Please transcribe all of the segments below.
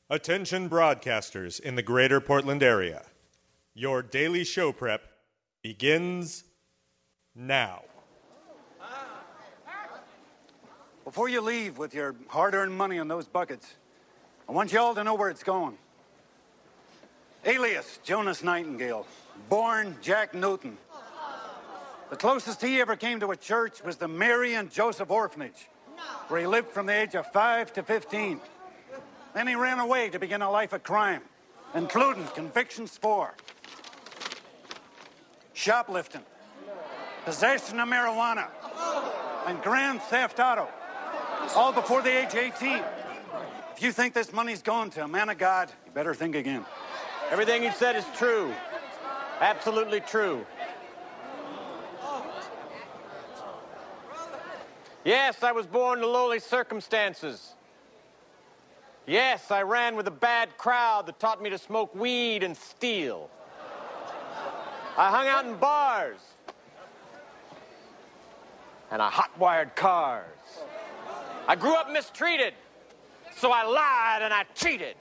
Attention broadcasters in the greater Portland area. Your daily show prep begins now. Before you leave with your hard-earned money in those buckets, I want you all to know where it's going. Alias Jonas Nightingale, born Jack Newton. The closest he ever came to a church was the Mary and Joseph Orphanage, where he lived from the age of 5 to 15. Then he ran away to begin a life of crime, including convictions for shoplifting, possession of marijuana, and grand theft auto, all before the age of 18. If you think this money's going to a man of God, you better think again. Everything you said is true. Absolutely true. Yes, I was born to lowly circumstances. Yes, I ran with a bad crowd that taught me to smoke weed and steal. I hung out in bars. And I hot-wired cars. I grew up mistreated, so I lied and I cheated.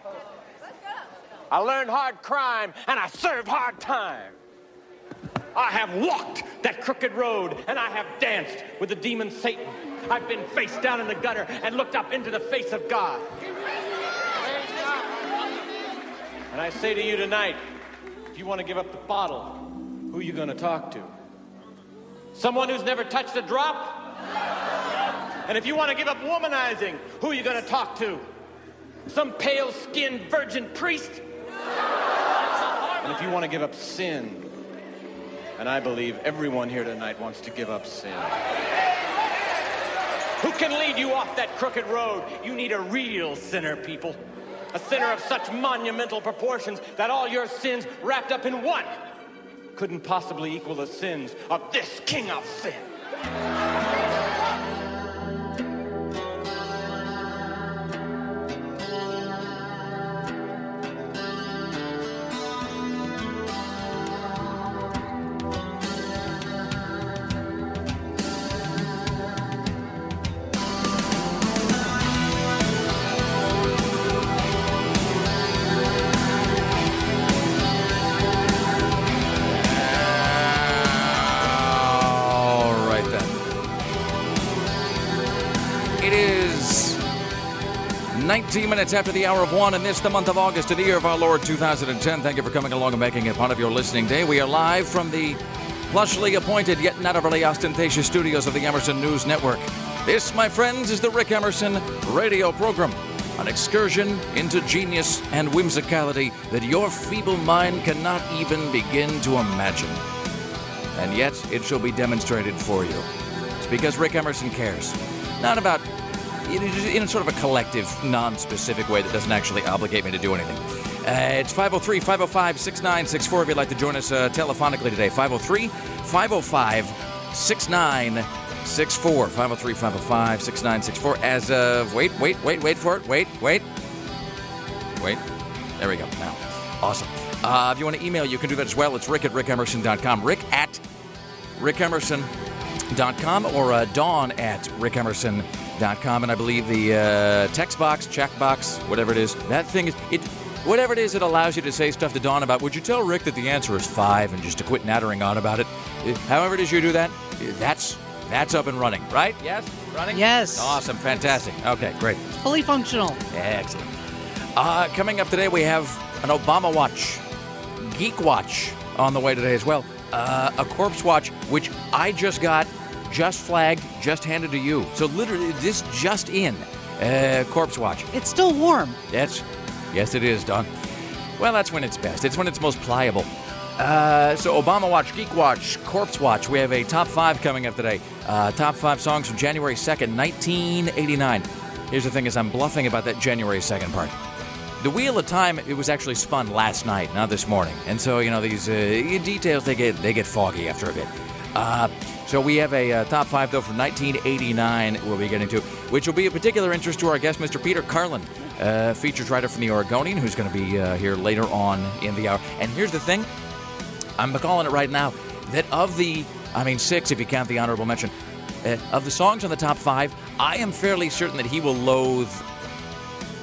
I learned hard crime and I served hard time. I have walked that crooked road and I have danced with the demon Satan. I've been face down in the gutter and looked up into the face of God. And I say to you tonight, if you want to give up the bottle, who are you going to talk to? Someone who's never touched a drop? And if you want to give up womanizing, who are you going to talk to? Some pale-skinned virgin priest? And if you want to give up sin, and I believe everyone here tonight wants to give up sin, who can lead you off that crooked road? You need a real sinner, people. A sinner of such monumental proportions that all your sins wrapped up in one couldn't possibly equal the sins of this king of sin. It is 19 minutes after the hour of 1, and this the month of August of the year of our Lord 2010. Thank you for coming along and making it part of your listening day. We are live from the plushly appointed yet not overly ostentatious studios of the Emerson News Network. This, my friends, is the Rick Emerson radio program, an excursion into genius and whimsicality that your feeble mind cannot even begin to imagine. And yet, it shall be demonstrated for you. It's because Rick Emerson cares. Not about, in sort of a collective, non-specific way that doesn't actually obligate me to do anything. It's 503-505-6964 if you'd like to join us telephonically today. 503-505-6964. 503-505-6964. As of, wait for it. Wait. There we go. Now. Awesome. If you want to email, you can do that as well. It's rick@rickemerson.com. rick@rickemerson.com or dawn@rickemerson.com. And I believe the text box, chat box, whatever it is, that thing is, whatever it is, it allows you to say stuff to Dawn about, would you tell Rick that the answer is 5 and just to quit nattering on about it? However it is you do that, that's up and running, right? Yes? Running? Yes. Awesome. Fantastic. Okay, great. Fully functional. Excellent. Coming up today, we have an Obama Watch, Geek Watch on the way today as well. A Corpse Watch, which I just got, just flagged, just handed to you. So literally, this just in. Corpse Watch. It's still warm. Yes, it is, Don. Well, that's when it's best. It's when it's most pliable. So Obama Watch, Geek Watch, Corpse Watch. We have a top 5 coming up today. Top 5 songs from January 2nd, 1989. Here's the thing is I'm bluffing about that January 2nd part. The Wheel of Time, it was actually spun last night, not this morning. And so, these details, they get foggy after a bit. So we have a top 5, though, from 1989 we'll be getting to, which will be of particular interest to our guest, Mr. Peter Carlin, features writer from the Oregonian, who's going to be here later on in the hour. And here's the thing, I'm calling it right now, that of the, 6 if you count the honorable mention, of the songs on the top 5, I am fairly certain that he will loathe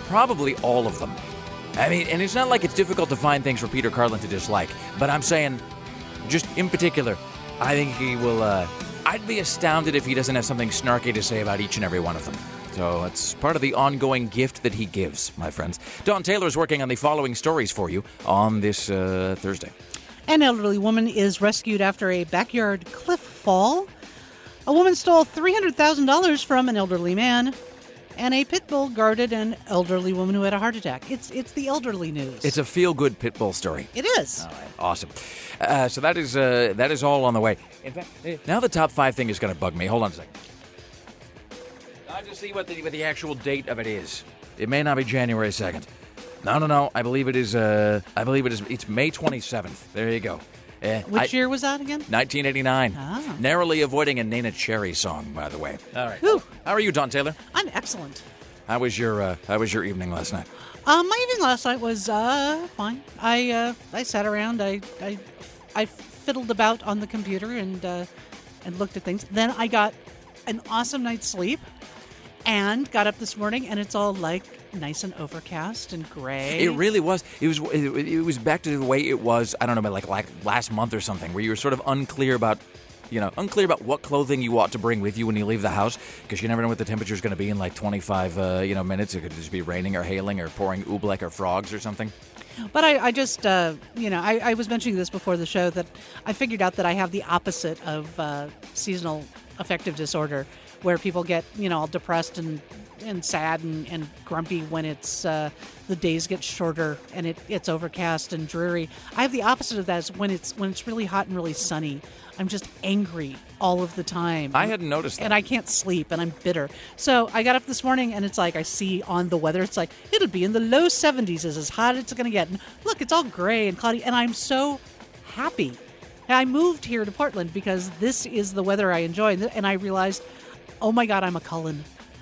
Probably all of them. I mean, and it's not like it's difficult to find things for Peter Carlin to dislike, but I'm saying, just in particular, I think he will, I'd be astounded if he doesn't have something snarky to say about each and every one of them. So it's part of the ongoing gift that he gives, my friends. Don Taylor's working on the following stories for you on this Thursday. An elderly woman is rescued after a backyard cliff fall. A woman stole $300,000 from an elderly man. And a pit bull guarded an elderly woman who had a heart attack. It's the elderly news. It's a feel-good pit bull story. It is. All right, awesome. So that is all on the way. In fact, now the top 5 thing is going to bug me. Hold on a second. I'll just see what the actual date of it is. It may not be January 2nd. No. I believe it is. It's May 27th. There you go. Which year was that again? 1989. Ah. Narrowly avoiding a Nena Cherry song, by the way. All right. Whew. How are you, Don Taylor? I'm excellent. How was your evening last night? My evening last night was fine. I sat around. I fiddled about on the computer and looked at things. Then I got an awesome night's sleep and got up this morning, and it's all like nice and overcast and gray. It really was. It was back to the way it was, I don't know, like last month or something, where you were sort of unclear about what clothing you ought to bring with you when you leave the house, because you never know what the temperature is going to be in like 25 minutes. It could just be raining or hailing or pouring oobleck or frogs or something. But I just, I was mentioning this before the show that I figured out that I have the opposite of seasonal affective disorder, where people get, all depressed and sad and grumpy when it's the days get shorter and it's overcast and dreary. I have the opposite of that. Is when it's really hot and really sunny, I'm just angry all of the time. I hadn't noticed that. And I can't sleep and I'm bitter. So I got up this morning and it's like I see on the weather, it's like it'll be in the low 70s, is as hot as it's going to get. And look, it's all gray and cloudy and I'm so happy. And I moved here to Portland because this is the weather I enjoy. And I realized, oh my God, I'm a Cullen.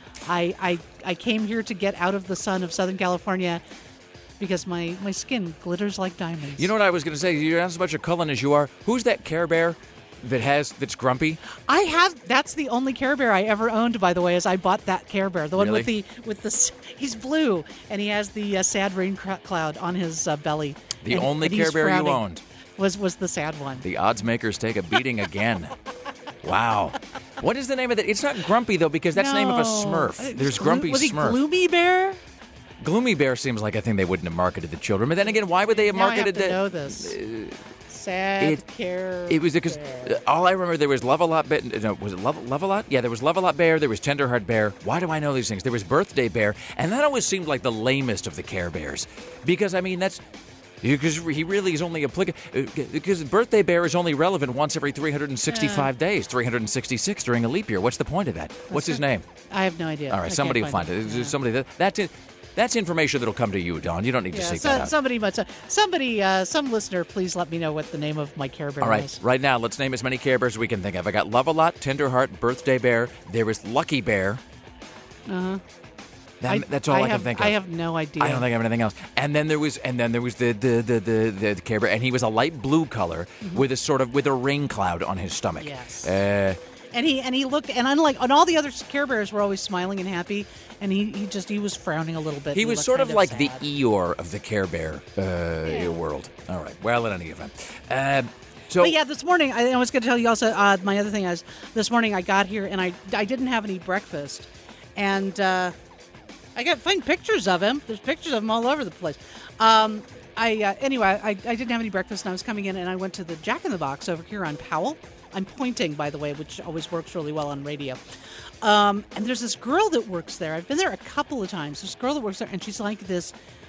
I came here to get out of the sun of Southern California because my skin glitters like diamonds. You know what I was going to say? You're not as much a Cullen as you are. Who's that Care Bear that's grumpy? That's the only Care Bear I ever owned, by the way, is I bought that Care Bear. The one really? with the he's blue and he has the sad rain cloud on his belly. The only Care Bear you owned was the sad one. The odds makers take a beating again. Wow. What is the name of that? It's not Grumpy, though, because that's the name of a Smurf. There's Grumpy was he Smurf. Gloomy Bear? Gloomy Bear seems like a thing they wouldn't have marketed to children. But then again, why would they have marketed that? I that? have to know this. Sad Care It was because all I remember, there was Love-A-Lot. No, was it Love-A-Lot? Yeah, there was Love-A-Lot Bear. There was Tenderheart Bear. Why do I know these things? There was Birthday Bear. And that always seemed like the lamest of the Care Bears. Because, I mean, that's... Because he really is only applicable. Because Birthday Bear is only relevant once every 365 days, 366 during a leap year. What's the point of that? What's his name? I have no idea. All right, somebody will find it. Somebody that's information that'll come to you, Don. You don't need to seek that out. Some listener, please let me know what the name of my Care Bear All right, is. right now, let's name as many Care Bears as we can think of. I got Love-A-Lot, Tenderheart, Birthday Bear. There was Lucky Bear. Uh-huh. That's all I can think of. I have no idea. I don't think I have anything else. And then there was the Care Bear, and he was a light blue color with a rain cloud on his stomach. Yes. And he looked, and unlike on all the other Care Bears were always smiling and happy, and he was frowning a little bit. He was sort of like sad. the Eeyore of the Care Bear world. All right. Well, in any event. But yeah, this morning, I was going to tell you also, my other thing is, this morning I got here and I didn't have any breakfast, and I got find pictures of him. There's pictures of him all over the place. Anyway, I didn't have any breakfast, and I was coming in, and I went to the Jack in the Box over here on Powell. I'm pointing, by the way, which always works really well on radio. And there's this girl that works there. I've been there a couple of times. This girl that works there, and she's like this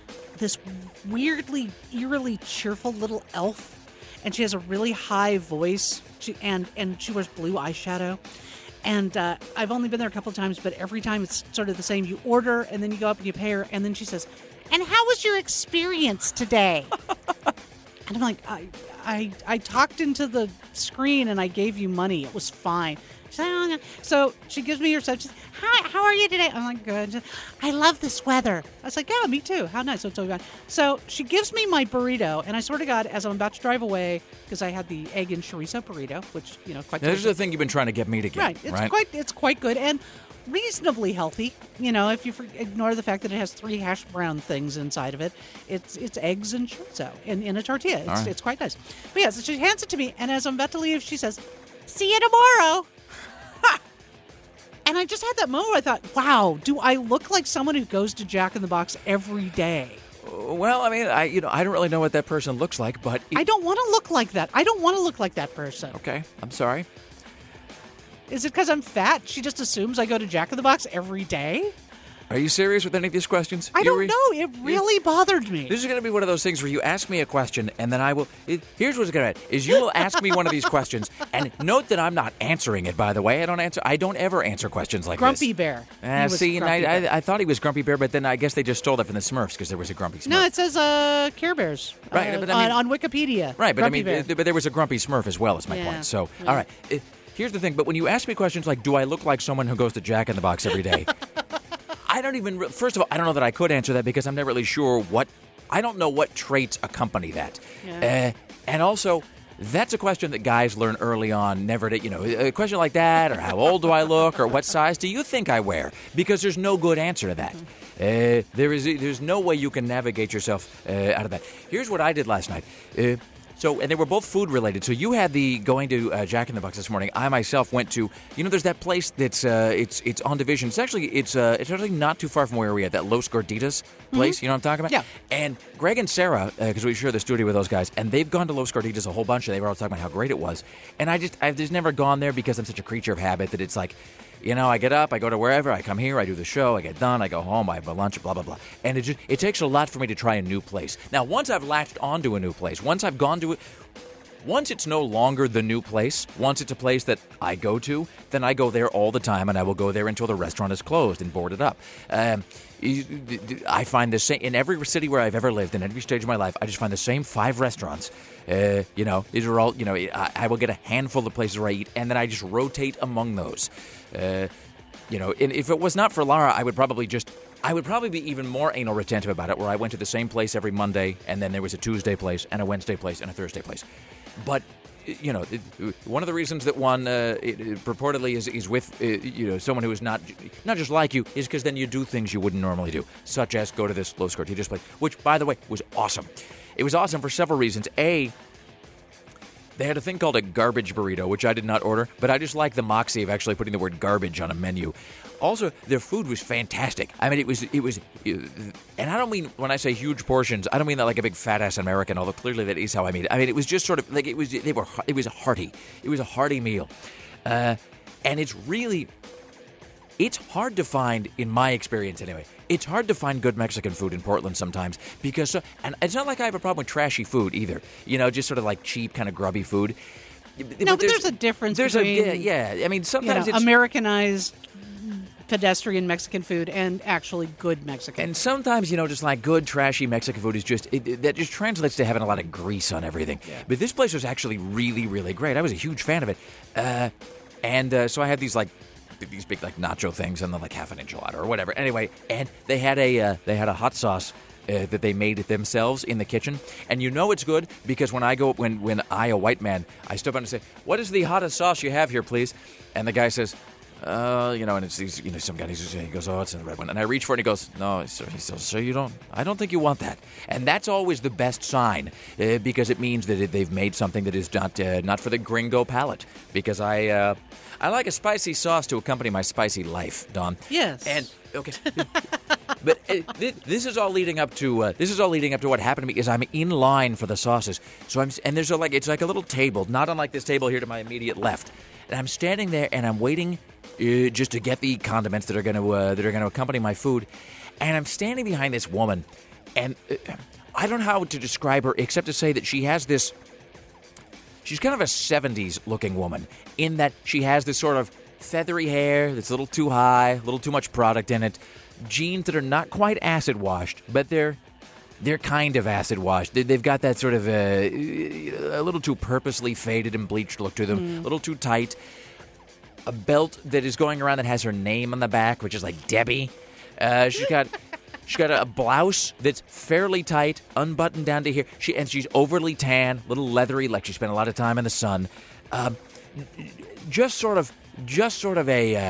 weirdly, eerily cheerful little elf, and she has a really high voice. And she wears blue eyeshadow. And I've only been there a couple of times, but every time it's sort of the same. You order, and then you go up and you pay her, and then she says, "And how was your experience today?" And I'm like, I talked into the screen, and I gave you money. It was fine. She said, "Oh, no." So she gives me her stuff. She says, "Hi, how are you today?" I'm like, "Good." She said, "I love this weather." I was like, "Yeah, me too. How nice." So she gives me my burrito, and I swear to God, as I'm about to drive away, because I had the egg and chorizo burrito, which, quite now, this is the thing you've been trying to get me to get. Right. It's quite good. And reasonably healthy. If you ignore the fact that it has 3 hash brown things inside of it, it's eggs and chorizo in a tortilla. It's quite nice. But yeah, so she hands it to me, and as I'm about to leave, she says, "See you tomorrow." And I just had that moment where I thought, wow, do I look like someone who goes to Jack in the Box every day? Well, I mean, I don't really know what that person looks like, but I don't want to look like that. I don't want to look like that person. Okay, I'm sorry. Is it because I'm fat? She just assumes I go to Jack in the Box every day? Are you serious with any of these questions? I don't know. It really bothered me. This is going to be one of those things where you ask me a question, and then I will... Here's what's going to happen, is you will ask me one of these questions, and note that I'm not answering it, by the way. I don't ever answer questions like Grumpy this. Bear. I thought he was Grumpy Bear, but then I guess they just stole that from the Smurfs because there was a Grumpy Smurf. No, it says Care Bears. Right, but I mean, on Wikipedia. Right, but Grumpy but there was a Grumpy Smurf as well, is my point. So, all right. Here's the thing, but when you ask me questions like, do I look like someone who goes to Jack in the Box every day? First of all, I don't know that I could answer that because I'm never really sure I don't know what traits accompany that. Yeah. And also, that's a question that guys learn early on, never to, a question like that, or how old do I look, or what size do you think I wear? Because there's no good answer to that. There's no way you can navigate yourself out of that. Here's what I did last night. And they were both food related. So you had the going to Jack in the Box this morning. I myself went to, there's that place that's it's on Division. It's actually not too far from where we're at. That Los Gorditas place. You know what I'm talking about? Yeah. And Greg and Sarah, because we share the studio with those guys, and they've gone to Los Gorditas a whole bunch, and they were all talking about how great it was. And I've just never gone there because I'm such a creature of habit that it's like, I get up, I go to wherever, I come here, I do the show, I get done, I go home, I have my lunch, blah, blah, blah. And it takes a lot for me to try a new place. Now, once I've latched onto a new place, once I've gone to it, once it's no longer the new place, once it's a place that I go to, then I go there all the time, and I will go there until the restaurant is closed and boarded up. I find the same in every city where I've ever lived, in every stage of my life. I just find the same 5 restaurants. These are all. I will get a handful of places where I eat, and then I just rotate among those. And if it was not for Lara, I would probably be even more anal retentive about it, where I went to the same place every Monday, and then there was a Tuesday place, and a Wednesday place, and a Thursday place. But one of the reasons that one purportedly is with someone who is not just like you is because then you do things you wouldn't normally do, such as go to this Los Gorditas place, which, by the way, was awesome. It was awesome for several reasons. A, they had a thing called a garbage burrito, which I did not order, but I just like the moxie of actually putting the word garbage on a menu. Also, their food was fantastic. I mean, it was, and I don't mean, when I say huge portions, I don't mean that like a big fat-ass American, although clearly that is how I mean it. I mean, it was just sort of, like, it was hearty. It was a hearty meal. And it's hard to find, in my experience anyway, it's hard to find good Mexican food in Portland sometimes because, and it's not like I have a problem with trashy food either, just sort of like cheap, kind of grubby food. No, but there's a difference between, I mean, sometimes it's Americanized pedestrian Mexican food and actually good Mexican. And sometimes, just like good, trashy Mexican food is that just translates to having a lot of grease on everything. Yeah. But this place was actually really, really great. I was a huge fan of it. So I had these big like nacho things and then like half an enchilada or whatever. Anyway, and they had a hot sauce that they made themselves in the kitchen. And it's good because when I, a white man, I step up and say, "What is the hottest sauce you have here, please?" And the guy says, and it's these, some guy, he goes, "Oh, it's in the red one." And I reach for it and he goes, "No, sir." He says, "So I don't think you want that." And that's always the best sign because it means that they've made something that is not for the gringo palate. Because I like a spicy sauce to accompany my spicy life, Dawn. Yes. And, okay. But this is all leading up to what happened to me is I'm in line for the sauces. So there's it's like a little table, not unlike this table here to my immediate left. And I'm standing there and I'm waiting just to get the condiments that are going to accompany my food. And I'm standing behind this woman, and I don't know how to describe her except to say that she has this. She's kind of a 70s looking woman in that she has this sort of feathery hair that's a little too high, a little too much product in it, jeans that are not quite acid washed, but they're kind of acid washed. They've got that sort of a little too purposely faded and bleached look to them, a little too tight. A belt that is going around that has her name on the back, which is like Debbie. She's got a blouse that's fairly tight, unbuttoned down to here. She's overly tan, a little leathery, like she spent a lot of time in the sun. Just sort of a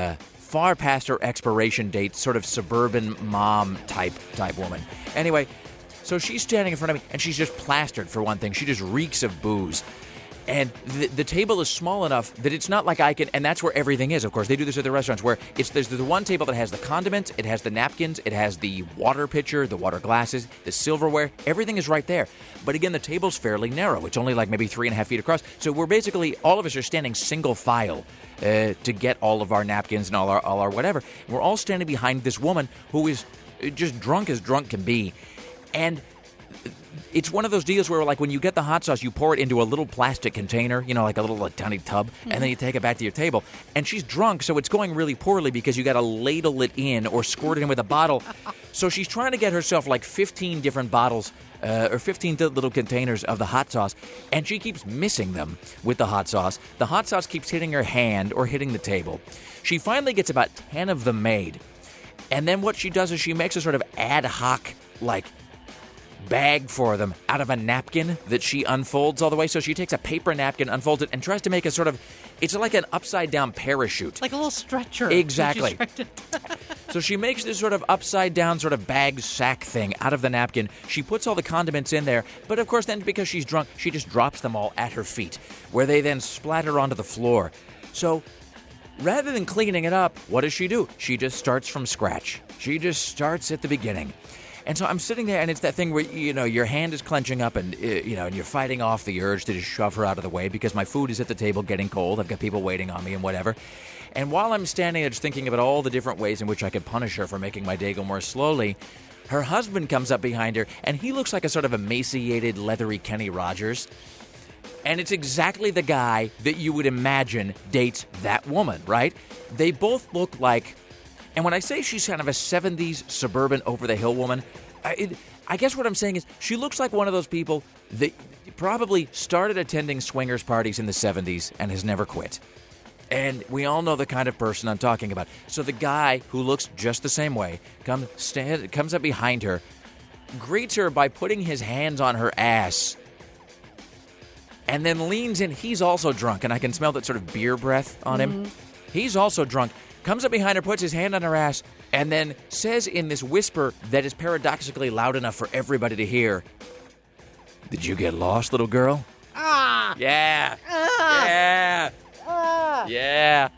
far past her expiration date, sort of suburban mom type woman. Anyway, so she's standing in front of me, and she's just plastered, for one thing. She just reeks of booze. And the table is small enough that it's not like I can, and that's where everything is, of course. They do this at the restaurants where there's the one table that has the condiments, it has the napkins, it has the water pitcher, the water glasses, the silverware. Everything is right there. But again, the table's fairly narrow. It's only like maybe 3.5 feet across. So we're basically, all of us are standing single file to get all of our napkins and all our whatever. And we're all standing behind this woman who is just drunk as drunk can be. And it's one of those deals where, like, when you get the hot sauce, you pour it into a little plastic container, like a little tiny tub, and then you take it back to your table. And she's drunk, so it's going really poorly because you got to ladle it in or squirt it in with a bottle. So she's trying to get herself like 15 different bottles or 15 little containers of the hot sauce, and she keeps missing them with the hot sauce. The hot sauce keeps hitting her hand or hitting the table. She finally gets about 10 of them made. And then what she does is she makes a sort of ad hoc, like, bag for them out of a napkin that she unfolds all the way. So she takes a paper napkin, unfolds it, and tries to make a sort of, it's like an upside-down parachute. Like a little stretcher. Exactly. So she makes this sort of upside-down sort of bag sack thing out of the napkin. She puts all the condiments in there, but of course then because she's drunk, she just drops them all at her feet, where they then splatter onto the floor. So rather than cleaning it up, what does she do? She just starts from scratch. She just starts at the beginning. And so I'm sitting there, and it's that thing where, your hand is clenching up and, and you're fighting off the urge to just shove her out of the way because my food is at the table getting cold. I've got people waiting on me and whatever. And while I'm standing there just thinking about all the different ways in which I could punish her for making my day go more slowly, her husband comes up behind her, and he looks like a sort of emaciated, leathery Kenny Rogers. And it's exactly the guy that you would imagine dates that woman, right? They both look like... And when I say she's kind of a 70s suburban over-the-hill woman, I guess what I'm saying is she looks like one of those people that probably started attending swingers parties in the 70s and has never quit. And we all know the kind of person I'm talking about. So the guy who looks just the same way comes up behind her, greets her by putting his hands on her ass, and then leans in. He's also drunk, and I can smell that sort of beer breath on him. He's also drunk. Comes up behind her, puts his hand on her ass, and then says in this whisper that is paradoxically loud enough for everybody to hear, "Did you get lost, little girl?" Ah! Yeah! Yeah! Yeah!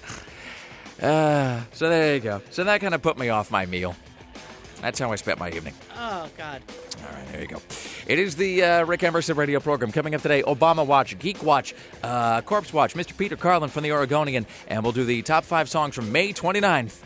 So there you go. So that kind of put me off my meal. That's how I spent my evening. Oh, God. All right, there you go. It is the Rick Emerson radio program. Coming up today, Obama Watch, Geek Watch, Corpse Watch, Mr. Peter Carlin from the Oregonian, and we'll do the top 5 songs from May 29th,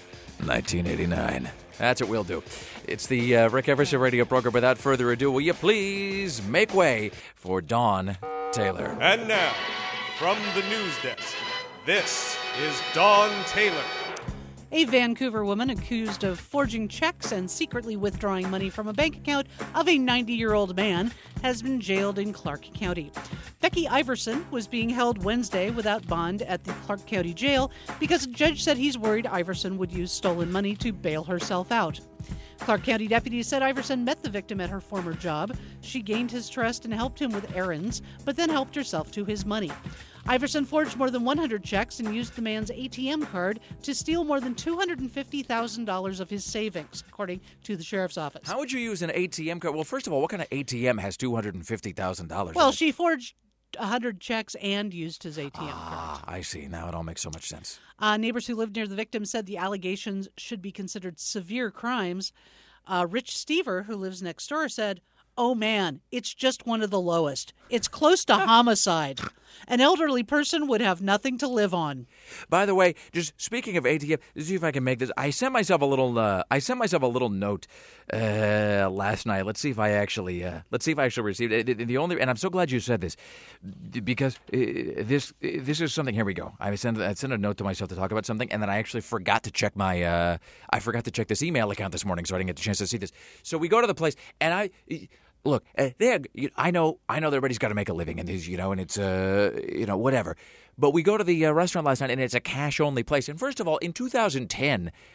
1989. That's what we'll do. It's the Rick Emerson radio program. Without further ado, will you please make way for Dawn Taylor? And now, from the news desk, this is Dawn Taylor. A Vancouver woman accused of forging checks and secretly withdrawing money from a bank account of a 90-year-old man has been jailed in Clark County. Becky Iverson was being held Wednesday without bond at the Clark County Jail because a judge said he's worried Iverson would use stolen money to bail herself out. Clark County deputies said Iverson met the victim at her former job. She gained his trust and helped him with errands, but then helped herself to his money. Iverson forged more than 100 checks and used the man's ATM card to steal more than $250,000 of his savings, according to the sheriff's office. How would you use an ATM card? Well, first of all, what kind of ATM has $250,000? Well, she forged 100 checks and used his ATM card. I see. Now it all makes so much sense. Neighbors who lived near the victim said the allegations should be considered severe crimes. Rich Stever, who lives next door, said, "Oh, man, it's just one of the lowest. It's close to homicide. An elderly person would have nothing to live on." By the way, just speaking of ATM, let's see if I can make this. I sent myself a little note last night. Let's see if I actually received it. And I'm so glad you said this because this is something. Here we go. I sent a note to myself to talk about something, and then I actually forgot to check this email account this morning, so I didn't get the chance to see this. So we go to the place, and look, I know that everybody's got to make a living in these, and it's, whatever. But we go to the restaurant last night, and it's a cash-only place. And first of all, in 2010,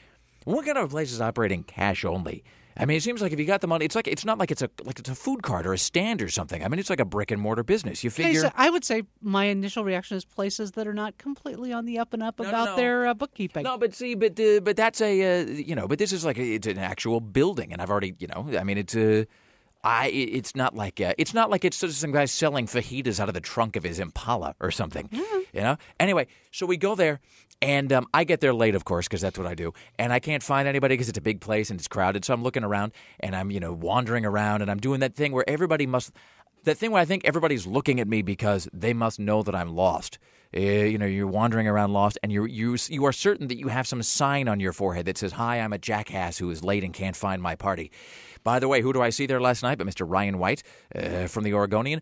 What kind of place is operating cash only? I mean, it seems like if you got the money, it's not like it's a food cart or a stand or something. I mean, it's like a brick and mortar business. You figure. I would say my initial reaction is places that are not completely on the up and up about their bookkeeping. No, but see, but that's a but this is like it's an actual building, and I've already I mean it's not like it's just some guy selling fajitas out of the trunk of his Impala or something. Anyway, so we go there. And I get there late, of course, because that's what I do. And I can't find anybody because it's a big place and it's crowded. So I'm looking around and I'm, wandering around and I'm doing that thing where I think everybody's looking at me because they must know that I'm lost. You're wandering around lost and you are certain that you have some sign on your forehead that says, "Hi, I'm a jackass who is late and can't find my party." By the way, who do I see there last night but Mr. Ryan White from the Oregonian,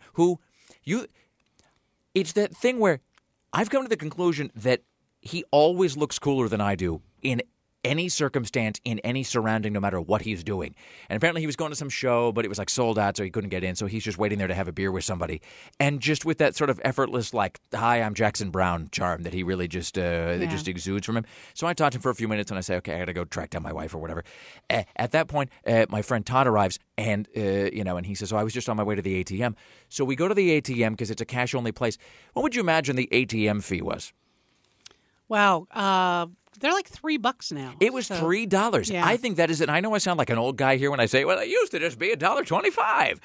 it's that thing where I've come to the conclusion that he always looks cooler than I do in any circumstance, in any surrounding, no matter what he's doing. And apparently he was going to some show, but it was like sold out, so he couldn't get in. So he's just waiting there to have a beer with somebody. And just with that sort of effortless, like, "Hi, I'm Jackson Brown" charm that he really just that just exudes from him. So I talked to him for a few minutes and I say, okay, I got to go track down my wife or whatever. At that point, my friend Todd arrives and, and he says, I was just on my way to the ATM. So we go to the ATM because it's a cash-only place. What would you imagine the ATM fee was? Wow. They're like $3 now. It was $3. Yeah. I think that is it. I know I sound like an old guy here when I say, well, it used to just be $1.25.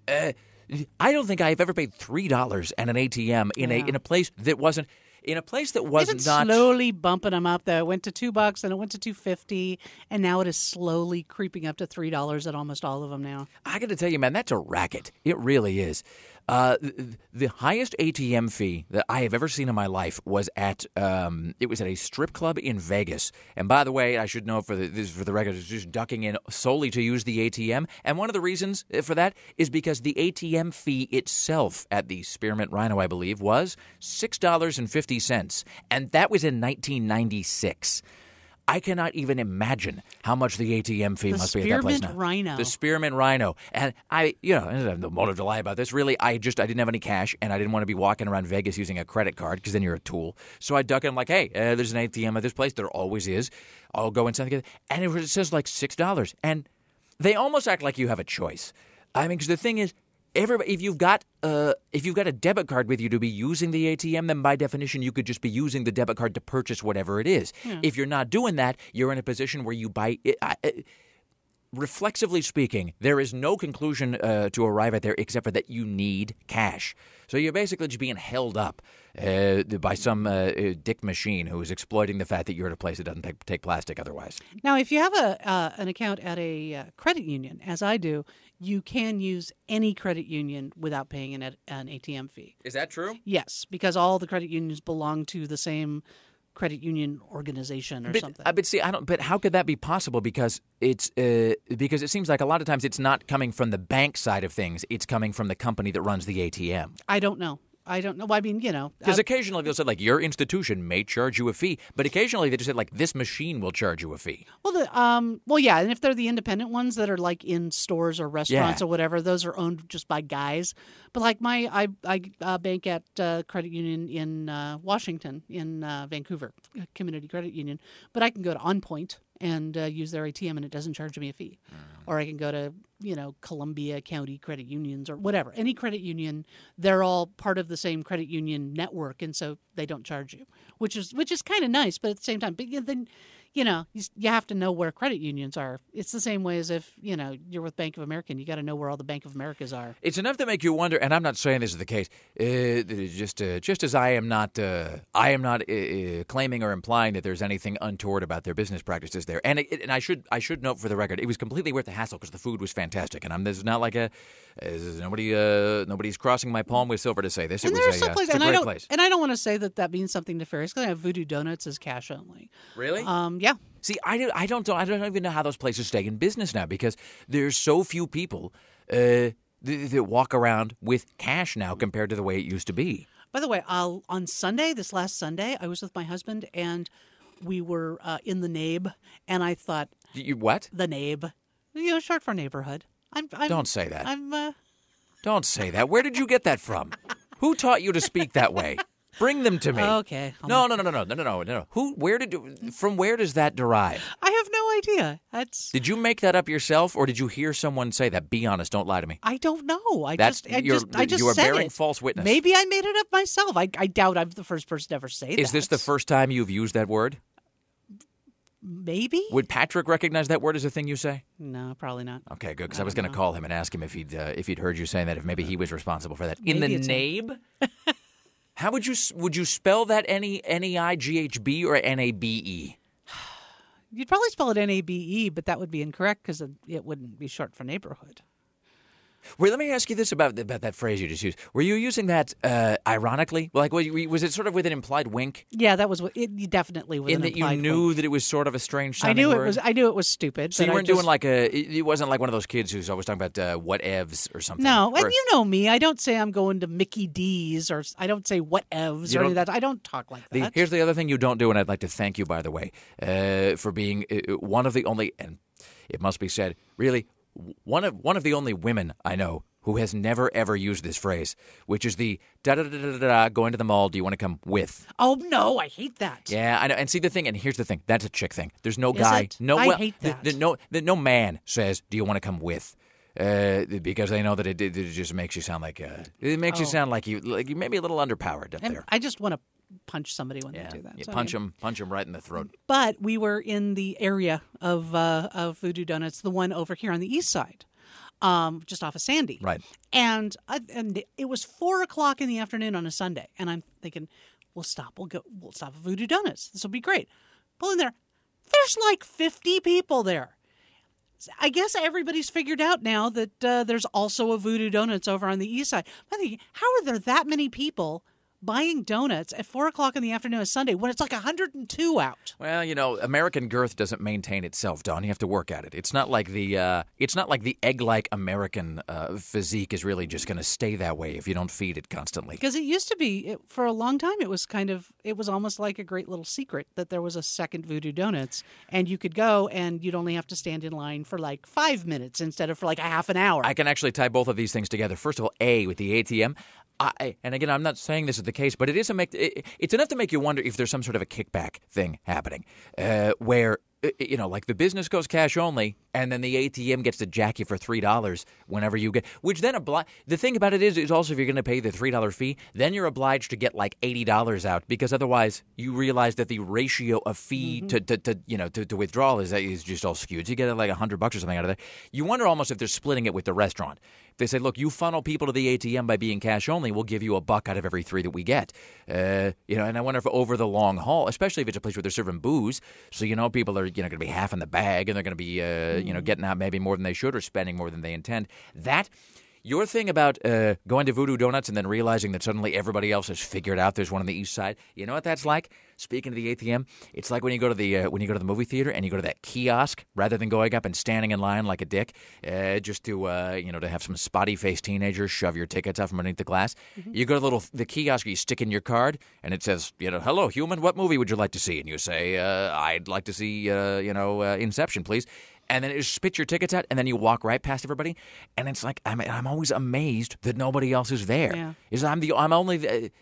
I don't think I've ever paid $3 at an ATM in a place that wasn't. In a place that was It's not slowly bumping them up, though. It went to $2, and it went to $2.50, and now it is slowly creeping up to $3 at almost all of them now. I got to tell you, man, that's a racket. It really is. The highest ATM fee that I have ever seen in my life was at a strip club in Vegas. And by the way, I should know for the record, it's just ducking in solely to use the ATM. And one of the reasons for that is because the ATM fee itself at the Spearmint Rhino, I believe, was $6.50. And that was in 1996. I cannot even imagine how much the ATM fee must be at that place now. Rhino. The Spearmint Rhino. And I have no motive to lie about this. Really, I didn't have any cash, and I didn't want to be walking around Vegas using a credit card because then you're a tool. So I duck in. I'm like, hey, there's an ATM at this place. There always is. I'll go inside. And it says like $6. And they almost act like you have a choice. I mean, because the thing is, if you've got a debit card with you to be using the ATM, then by definition you could just be using the debit card to purchase whatever it is. Yeah. If you're not doing that, you're in a position where you buy it. Reflexively speaking, there is no conclusion to arrive at there except for that you need cash. So you're basically just being held up by some dick machine who is exploiting the fact that you're at a place that doesn't take plastic otherwise. Now, if you have an account at a credit union, as I do, you can use any credit union without paying an ATM fee. Is that true? Yes, because all the credit unions belong to the same credit union organization or something. But see, But how could that be possible? Because it seems like a lot of times it's not coming from the bank side of things; it's coming from the company that runs the ATM. I don't know. I mean, because occasionally they'll say like your institution may charge you a fee, but occasionally they just say like this machine will charge you a fee. Well, yeah, and if they're the independent ones that are like in stores or restaurants or whatever, those are owned just by guys. But like I bank at credit union in Washington, in Vancouver, Community Credit Union, but I can go to OnPoint and use their ATM and it doesn't charge me a fee. Or I can go to, Columbia County credit unions or whatever. Any credit union, they're all part of the same credit union network, and so they don't charge you, which is kind of nice, but at the same time, but then you have to know where credit unions are. It's the same way as if, you're with Bank of America and you got to know where all the Bank of Americas are. It's enough to make you wonder, and I'm not saying this is the case, just as I am not claiming or implying that there's anything untoward about their business practices there. And I should note for the record, it was completely worth the hassle because the food was fantastic. And there's not like nobody's crossing my palm with silver to say this. It was a great place. And I don't want to say that means something nefarious because I have Voodoo Donuts as cash only. Really? Yeah. See, I don't even know how those places stay in business now because there's so few people that walk around with cash now compared to the way it used to be. By the way, on Sunday, this last Sunday, I was with my husband and we were in the NABE, and I thought, you what? The NABE, short for neighborhood. Don't say that. Don't say that. Where did you get that from? Who taught you to speak that way? Bring them to me. Okay. No. From where does that derive? I have no idea. Did you make that up yourself, or did you hear someone say that? Be honest. Don't lie to me. I don't know. I You are said bearing it. false witness. Maybe I made it up myself. I doubt I'm the first person to ever say that. Is this the first time you've used that word? Maybe. Would Patrick recognize that word as a thing you say? No, probably not. Okay, good, because I was going to call him and ask him if he'd heard you saying that, if maybe he was responsible for that. Maybe In the it's NABE? How would you spell that N-E-I-G-H-B or N-A-B-E? You'd probably spell it N-A-B-E, but that would be incorrect because it wouldn't be short for neighborhood. Wait, let me ask you this about that phrase you just used. Were you using that ironically? Like, was it sort of with an implied wink? Yeah, that was it. Definitely with in an that you implied knew wink. that it was sort of a strange I sounding knew word? I knew it was stupid. So you but weren't doing like it wasn't like one of those kids who's always talking about whatevs or something. No, and Or- you know me. I don't say I'm going to Mickey D's, or I don't say whatevs You or any of don't- that. I don't talk like that. Here's the other thing you don't do, and I'd like to thank you, by the way, for being one of the only, and it must be said, really, one of the only women I know who has never, ever used this phrase, which is the da-da-da-da-da-da, going to the mall, do you want to come with? Oh, no, I hate that. Yeah, I know. And see the thing, and here's the thing, that's a chick thing. There's no Is guy, it? no, I well, hate that. no man says, do you want to come with? Because they know that it just makes you sound like you sound like you may be a little underpowered up And there. I just want to punch somebody when Yeah, they do that. you So, punch them right in the throat. But we were in the area of Voodoo Donuts, the one over here on the east side, just off of Sandy. Right. And it was 4:00 in the afternoon on a Sunday, and I'm thinking, we'll stop at Voodoo Donuts. This will be great. Pull in there. There's like 50 people there. I guess everybody's figured out now that there's also a Voodoo Donuts over on the east side. I'm thinking, how are there that many people buying donuts at 4:00 in the afternoon on Sunday when it's like 102 out? Well, American girth doesn't maintain itself, Don. You have to work at it. It's not like the egg-like American physique is really just going to stay that way if you don't feed it constantly. Because it used to be, for a long time, it was almost like a great little secret that there was a second Voodoo Donuts, and you could go and you'd only have to stand in line for like 5 minutes instead of for like a half an hour. I can actually tie both of these things together. First of all, with the ATM. And again, I'm not saying this is the case, but it's enough to make you wonder if there's some sort of a kickback thing happening, where like the business goes cash only, and then the ATM gets to jack you for $3 whenever you get. Which then the thing about it is also if you're going to pay the $3 fee, then you're obliged to get like $80 out, because otherwise you realize that the ratio of fee to withdrawal is just all skewed. So you get like $100 or something out of that. You wonder almost if they're splitting it with the restaurant. They say, look, you funnel people to the ATM by being cash only, we'll give you $1 out of every 3 that we get. And I wonder if over the long haul, especially if it's a place where they're serving booze, so people are going to be half in the bag, and they're going to be getting out maybe more than they should or spending more than they intend. Your thing about going to Voodoo Donuts and then realizing that suddenly everybody else has figured out there's one on the east side. You know what that's like? Speaking of the ATM, it's like when you go to the movie theater and you go to that kiosk rather than going up and standing in line like a dick, just to have some spotty-faced teenagers shove your tickets out from underneath the glass. Mm-hmm. You go to the kiosk, you stick in your card, and it says, hello, human, what movie would you like to see? And you say, I'd like to see, Inception, please. And then it just spits your tickets out, and then you walk right past everybody, and it's like I'm always amazed that nobody else is there. Yeah. I'm only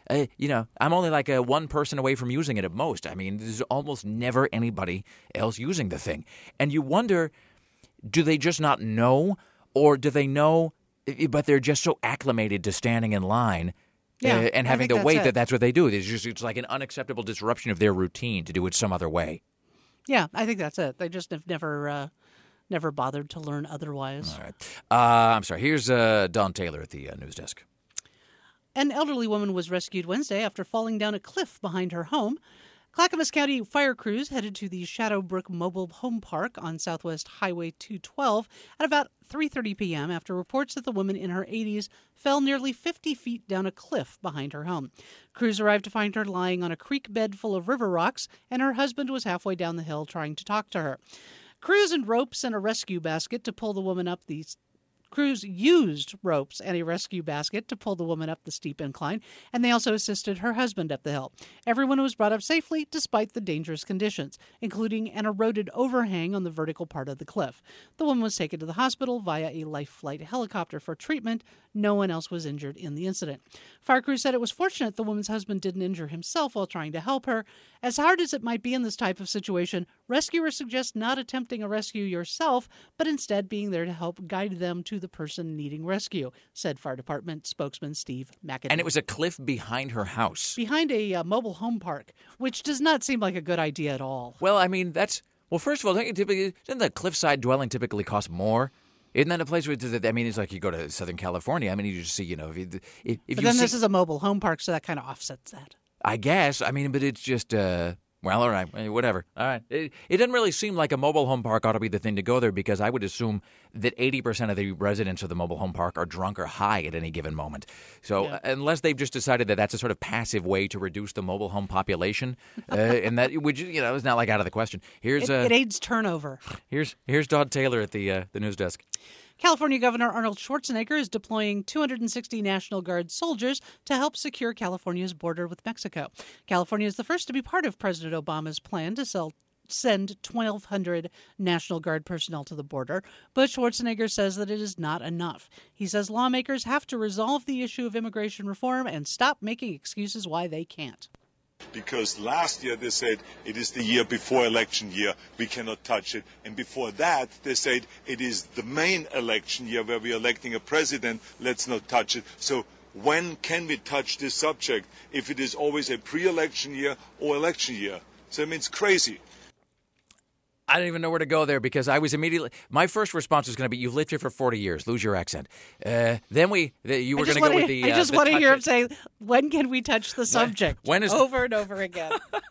like one person away from using it at most. I mean, there's almost never anybody else using the thing, and you wonder, do they just not know, or do they know, but they're just so acclimated to standing in line? And having to wait that's what they do. It's like an unacceptable disruption of their routine to do it some other way. Yeah, I think that's it. They just have never bothered to learn otherwise. All right. I'm sorry. Here's Don Taylor at the news desk. An elderly woman was rescued Wednesday after falling down a cliff behind her home. Clackamas County fire crews headed to the Shadowbrook Mobile Home Park on Southwest Highway 212 at about 3:30 p.m. after reports that the woman in her 80s fell nearly 50 feet down a cliff behind her home. Crews arrived to find her lying on a creek bed full of river rocks, and her husband was halfway down the hill trying to talk to her. Crews and ropes and a rescue basket to pull the woman up the Crews used ropes and a rescue basket to pull the woman up the steep incline, and they also assisted her husband up the hill. Everyone was brought up safely despite the dangerous conditions, including an eroded overhang on the vertical part of the cliff. The woman was taken to the hospital via a life flight helicopter for treatment. No one else was injured in the incident. Fire crews said it was fortunate the woman's husband didn't injure himself while trying to help her. As hard as it might be in this type of situation, rescuers suggest not attempting a rescue yourself, but instead being there to help guide them to the person needing rescue, said Fire Department spokesman Steve McAdoo. And it was a cliff behind her house. Behind a mobile home park, which does not seem like a good idea at all. Well, I mean, well, first of all, doesn't the cliffside dwelling typically cost more? Isn't that a place where, I mean, it's like you go to Southern California. I mean, you just see, This is a mobile home park, so that kind of offsets that. I guess. I mean, but it's just, well, all right, whatever. All right. It doesn't really seem like a mobile home park ought to be the thing to go there, because I would assume that 80% of the residents of the mobile home park are drunk or high at any given moment. So unless they've just decided that that's a sort of passive way to reduce the mobile home population, and that would, it's not like out of the question. It aids turnover. Here's Todd Taylor at the news desk. California Governor Arnold Schwarzenegger is deploying 260 National Guard soldiers to help secure California's border with Mexico. California is the first to be part of President Obama's plan to send 1,200 National Guard personnel to the border, but Schwarzenegger says that it is not enough. He says lawmakers have to resolve the issue of immigration reform and stop making excuses why they can't. Because last year they said it is the year before election year, we cannot touch it. And before that they said it is the main election year where we are electing a president, let's not touch it. So when can we touch this subject if it is always a pre-election year or election year? So I mean, it's crazy. I don't even know where to go there, because I was my first response was going to be, you've lived here for 40 years, lose your accent. Then you were going to go with the... I just want to hear him say, when can we touch the subject? When is over and over again.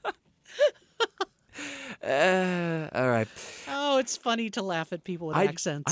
All right. Oh, it's funny to laugh at people with accents.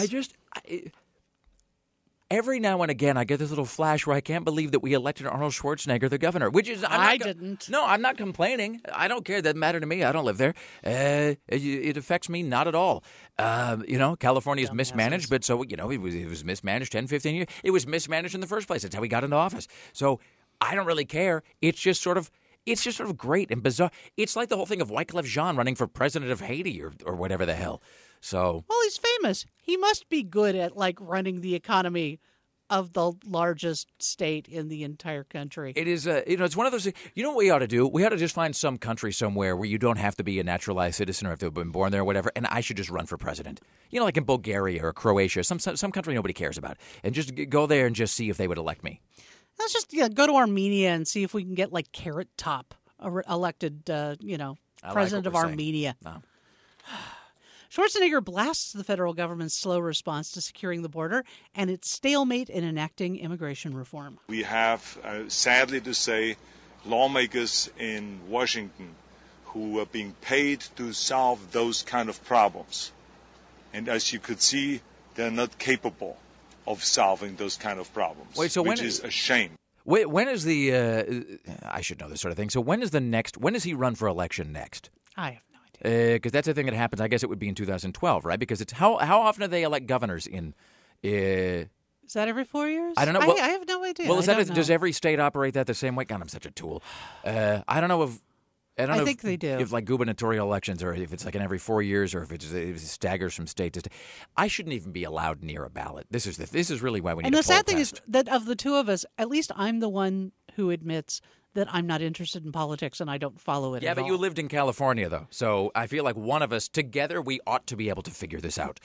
Every now and again, I get this little flash where I can't believe that we elected Arnold Schwarzenegger the governor, which is... I didn't. No, I'm not complaining. I don't care. It doesn't matter to me. I don't live there. It affects me not at all. California is mismanaged, but so, it was mismanaged 10, 15 years. It was mismanaged in the first place. That's how he got into office. So I don't really care. It's just sort of great and bizarre. It's like the whole thing of Wyclef Jean running for president of Haiti or whatever the hell. So, well, he's famous. He must be good at running the economy of the largest state in the entire country. It is, it's one of those things. You know what we ought to do? We ought to just find some country somewhere where you don't have to be a naturalized citizen or have to have been born there or whatever, and I should just run for president. Like in Bulgaria or Croatia, some country nobody cares about, and just go there and just see if they would elect me. Let's just go to Armenia and see if we can get Carrot Top elected, president of Armenia. No. Schwarzenegger blasts the federal government's slow response to securing the border and its stalemate in enacting immigration reform. We have, sadly to say, lawmakers in Washington who are being paid to solve those kind of problems. And as you could see, they're not capable of solving those kind of problems, which is a shame. When is the I should know this sort of thing. So when does he run for election next? I have no idea. Because that's the thing that happens. I guess it would be in 2012, right? Because it's how often do they elect governors in? Is that every 4 years? I don't know. I have no idea. Well, does every state operate that the same way? God, I'm such a tool. I don't know if. I think they do. If gubernatorial elections, or if it's in every 4 years, or if it staggers from state to state. I shouldn't even be allowed near a ballot. This is really why we need. And the sad thing is that of the two of us, at least I'm the one who admits that I'm not interested in politics and I don't follow it at all. Yeah, but you lived in California, though. So I feel like one of us, together, we ought to be able to figure this out.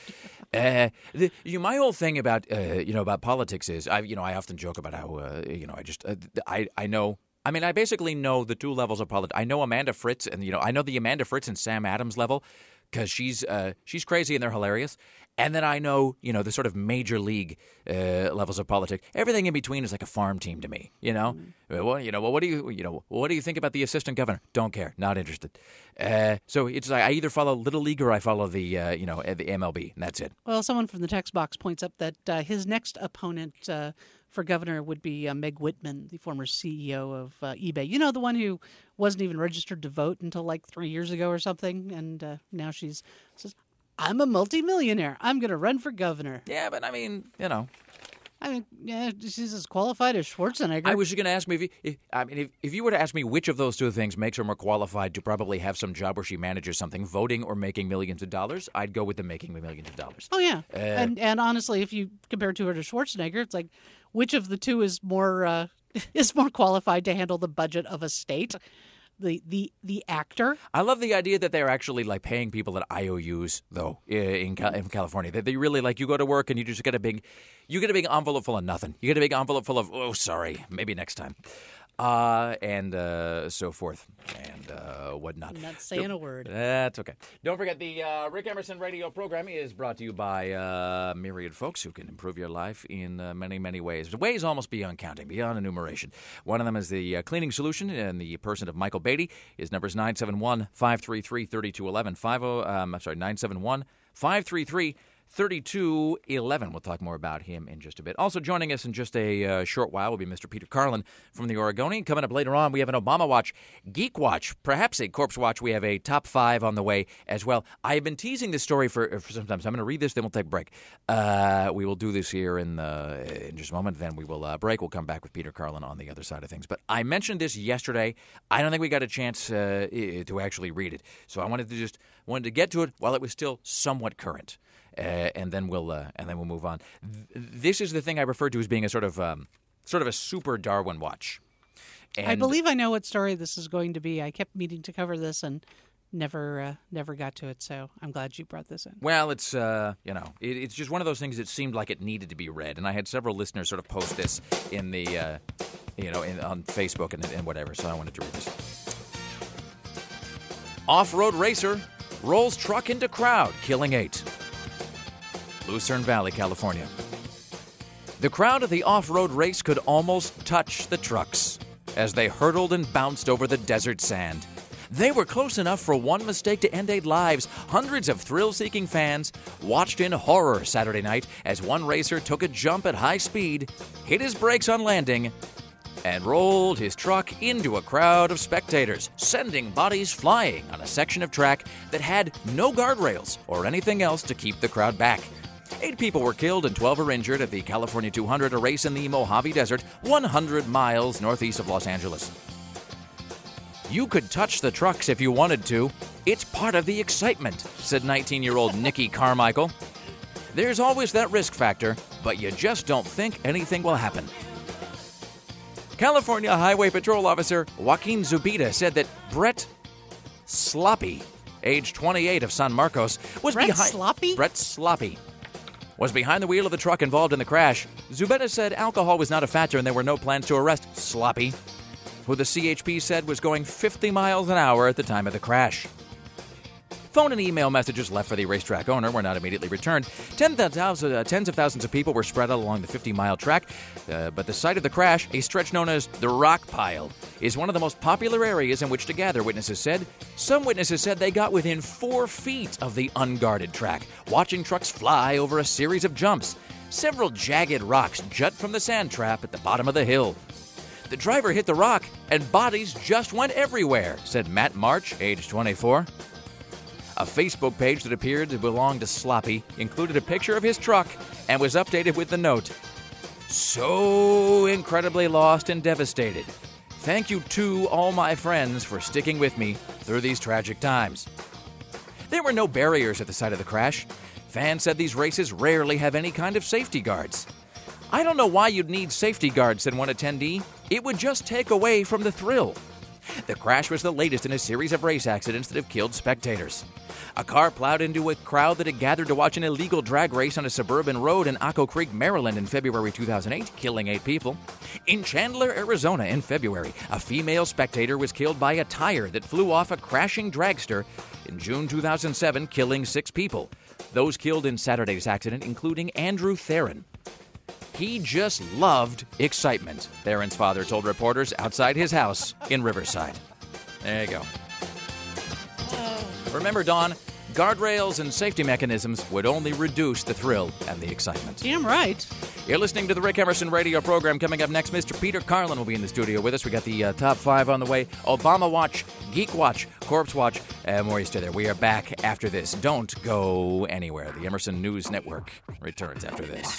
My whole thing about politics is, I often joke about how, I know. I mean, I basically know the two levels of politics. I know Amanda Fritz, and I know the Amanda Fritz and Sam Adams level, because she's crazy and they're hilarious. And then I know, the sort of major league levels of politics. Everything in between is like a farm team to me. Well, what do you think about the assistant governor? Don't care, not interested. So it's like I either follow Little League or I follow the the MLB, and that's it. Well, someone from the text box points up that his next opponent for governor would be Meg Whitman, the former CEO of eBay. The one who wasn't even registered to vote until 3 years ago or something, and now she's. I'm a multimillionaire. I'm going to run for governor. Yeah, but I mean, Yeah, she's as qualified as Schwarzenegger. I was going to ask me if you were to ask me which of those two things makes her more qualified to probably have some job where she manages something, voting or making millions of dollars, I'd go with the making millions of dollars. Oh yeah, and honestly, if you compare her to Schwarzenegger, it's like which of the two is more qualified to handle the budget of a state? The actor. I love the idea that they're actually like paying people at IOUs though in California. That they really like you go to work and you just get a big envelope full of nothing. You get a big envelope full of maybe next time, and so forth and whatnot. I'm not saying a word. That's okay. Don't forget the Rick Emerson radio program is brought to you by myriad folks who can improve your life in many, many ways. Ways almost beyond counting, beyond enumeration. One of them is the cleaning solution, and the person of Michael Beatty. His number is 971-533-3211. 971-533-3211. We'll talk more about him in just a bit. Also joining us in just a short while will be Mr. Peter Carlin from the Oregonian. Coming up later on, we have an Obama Watch, Geek Watch, perhaps a Corpse Watch. We have a top 5 on the way as well. I have been teasing this story for some time, so I'm going to read this, then we'll take a break. We will do this here in just a moment, then we will break. We'll come back with Peter Carlin on the other side of things. But I mentioned this yesterday. I don't think we got a chance to actually read it, so I wanted to get to it while it was still somewhat current. And then we'll move on. This is the thing I refer to as being a sort of a super Darwin watch. And I believe I know what story this is going to be. I kept meaning to cover this and never got to it. So I'm glad you brought this in. Well, it's it's just one of those things that seemed like it needed to be read, and I had several listeners sort of post this in the on Facebook and whatever. So I wanted to read this. Off-road racer rolls truck into crowd, killing 8. Lucerne Valley, California. The crowd at the off-road race could almost touch the trucks as they hurtled and bounced over the desert sand. They were close enough for one mistake to end 8 lives. Hundreds of thrill-seeking fans watched in horror Saturday night as one racer took a jump at high speed, hit his brakes on landing, and rolled his truck into a crowd of spectators, sending bodies flying on a section of track that had no guardrails or anything else to keep the crowd back. 8 people were killed and 12 were injured at the California 200, a race in the Mojave Desert, 100 miles northeast of Los Angeles. You could touch the trucks if you wanted to. It's part of the excitement, said 19-year-old Nikki Carmichael. There's always that risk factor, but you just don't think anything will happen. California Highway Patrol Officer Joaquin Zubita said that Brett Sloppy, age 28 of San Marcos, was Brett Sloppy was behind the wheel of the truck involved in the crash. Zubeta said alcohol was not a factor and there were no plans to arrest Sloppy, who the CHP said was going 50 miles an hour at the time of the crash. Phone and email messages left for the racetrack owner were not immediately returned. Tens of thousands of people were spread out along the 50-mile track, but the site of the crash, a stretch known as the Rock Pile, is one of the most popular areas in which to gather, witnesses said. Some witnesses said they got within 4 feet of the unguarded track, watching trucks fly over a series of jumps. Several jagged rocks jut from the sand trap at the bottom of the hill. The driver hit the rock, and bodies just went everywhere, said Matt March, age 24. A Facebook page that appeared to belong to Sloppy included a picture of his truck and was updated with the note, "So incredibly lost and devastated. Thank you to all my friends for sticking with me through these tragic times." There were no barriers at the site of the crash. Fans said these races rarely have any kind of safety guards. "I don't know why you'd need safety guards," said one attendee. "It would just take away from the thrill." The crash was the latest in a series of race accidents that have killed spectators. A car plowed into a crowd that had gathered to watch an illegal drag race on a suburban road in Acco Creek, Maryland in February 2008, killing 8 people. In Chandler, Arizona in February, a female spectator was killed by a tire that flew off a crashing dragster in June 2007, killing 6 people. Those killed in Saturday's accident, including Andrew Theron. He just loved excitement, Theron's father told reporters outside his house in Riverside. There you go. Remember, Dawn, guardrails and safety mechanisms would only reduce the thrill and the excitement. Damn right. You're listening to the Rick Emerson radio program. Coming up next, Mr. Peter Carlin will be in the studio with us. We got the top 5 on the way. Obama Watch, Geek Watch, Corpse Watch, and more. You stay there. We are back after this. Don't go anywhere. The Emerson News Network returns after this.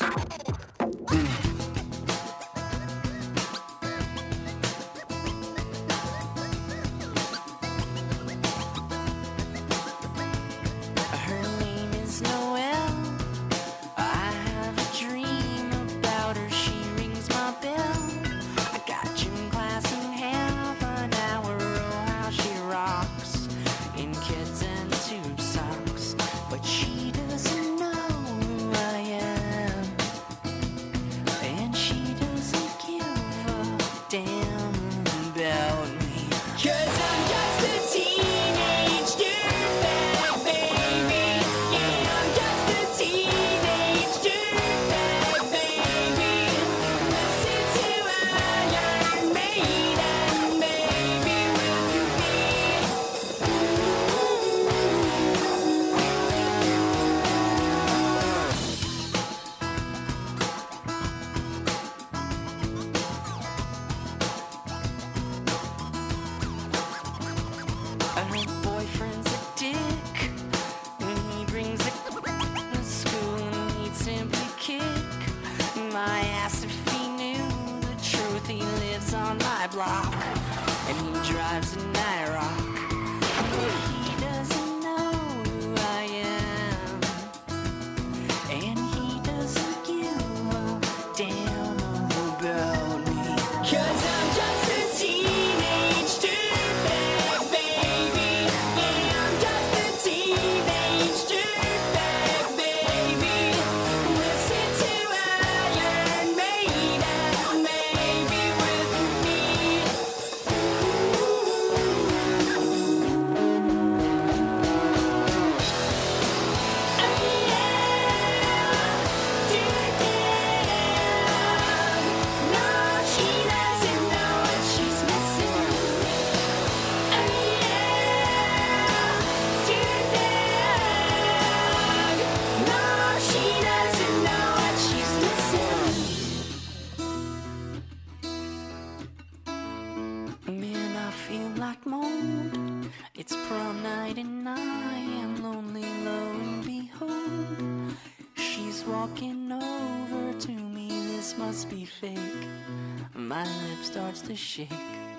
To shake.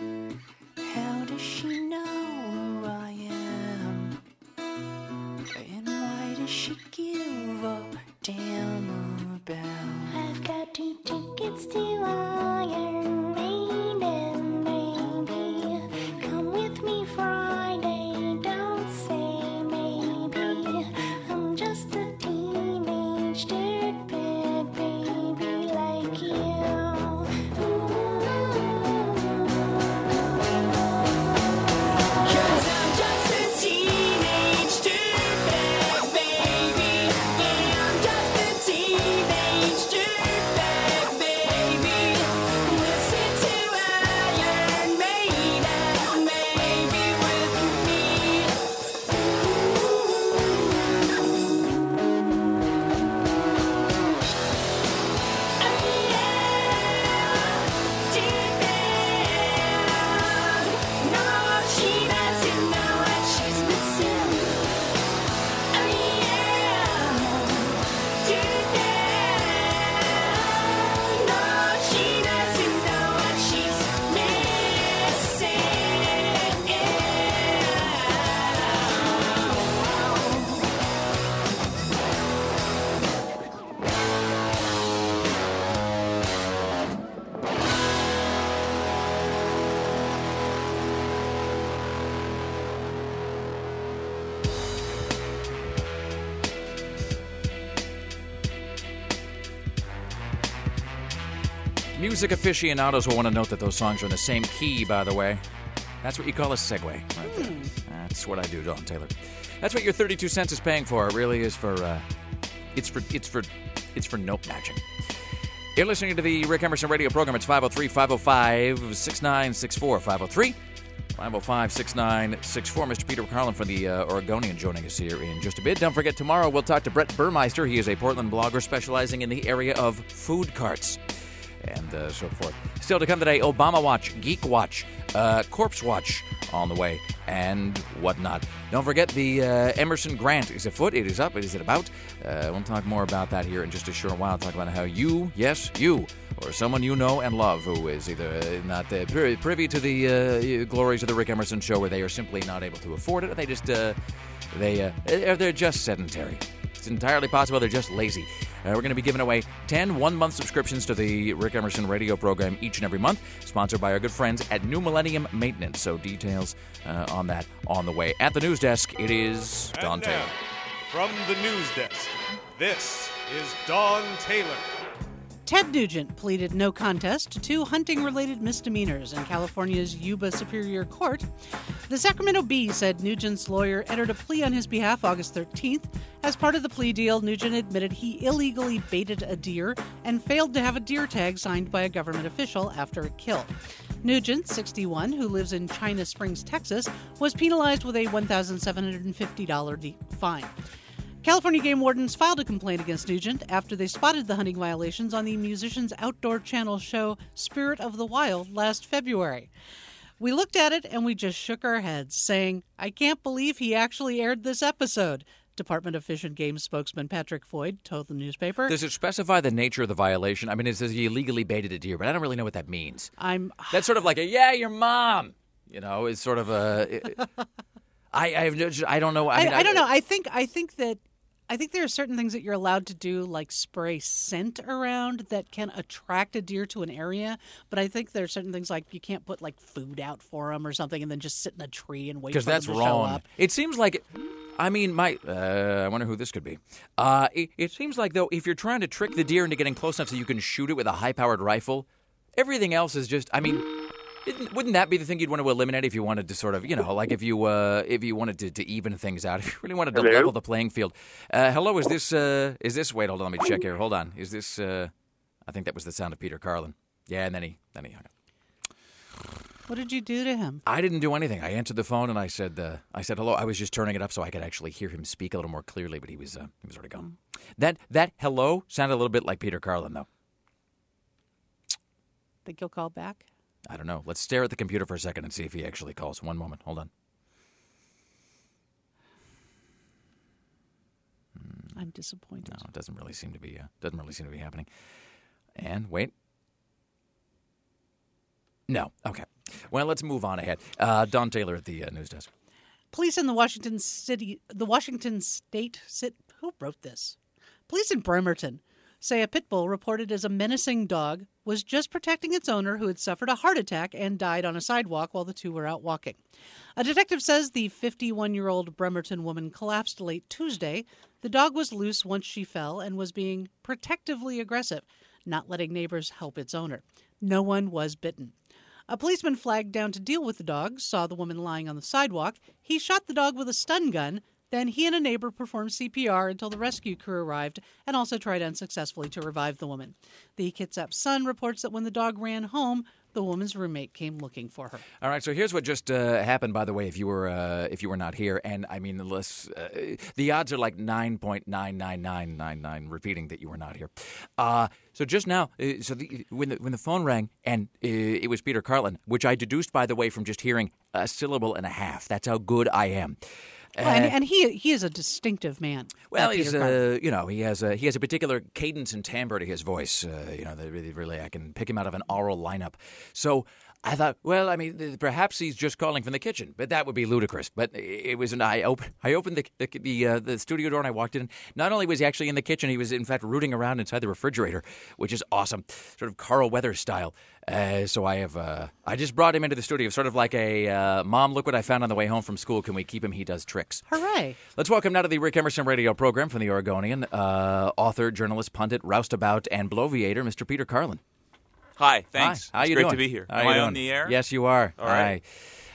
How does she know who I am? And why does she give a damn about? I've got 2 tickets to Iron Maiden, baby. Come with me Friday, don't say maybe. I'm just a teenage dirtbag baby like you. Music aficionados will want to note that those songs are in the same key, by the way. That's what you call a segue right there. That's what I do, Don Taylor. That's what your 32 cents is paying for. It really is for, it's for note matching. You're listening to the Rick Emerson radio program. It's 503-505-6964. 505-6964. Mr. Peter Carlin from the Oregonian joining us here in just a bit. Don't forget, tomorrow we'll talk to Brett Burmeister. He is a Portland blogger specializing in the area of food carts and so forth. Still to come today, Obama Watch, Geek Watch, Corpse Watch on the way, and whatnot. Don't forget, the Emerson Grant is afoot. It is up. It is about. We'll talk more about that here in just a short while. Talk about how you, yes, you, or someone you know and love who is either not privy to the glories of the Rick Emerson Show, or they are simply not able to afford it, or they just they're just sedentary. It's entirely possible they're just lazy. We're going to be giving away 10 one-month subscriptions to the Rick Emerson radio program each and every month, sponsored by our good friends at New Millennium Maintenance. So details on that on the way. At the news desk, it is Don And Taylor. now, from the news desk, this is Don Taylor. Ted Nugent pleaded no contest to 2 hunting-related misdemeanors in California's Yuba Superior Court. The Sacramento Bee said Nugent's lawyer entered a plea on his behalf August 13th. As part of the plea deal, Nugent admitted he illegally baited a deer and failed to have a deer tag signed by a government official after a kill. Nugent, 61, who lives in China Springs, Texas, was penalized with a $1,750 fine. California game wardens filed a complaint against Nugent after they spotted the hunting violations on the musician's outdoor channel show Spirit of the Wild last February. We looked at it and we just shook our heads, saying, "I can't believe he actually aired this episode," Department of Fish and Game spokesman Patrick Foyd told the newspaper. Does it specify the nature of the violation? I mean, it says he illegally baited a deer, but I don't really know what that means. That's sort of like your mom. You know, it's sort of a. I don't know. I don't know. I think there are certain things that you're allowed to do, like spray scent around that can attract a deer to an area. But I think there are certain things like you can't put like food out for them or something and then just sit in a tree and wait for them to show up. It seems like, I mean, I wonder who this could be. It seems like, though, if you're trying to trick the deer into getting close enough so you can shoot it with a high-powered rifle, everything else is just, I mean, wouldn't that be the thing you'd want to eliminate if you wanted to sort of, like if you wanted to even things out, if you really wanted to level the playing field? Hello, is this, wait, hold on, let me check here. Hold on. Is this, I think that was the sound of Peter Carlin. Yeah, and then he hung up. What did you do to him? I didn't do anything. I answered the phone and I said hello. I was just turning it up so I could actually hear him speak a little more clearly, but he was already gone. That hello sounded a little bit like Peter Carlin, though. Think he'll call back? I don't know. Let's stare at the computer for a second and see if he actually calls. One moment. Hold on. I'm disappointed. No, it doesn't really seem to be happening. And wait. No. Okay. Well, let's move on ahead. Don Taylor at the news desk. Police in who wrote this? Police in Bremerton say a pit bull reported as a menacing dog was just protecting its owner, who had suffered a heart attack and died on a sidewalk while the two were out walking. A detective says the 51-year-old Bremerton woman collapsed late Tuesday. The dog was loose once she fell and was being protectively aggressive, not letting neighbors help its owner. No one was bitten. A policeman flagged down to deal with the dog saw the woman lying on the sidewalk. He shot the dog with a stun gun. Then he and a neighbor performed CPR until the rescue crew arrived and also tried unsuccessfully to revive the woman. The Kitsap Sun reports that when the dog ran home, the woman's roommate came looking for her. All right, so here's what just happened, by the way, if you were not here. And, I mean, the odds are like 9.99999 repeating that you were not here. So just now, when the phone rang, and it was Peter Carlin, which I deduced, by the way, from just hearing a syllable and a half. That's how good I am. And he is a distinctive man. Well, he's he has a particular cadence and timbre to his voice. That really I can pick him out of an oral lineup. So I thought, well, I mean, perhaps he's just calling from the kitchen, but that would be ludicrous. But it was I opened the studio door and I walked in. Not only was he actually in the kitchen, he was in fact rooting around inside the refrigerator, which is awesome, sort of Carl Weathers style. So I just brought him into the studio, sort of like a Mom, look what I found on the way home from school. Can we keep him? He does tricks. Hooray! Let's welcome now to the Rick Emerson radio program from the Oregonian, author, journalist, pundit, roustabout, and bloviator, Mr. Peter Carlin. Hi, thanks. Hi. How it's you great doing? to be here. How Am you I doing? on the air? Yes, you are. All right.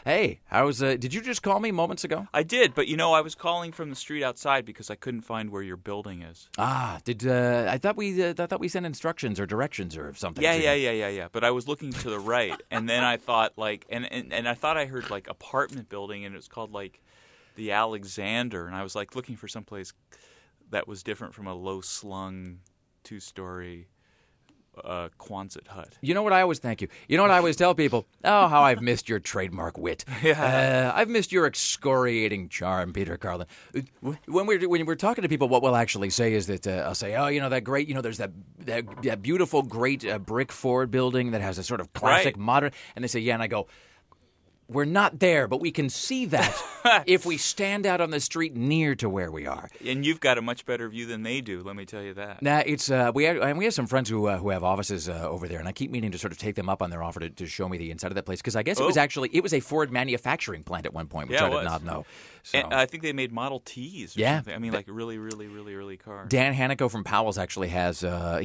Hey, how's did you just call me moments ago? I did, but I was calling from the street outside because I couldn't find where your building is. Ah, I thought we sent instructions or directions or something. Yeah. But I was looking to the right, and then I thought and I thought I heard like apartment building, and it was called like the Alexander, and I was like looking for someplace that was different from a low-slung 2-story Quonset hut. You know what I always thank you. You know what I always tell people? Oh, how I've missed your trademark wit. Yeah. I've missed your excoriating charm, Peter Carlin. When we're talking to people, what we'll actually say is that I'll say, oh, that great, there's that beautiful, great brick Ford building that has a sort of classic modern, and they say, yeah, and I go, we're not there, but we can see that if we stand out on the street near to where we are. And you've got a much better view than they do, let me tell you that. Nah, it's we have some friends who have offices over there, and I keep meaning to sort of take them up on their offer to show me the inside of that place, because I guess it was a Ford manufacturing plant at one point, which I did not know. So. And I think they made Model Ts or something. I mean, like really, really, really early cars. Dan Hanico from Powell's actually has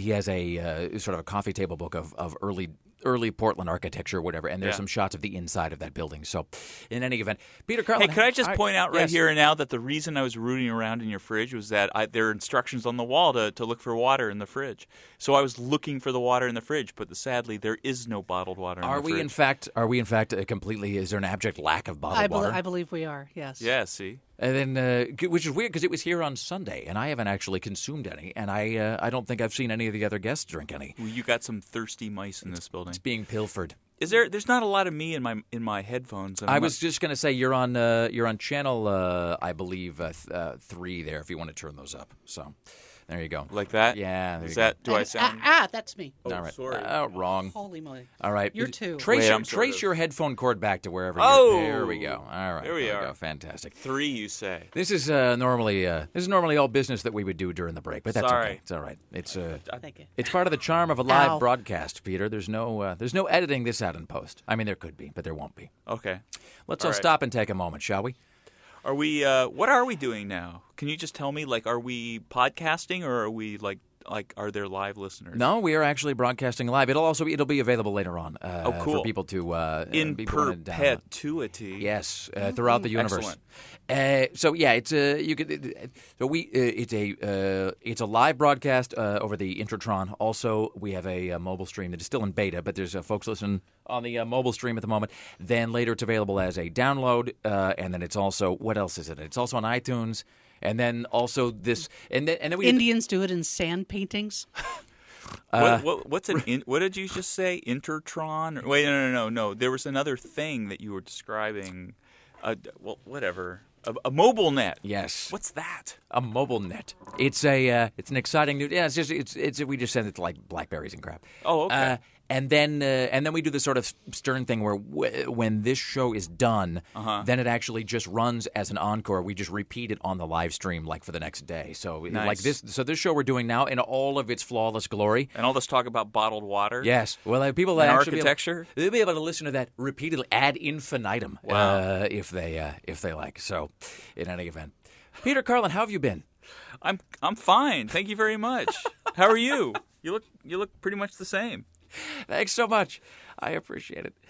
a sort of a coffee table book of early Portland architecture or whatever, and there's some shots of the inside of that building. So in any event, Peter Carlin. Hey, could I just point out right here and now that the reason I was rooting around in your fridge was that there are instructions on the wall to look for water in the fridge. So I was looking for the water in the fridge, but sadly there is no bottled water in the fridge. Are we in fact completely, is there an abject lack of bottled water? I believe we are, yes. Yeah, see? And then, which is weird because it was here on Sunday, and I haven't actually consumed any, and I don't think I've seen any of the other guests drink any. Well, you got some thirsty mice in this building. It's being pilfered. There's not a lot of me in my headphones. I was just going to say you're on channel I believe 3 there if you want to turn those up. So. There you go. Like that? Yeah. Is that? Do I sound? That's me. Oh, all right. Sorry. Wrong. Holy moly. All right. You're 2. Trace your headphone cord back to wherever. Oh, there we go. All right. There we are. Go. Fantastic. 3, you say? This is normally all business that we would do during the break, but that's Sorry. okay. It's all right. It's Thank you. It's part of the charm of a live broadcast, Peter. There's no editing this out in post. I mean, there could be, but there won't be. Okay. Let's all stop and take a moment, shall we? Are we? What are we doing now? Can you just tell me? Like, are we podcasting or are we like are there live listeners? No, we are actually broadcasting live. It'll be available later on. Cool. For people to in perpetuity. Yes, throughout the universe. Excellent. So yeah, it's you could. So we it's a live broadcast over the Introtron. Also, we have a mobile stream that is still in beta, but there's folks listening on the mobile stream at the moment. Then later, it's available as a download, and then it's also what else is it? It's also on iTunes. And then also this, and then we Indians do it in sand paintings. What's what did you just say? Intertron? Wait, no. There was another thing that you were describing. Well, whatever. A mobile net. Yes. What's that? A mobile net. It's an exciting new. Yeah, it's we just send it to like Blackberries and crap. Oh, okay. And then we do this sort of stern thing where when this show is done, then it actually just runs as an encore. We just repeat it on the live stream like for the next day. So nice. like this. So this show we're doing now in all of its flawless glory. And all this talk about bottled water. Yes. Well, people and actually architecture. They'll be able to listen to that repeatedly ad infinitum. Wow. If they like. So in any event, Peter Carlin, how have you been? I'm fine. Thank you very much. How are you? You look pretty much the same. Thanks so much. I appreciate it.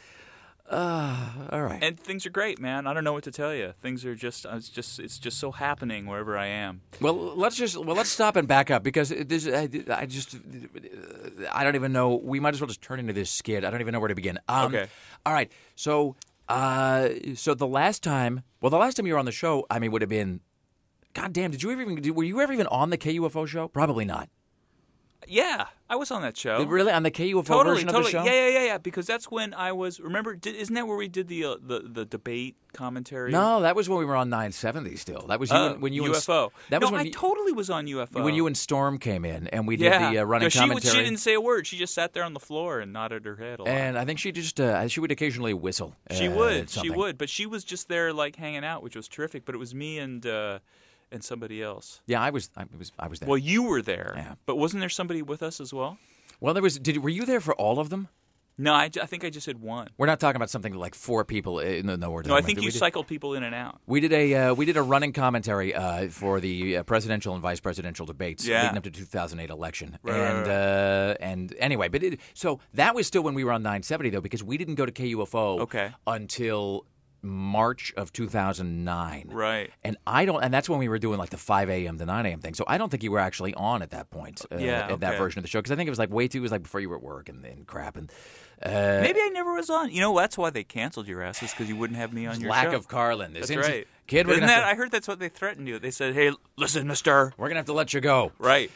All right. And things are great, man. I don't know what to tell you. Things are it's just so happening wherever I am. Well, let's stop and back up because I don't even know. We might as well just turn into this skid. I don't even know where to begin. Okay. All right. So the last time you were on the show, I mean, would have been, God damn, were you ever even on the KUFO show? Probably not. Yeah, I was on that show. Really? On the KUFO version of the show? Yeah. Because that's when I was. Remember? Isn't that where we did the debate commentary? No, that was when we were on 970. Still, that was when you UFO. I totally was on UFO when you and Storm came in and we did the running commentary. She didn't say a word. She just sat there on the floor and nodded her head a lot. And I think she just she would occasionally whistle. She would, but she was just there like hanging out, which was terrific. But it was me and somebody else. Yeah, I was there. Well, you were there. Yeah. But wasn't there somebody with us as well? Well, were you there for all of them? No, I think I just had one. We're not talking about something like 4 people. No, I think you cycled people in and out. We did a running commentary for the presidential and vice presidential debates leading up to 2008 election. Right. And anyway, but so that was still when we were on 970 though, because we didn't go to KUFO until March of 2009. Right. And and that's when we were doing like the 5 a.m. to 9 a.m. thing. So I don't think you were actually on at that point. At that version of the show, because I think it was like it was like before you were at work and crap. And maybe I never was on. That's why they canceled your asses, because you wouldn't have me on your show. Lack of Carlin. That's right. Kid, I heard that's what they threatened you. They said, "Hey, listen, mister, we're gonna have to let you go." Right.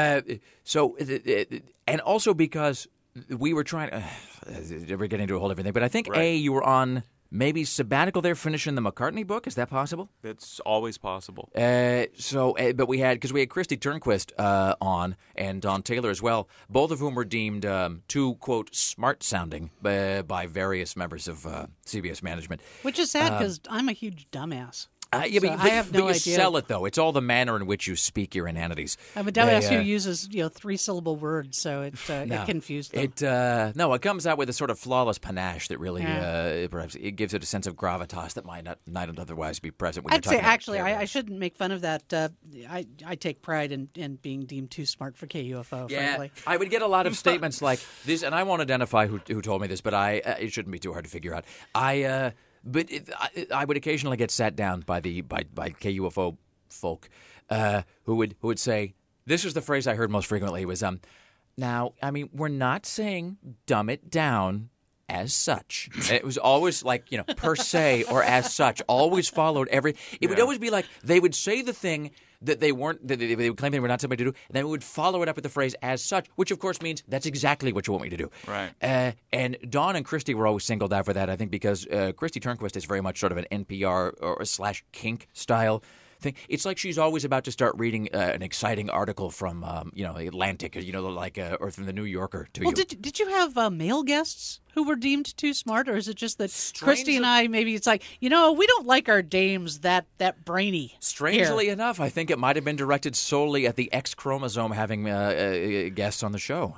And also because we were trying. We're getting into a whole different thing, but I think you were on maybe sabbatical there, finishing the McCartney book. Is that possible? That's always possible. But we had Christy Turnquist on, and Don Taylor as well, both of whom were deemed too, quote, smart sounding by various members of CBS management. Which is sad, because I'm a huge dumbass. I have no idea. You sell it, though. It's all the manner in which you speak your inanities. I'm a dumbass who uses 3-syllable words, so it confused them. It comes out with a sort of flawless panache that really perhaps it gives it a sense of gravitas that might not otherwise be present. When I'd say actually I shouldn't make fun of that. I take pride in being deemed too smart for KUFO. Yeah, frankly. I would get a lot of statements like this, and I won't identify who told me this, but it shouldn't be too hard to figure out. But I would occasionally get sat down by KUFO folk who would say, this was the phrase I heard most frequently was, now, I mean, we're not saying dumb it down as such. It was always like, per se or as such, always followed every. It would always be like they would say the thing that they weren't, that they would claim they were not somebody to do, and then we would follow it up with the phrase as such, which of course means that's exactly what you want me to do. Right. And Dawn and Christy were always singled out for that, I think, because Christy Turnquist is very much sort of an NPR or / kink style thing. It's like she's always about to start reading an exciting article from, Atlantic, or from the New Yorker to you. Did you have male guests who were deemed too smart, or is it just that Christy and I, maybe it's like, we don't like our dames that brainy? Strangely enough, I think it might have been directed solely at the X chromosome having guests on the show.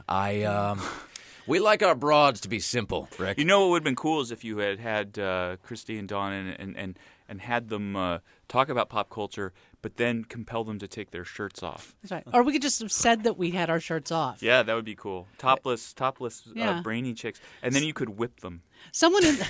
We like our broads to be simple, Rick. What would have been cool is if you had Christy and Dawn and had them talk about pop culture, but then compel them to take their shirts off. That's right. Or we could just have said that we had our shirts off. Yeah, that would be cool. Topless, brainy chicks, and then you could whip them. Someone in.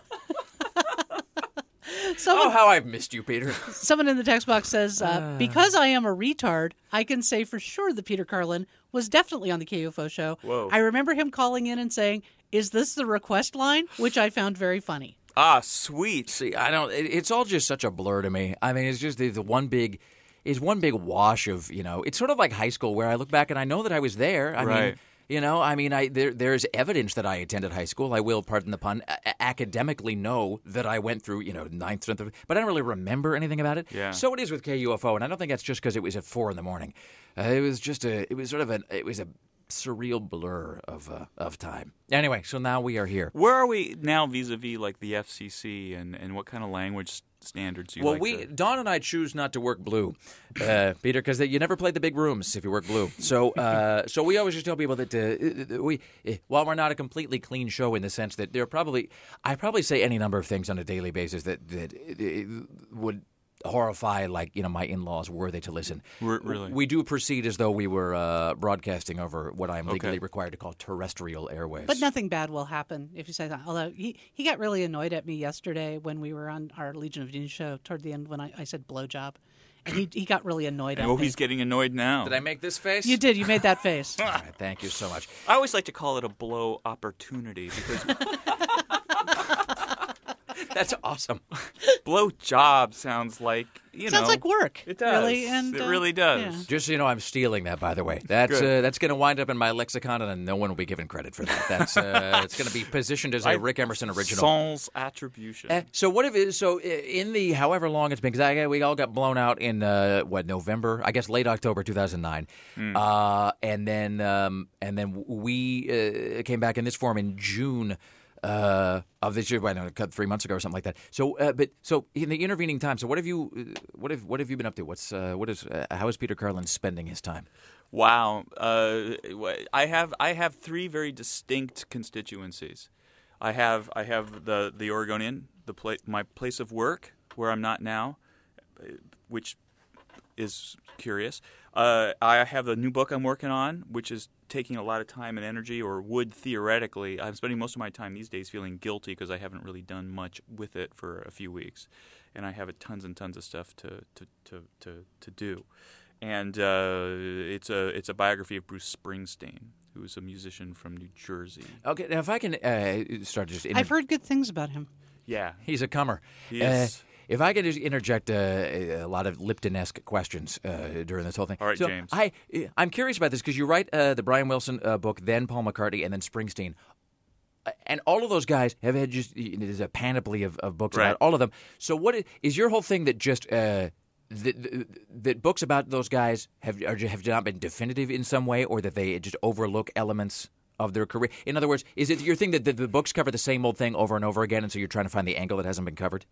How I've missed you, Peter. Someone in the text box says, because I am a retard, I can say for sure that Peter Carlin was definitely on the KUFO show. Whoa. I remember him calling in and saying, "Is this the request line?" Which I found very funny. Ah, sweet. See, I don't. It's all just such a blur to me. I mean, it's just the one big. Is one big wash of It's sort of like high school where I look back and I know that I was there. Right. There's evidence that I attended high school. I will, pardon the pun, academically know that I went through, 9th, 10th, but I don't really remember anything about it. Yeah. So it is with KUFO, and I don't think that's just because it was at 4 a.m. It was a surreal blur of time. Anyway, so now we are here. Where are we now vis-a-vis like the FCC and what kind of language standards Dawn and I choose not to work blue, Peter, because you never play the big rooms if you work blue. So we always just tell people that while we're not a completely clean show in the sense that I probably say any number of things on a daily basis that would horrify, my in-laws were they to listen. Really? We do proceed as though we were broadcasting over what I am legally required to call terrestrial airwaves. But nothing bad will happen if you say that. Although he got really annoyed at me yesterday when we were on our Legion of Doom show toward the end when I said blowjob. And he got really annoyed at me. Oh, he's getting annoyed now. Did I make this face? You did. You made that face. All right, thank you so much. I always like to call it a blow opportunity because... That's awesome. Blow job sounds like, sounds like work. It does. Really, and, it really does. Yeah. Just so you know, I'm stealing that, by the way. That's going to wind up in my lexicon, and no one will be given credit for that. That's it's going to be positioned as a Rick Emerson original. Sans attribution. So in the however long it's been, because we all got blown out in November, I guess late October 2009, and then we came back in this form in June. Of this year, cut 3 months ago or something like that. So in the intervening time, so what have you been up to? How is Peter Carlin spending his time? Wow, I have 3 very distinct constituencies. I have the Oregonian, my place of work where I'm not now, which is curious. I have a new book I'm working on, which is taking a lot of time and energy, or would theoretically. I'm spending most of my time these days feeling guilty because I haven't really done much with it for a few weeks, and I have tons and tons of stuff to do. And it's a biography of Bruce Springsteen, who is a musician from New Jersey. Okay, now if I can start just... I've heard good things about him. Yeah. He's a comer. He is. If I could just interject a lot of Lipton-esque questions during this whole thing. All right, so James. I'm curious about this because you write the Brian Wilson book, then Paul McCartney, and then Springsteen. And all of those guys have had just there's a panoply of books about all of them. So what is your whole thing that just that books about those guys have not been definitive in some way, or that they just overlook elements of their career? In other words, is it your thing that the books cover the same old thing over and over again, and so you're trying to find the angle that hasn't been covered?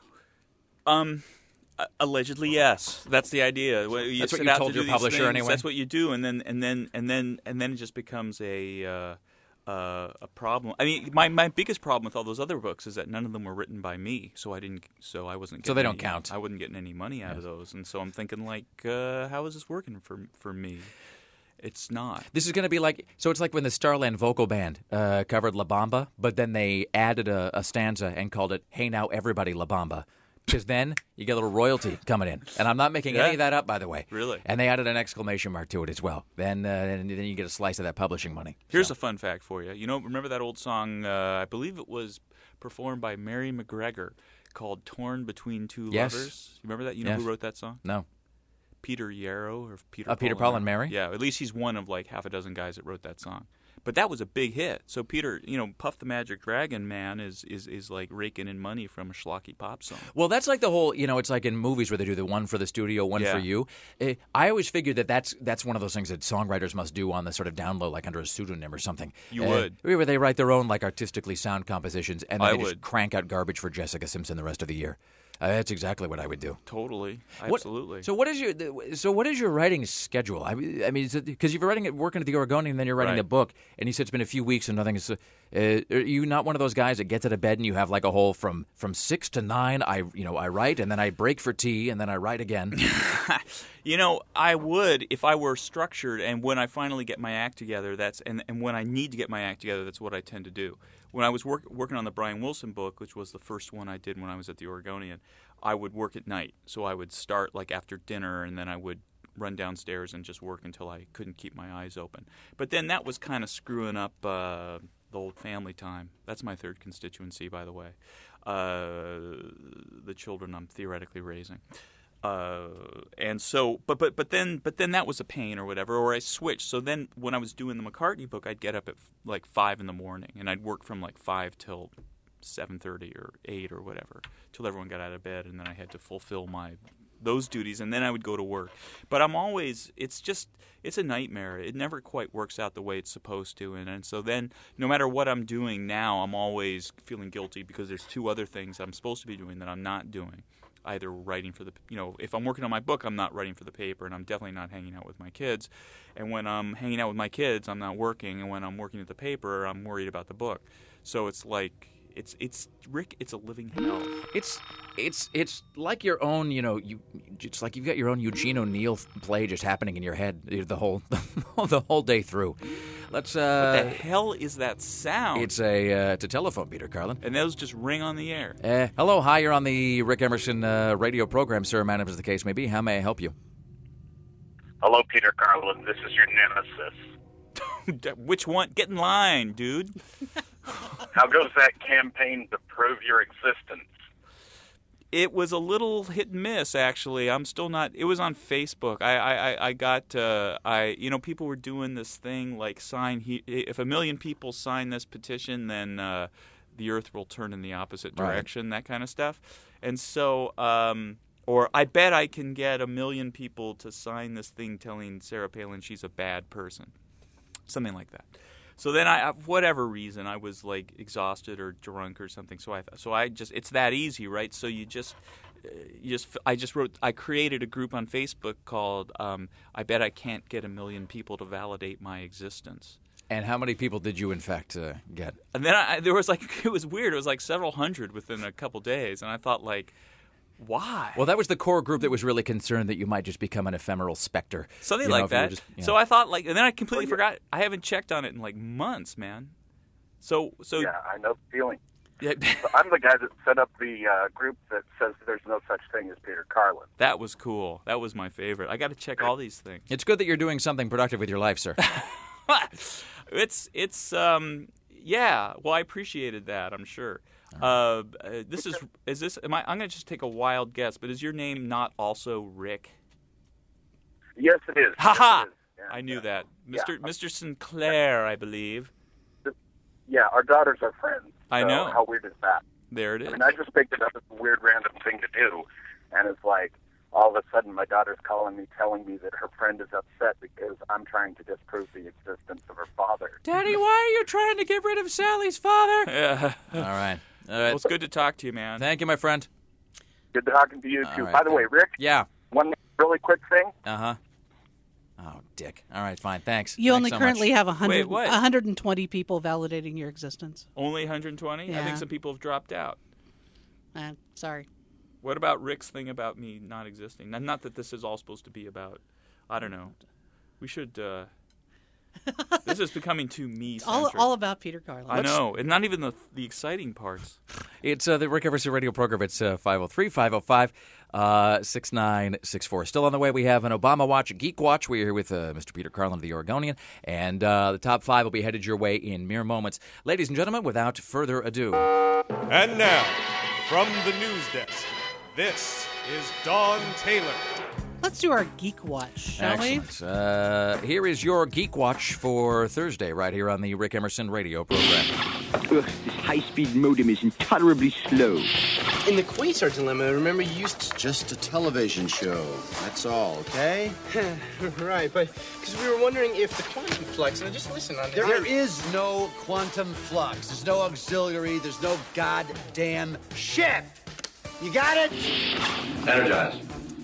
Allegedly, yes. That's the idea. That's what you told your publisher anyway. That's what you do, and then it just becomes a problem. I mean, my biggest problem with all those other books is that none of them were written by me, so I wasn't. So they don't count. I wasn't getting any money out of those, and so I'm thinking like, how is this working for me? It's not. This is going to be like, so it's like when the Starland Vocal Band covered La Bamba, but then they added a stanza and called it "Hey Now Everybody La Bamba." Because then you get a little royalty coming in. And I'm not making any of that up, by the way. Really? And they added an exclamation mark to it as well. Then you get a slice of that publishing money. Here's a fun fact for you. You know, remember that old song, I believe it was performed by Mary McGregor, called Torn Between Two Lovers? You remember that? You know who wrote that song? No. Peter Yarrow or Peter Paul and Mary? Yeah, at least he's one of like half a dozen guys that wrote that song. But that was a big hit. So Peter, Puff the Magic Dragon Man is like raking in money from a schlocky pop song. Well, that's like the whole, it's like in movies where they do the one for the studio, one for you. I always figured that's one of those things that songwriters must do on the sort of down low, like under a pseudonym or something. You would. Where they write their own like artistically sound compositions, and then they just would. crank out garbage for Jessica Simpson the rest of the year. That's exactly what I would do. Totally, absolutely. So what is your writing schedule? I mean, because you're working at the Oregonian, and then you're writing the book, and you said it's been a few weeks and nothing is. Are you not one of those guys that gets out of bed and you have like a whole from 6 to 9? I write, and then I break for tea, and then I write again. I would if I were structured, and when I finally get my act together, and when I need to get my act together, that's what I tend to do. When I was working on the Brian Wilson book, which was the first one I did when I was at the Oregonian, I would work at night. So I would start like after dinner, and then I would run downstairs and just work until I couldn't keep my eyes open. But then that was kind of screwing up the old family time. That's my third constituency, by the way. The children I'm theoretically raising. And so, but then that was a pain or whatever, or I switched. So then when I was doing the McCartney book, I'd get up at like 5 in the morning, and I'd work from like 5 till 7:30 or 8 or whatever, till everyone got out of bed, and then I had to fulfill those duties, and then I would go to work. But it's a nightmare. It never quite works out the way it's supposed to, and so then no matter what I'm doing now, I'm always feeling guilty because there's 2 other things I'm supposed to be doing that I'm not doing. Either writing for if I'm working on my book, I'm not writing for the paper, and I'm definitely not hanging out with my kids. And when I'm hanging out with my kids, I'm not working, and when I'm working at the paper, I'm worried about the book. So it's like Rick, it's a living hell. It's like your own, it's like you've got your own Eugene O'Neill play just happening in your head the whole day through. Let's. What the hell is that sound? It's a telephone, Peter Carlin. And those just ring on the air. Hello, hi. You're on the Rick Emerson radio program, sir. Madam, as the case may be. How may I help you? Hello, Peter Carlin. This is your nemesis. Which one? Get in line, dude. How goes that campaign to prove your existence? It was a little hit and miss, actually. I'm still not. It was on Facebook. I got. People were doing this thing like if 1 million people sign this petition, then the Earth will turn in the opposite direction. Right. That kind of stuff. And so, or I bet I can get 1 million people to sign this thing telling Sarah Palin she's a bad person, something like that. So then, for whatever reason, I was like exhausted or drunk or something. So it's that easy, right? So I created a group on Facebook called "I Bet I Can't Get 1 Million People to Validate My Existence." And how many people did you in fact get? And then there was it was weird. It was like several hundred within a couple days, and I thought like, Why? Well, that was the core group that was really concerned that you might just become an ephemeral specter. Something You know, like if you were that. just- yeah. So I thought, like, and then I completely forgot. I haven't checked on it in like months, man. So Yeah, I know the feeling. yeah, I'm the guy that set up the group that says there's no such thing as Peter Carlin. that was cool. That was my favorite. I got to check all these things. It's good that you're doing something productive with your life, sir. it's yeah. Well, I appreciated that. I'm sure. This is this? I'm going to just take a wild guess, but is your name not also Rick? Yes, it is. Ha ha! Yes, it is. Yeah, I knew yeah. that, Yeah. Mr. Sinclair, I believe. Yeah, our daughters are friends. I so know. How weird is that? There it is. I mean, I just picked it up as a weird random thing to do, and it's like all of a sudden my daughter's calling me, telling me that her friend is upset because I'm trying to disprove the existence of her father. Daddy, why are you trying to get rid of Sally's father? Yeah. All right. Well, it's good to talk to you, man. Thank you, my friend. Good talking to you too. right, By the way, Rick, Yeah. one really quick thing. Uh-huh. Oh, dick. All right, fine. Thanks. You Thanks only so currently much. have Wait, what? 120 people validating your existence. Only 120? I Yeah. think some people have dropped out. Sorry. What about Rick's thing about me not existing? Not that this is all supposed to be about. I don't know. We should. This is becoming too me-centric. All about Peter Carlin. I know, and not even the exciting parts. It's the Rick Everson radio program. It's 503-505-6964. Still on the way, we have an Obama Watch, a Geek Watch. We're here with Mr. Peter Carlin of the Oregonian, and the top 5 will be headed your way in mere moments. Ladies and gentlemen, without further ado. And now, from the news desk, this is Dawn Taylor. Let's do our Geek Watch, shall we? Excellent. Here is your Geek Watch for Thursday, right here on the Rick Emerson radio program. Ugh, this high-speed modem is intolerably slow. In the Quasar Dilemma, remember you used to... Just a television show. That's all, okay? Right, but because we were wondering if the quantum flux... Now, just listen on this. There is no quantum flux. There's no auxiliary. There's no goddamn shift. You got it? Energize.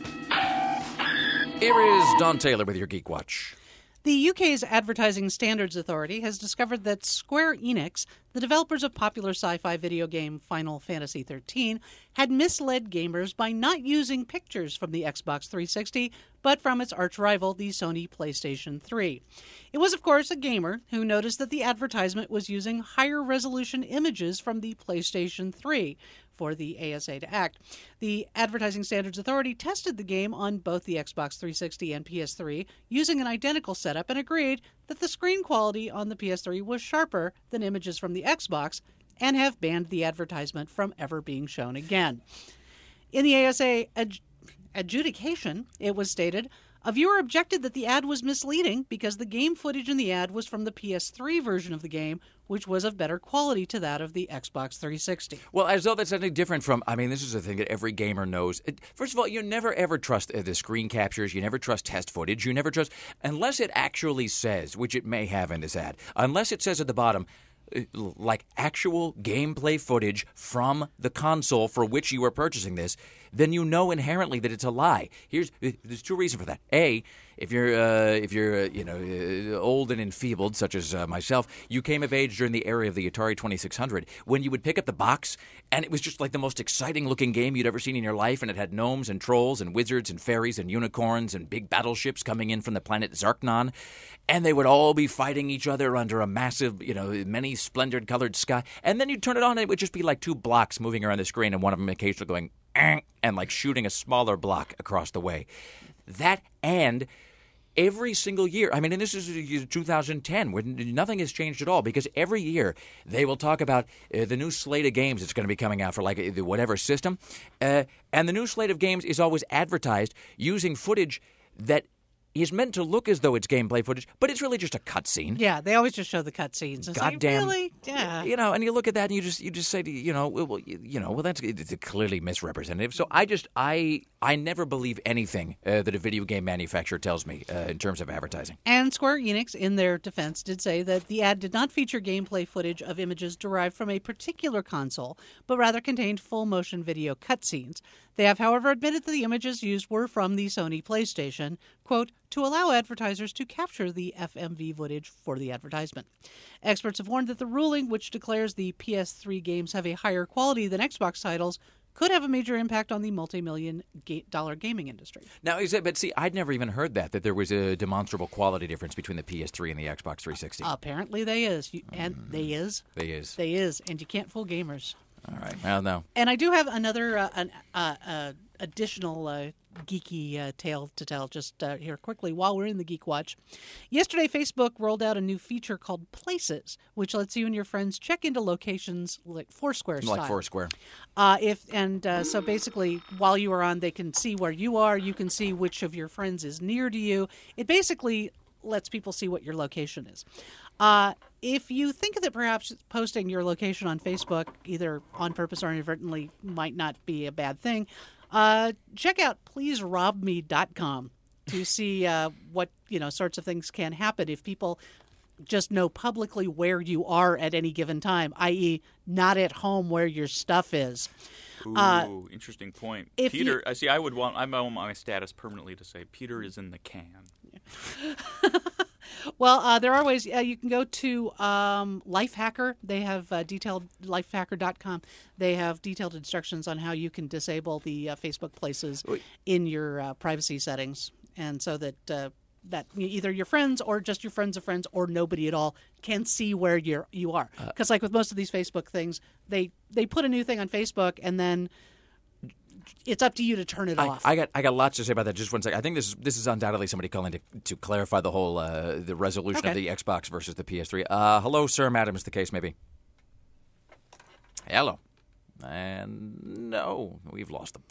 Here is Don Taylor with your Geek Watch. The UK's Advertising Standards Authority has discovered that Square Enix, the developers of popular sci-fi video game Final Fantasy XIII, had misled gamers by not using pictures from the Xbox 360, but from its arch-rival, the Sony PlayStation 3. It was, of course, a gamer who noticed that the advertisement was using higher-resolution images from the PlayStation 3 for the ASA to act. The Advertising Standards Authority tested the game on both the Xbox 360 and PS3 using an identical setup and agreed that the screen quality on the PS3 was sharper than images from the Xbox and have banned the advertisement from ever being shown again. In the ASA adjudication, it was stated, a viewer objected that the ad was misleading because the game footage in the ad was from the PS3 version of the game, which was of better quality to that of the Xbox 360. Well, as though that's anything different from, I mean, this is a thing that every gamer knows. First of all, you never ever trust the screen captures. You never trust test footage. You never trust, unless it actually says, which it may have in this ad, unless it says at the bottom, like actual gameplay footage from the console for which you are purchasing this, then you know inherently that it's a lie. There's two reasons for that. A, if you're old and enfeebled, such as myself, you came of age during the era of the Atari 2600, when you would pick up the box and it was just like the most exciting looking game you'd ever seen in your life, and it had gnomes and trolls and wizards and fairies and unicorns and big battleships coming in from the planet Zarknon, and they would all be fighting each other under a massive, many splendored colored sky, and then you'd turn it on and it would just be like two blocks moving around the screen and one of them occasionally going and like shooting a smaller block across the way. That, and every single year, I mean, and this is 2010, where nothing has changed at all, because every year they will talk about the new slate of games that's going to be coming out for like the whatever system, and the new slate of games is always advertised using footage that is meant to look as though it's gameplay footage, but it's really just a cutscene. Yeah, they always just show the cutscenes. Goddamn, really? Yeah. And you look at that and you just say, well, that's it's clearly misrepresentative. So I never believe anything that a video game manufacturer tells me in terms of advertising. And Square Enix, in their defense, did say that the ad did not feature gameplay footage of images derived from a particular console, but rather contained full-motion video cutscenes. They have, however, admitted that the images used were from the Sony PlayStation, quote, to allow advertisers to capture the FMV footage for the advertisement. Experts have warned that the ruling, which declares the PS3 games have a higher quality than Xbox titles, could have a major impact on the multi-million dollar gaming industry. Now, but see, I'd never even heard that there was a demonstrable quality difference between the PS3 and the Xbox 360. Apparently, they is, and they is, and you can't fool gamers. All right, well, no. And I do have another additional geeky tale to tell just here quickly while we're in the Geek Watch. Yesterday, Facebook rolled out a new feature called Places, which lets you and your friends check into locations like Foursquare style. Like Foursquare. So basically, while you are on, they can see where you are. You can see which of your friends is near to you. It basically lets people see what your location is. If you think that perhaps posting your location on Facebook, either on purpose or inadvertently, might not be a bad thing, check out pleaserobme.com to see what sorts of things can happen if people just know publicly where you are at any given time, i.e., not at home where your stuff is. Ooh, interesting point. Peter, I would want my status permanently to say Peter is in the can. Well, there are ways. You can go to Lifehacker. They have lifehacker.com. They have detailed instructions on how you can disable the Facebook Places in your privacy settings, and so that either your friends or just your friends of friends or nobody at all can see where you are. Because like with most of these Facebook things, they put a new thing on Facebook and then it's up to you to turn it off. I got lots to say about that. Just one second. I think this is undoubtedly somebody calling to clarify the whole the resolution of the Xbox versus the PS3. Hello, sir, madam, is the case maybe? Hello. And no, we've lost them.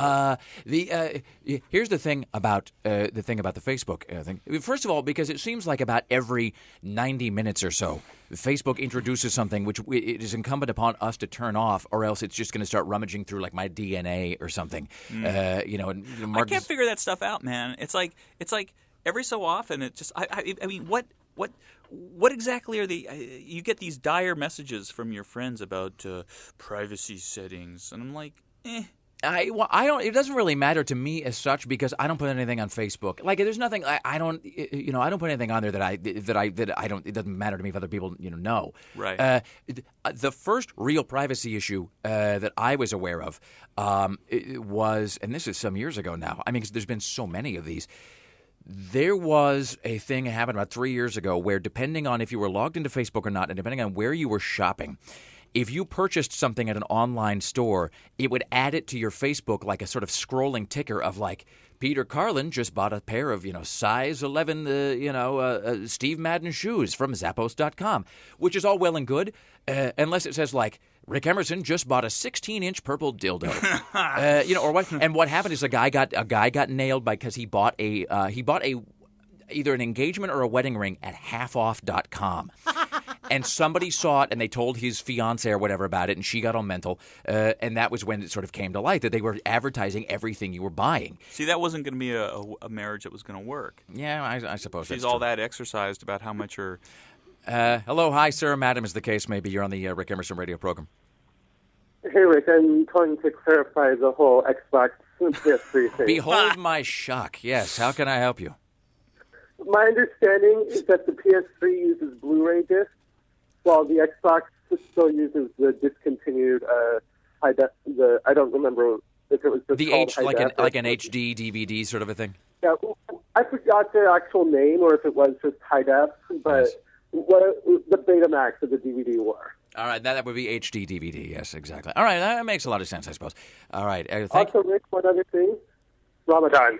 Here's the thing about the Facebook thing. First of all, because it seems like about every 90 minutes or so, Facebook introduces something which it is incumbent upon us to turn off, or else it's just going to start rummaging through like my DNA or something. I can't figure that stuff out, man. It's like every so often it just. I mean, what exactly are you get these dire messages from your friends about privacy settings, and I'm like, I don't. It doesn't really matter to me as such because I don't put anything on Facebook. Like, there's nothing. I don't put anything on there that I don't. It doesn't matter to me if other people know. Right. The first real privacy issue that I was aware of was, and this is some years ago now. I mean, 'cause there's been so many of these. There was a thing that happened about 3 years ago where depending on if you were logged into Facebook or not and depending on where you were shopping, if you purchased something at an online store, it would add it to your Facebook like a sort of scrolling ticker of like, Peter Carlin just bought a pair of, size 11, Steve Madden shoes from Zappos.com, which is all well and good, unless it says like, Rick Emerson just bought a 16-inch purple dildo, or what? And what happened is a guy got nailed because he bought either an engagement or a wedding ring at halfoff.com. And somebody saw it, and they told his fiancée or whatever about it, and she got all mental. And that was when it sort of came to light that they were advertising everything you were buying. See, that wasn't going to be a marriage that was going to work. Yeah, I suppose she's all that exercised about how much her... hello, hi, sir, madam, is the case maybe. You're on the Rick Emerson radio program. Hey, Rick, I'm calling to clarify the whole Xbox PS3 thing. Behold my shock. Yes, how can I help you? My understanding is that the PS3 uses Blu-ray discs, while the Xbox still uses the discontinued I don't remember if it was just called like an HD DVD sort of a thing. Yeah, I forgot the actual name or if it was just high def, but what the Betamax of the DVD were. All right, that would be HD DVD. Yes, exactly. All right, that makes a lot of sense, I suppose. All right. Also, Rick, one other thing. Ramadan.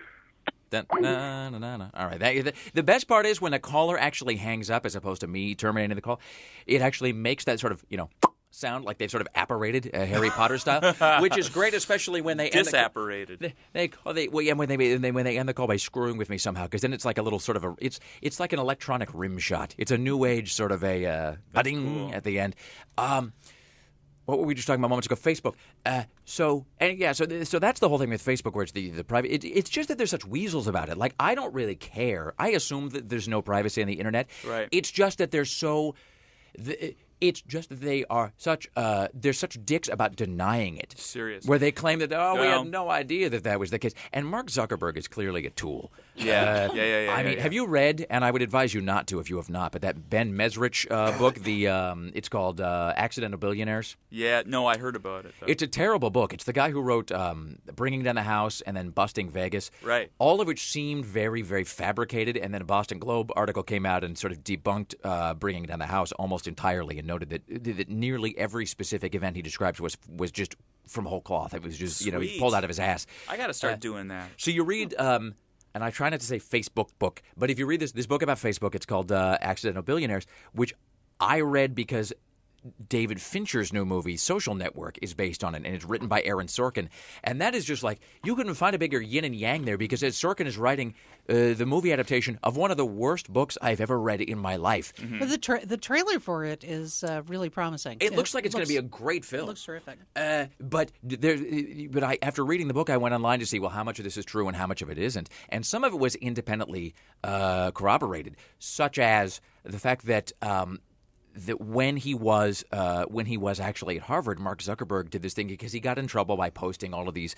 All right. The best part is when a caller actually hangs up as opposed to me terminating the call, it actually makes that sort of, sound like they've sort of apparated Harry Potter style, which is great, especially when they disapparated. When they end the call by screwing with me somehow, because then it's like a little sort of it's like an electronic rim shot. It's a new age sort of a ding cool. At the end. What were we just talking about moments ago? Facebook. So that's the whole thing with Facebook, where it's the private. It's just that there's such weasels about it. Like, I don't really care. I assume that there's no privacy on the internet. Right. It's just that they're so. It's just that they're such dicks about denying it. Serious. Where they claim that we had no idea that was the case. And Mark Zuckerberg is clearly a tool. Yeah. I mean, have you read, and I would advise you not to if you have not, but that Ben Mesrich book, it's called Accidental Billionaires? Yeah, no, I heard about it, though. It's a terrible book. It's the guy who wrote Bringing Down the House and then Busting Vegas. Right. All of which seemed very, very fabricated, and then a Boston Globe article came out and sort of debunked Bringing Down the House almost entirely and noted that nearly every specific event he describes was just from whole cloth. It was just, he Sweet. pulled out of his ass. I got to start doing that. So you read, and I try not to say Facebook book, but if you read this book about Facebook, it's called Accidental Billionaires, which I read because David Fincher's new movie, Social Network, is based on it, and it's written by Aaron Sorkin. And that is just like, you couldn't find a bigger yin and yang there, because as Sorkin is writing the movie adaptation of one of the worst books I've ever read in my life. Mm-hmm. But the trailer for it is really promising. It looks like it's going to be a great film. It looks terrific. But after reading the book, I went online to see, well, how much of this is true and how much of it isn't. And some of it was independently corroborated, such as the fact that when he was actually at Harvard, Mark Zuckerberg did this thing because he got in trouble by posting all of these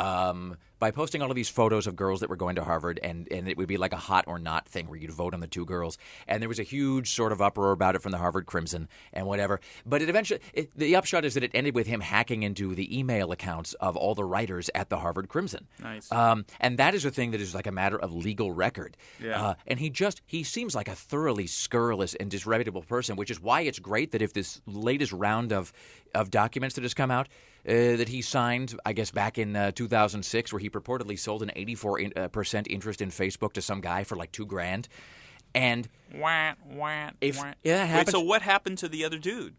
photos of girls that were going to Harvard, and it would be like a hot or not thing where you'd vote on the two girls, and there was a huge sort of uproar about it from the Harvard Crimson and whatever. But the upshot is that it ended with him hacking into the email accounts of all the writers at the Harvard Crimson. Nice. And that is a thing that is like a matter of legal record. Yeah. And he seems like a thoroughly scurrilous and disreputable person, which is why it's great that if this latest round of documents that has come out that he signed, I guess back in 2006, where he purportedly sold an 84% interest in Facebook to some guy for like $2,000, and Wah. if Wah. that happens, Wait, so what happened to the other dude?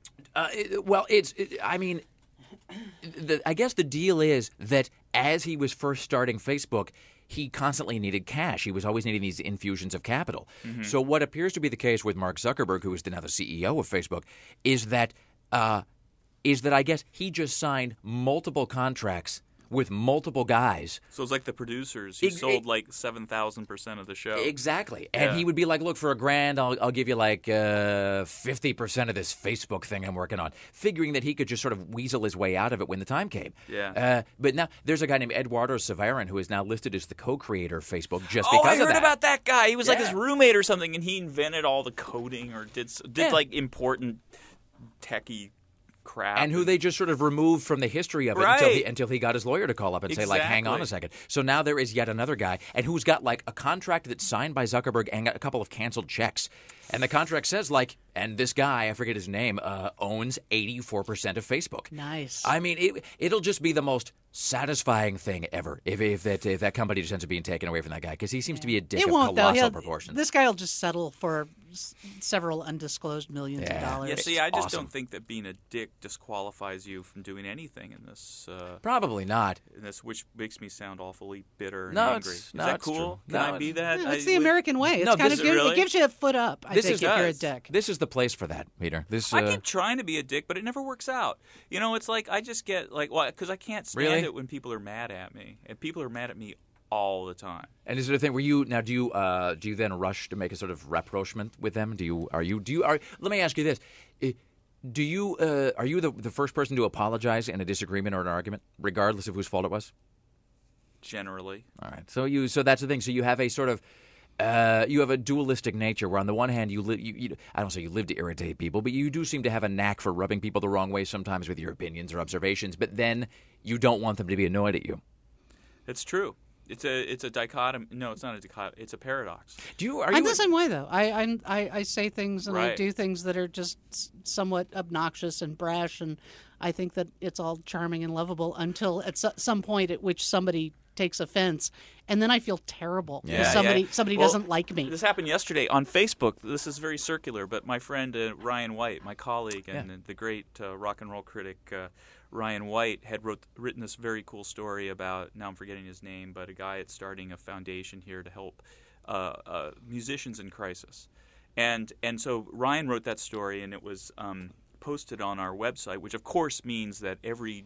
I guess the deal is that as he was first starting Facebook, he constantly needed cash. He was always needing these infusions of capital. Mm-hmm. So what appears to be the case with Mark Zuckerberg, who is now the CEO of Facebook, is that I guess he just signed multiple contracts with multiple guys. So it's like the producers who sold like 7,000% of the show. Exactly. And he would be like, look, for $1,000, I'll give you like 50% of this Facebook thing I'm working on, figuring that he could just sort of weasel his way out of it when the time came. Yeah. But now there's a guy named Eduardo Severin who is now listed as the co-creator of Facebook just I because of heard that. about that guy. He was like his roommate or something, and he invented all the coding or did like important techie crap. And who they just sort of removed from the history of it until he got his lawyer to call up and say, like, hang on a second. So now there is yet another guy, and who's got, like, a contract that's signed by Zuckerberg and got a couple of canceled checks. And the contract says, like, and this guy, I forget his name, owns 84% of Facebook. Nice. I mean, it'll just be the most satisfying thing ever if that company just ends up being taken away from that guy, because he seems to be a dick It of won't, colossal though. proportions. This guy will just settle for several undisclosed millions of dollars. Yeah, see, I just don't think that being a dick disqualifies you from doing anything in this. Probably not. In this, which makes me sound awfully bitter and No, angry. Is that cool? True. Can I be that? It's the American way. It's kind of really? It gives you a foot up, I think, if you're a dick. This is the place for that, Peter. I keep trying to be a dick, but it never works out. You know, it's like I just get like, because I can't stand it when people are mad at me, and people are mad at me all the time. And is it a thing where do you then rush to make a sort of rapprochement with them? Let me ask you this. Are you the first person to apologize in a disagreement or an argument, regardless of whose fault it was? Generally. All right. So that's the thing. So you have a sort of you have a dualistic nature where on the one hand you I don't say you live to irritate people, but you do seem to have a knack for rubbing people the wrong way sometimes with your opinions or observations, but then you don't want them to be annoyed at you. It's true. It's a dichotomy. No, it's not a dichotomy. It's a paradox. I'm the same way, though. I say things and Right. I do things that are just somewhat obnoxious and brash, and I think that it's all charming and lovable until at some point at which somebody takes offense, and then I feel terrible because somebody doesn't like me. This happened yesterday on Facebook. This is very circular, but my friend Ryan White, my colleague and the great rock and roll critic Ryan White, had written this very cool story about, now I'm forgetting his name, but a guy that's starting a foundation here to help musicians in crisis. And so Ryan wrote that story, and it was posted on our website, which of course means that every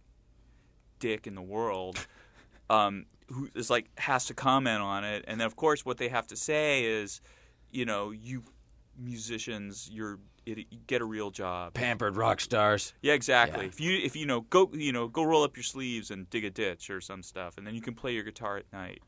dick in the world who is like has to comment on it, and then of course what they have to say is, you know, you musicians, you get a real job, pampered rock stars. Yeah, exactly. Yeah. If you go roll up your sleeves and dig a ditch or some stuff, and then you can play your guitar at night.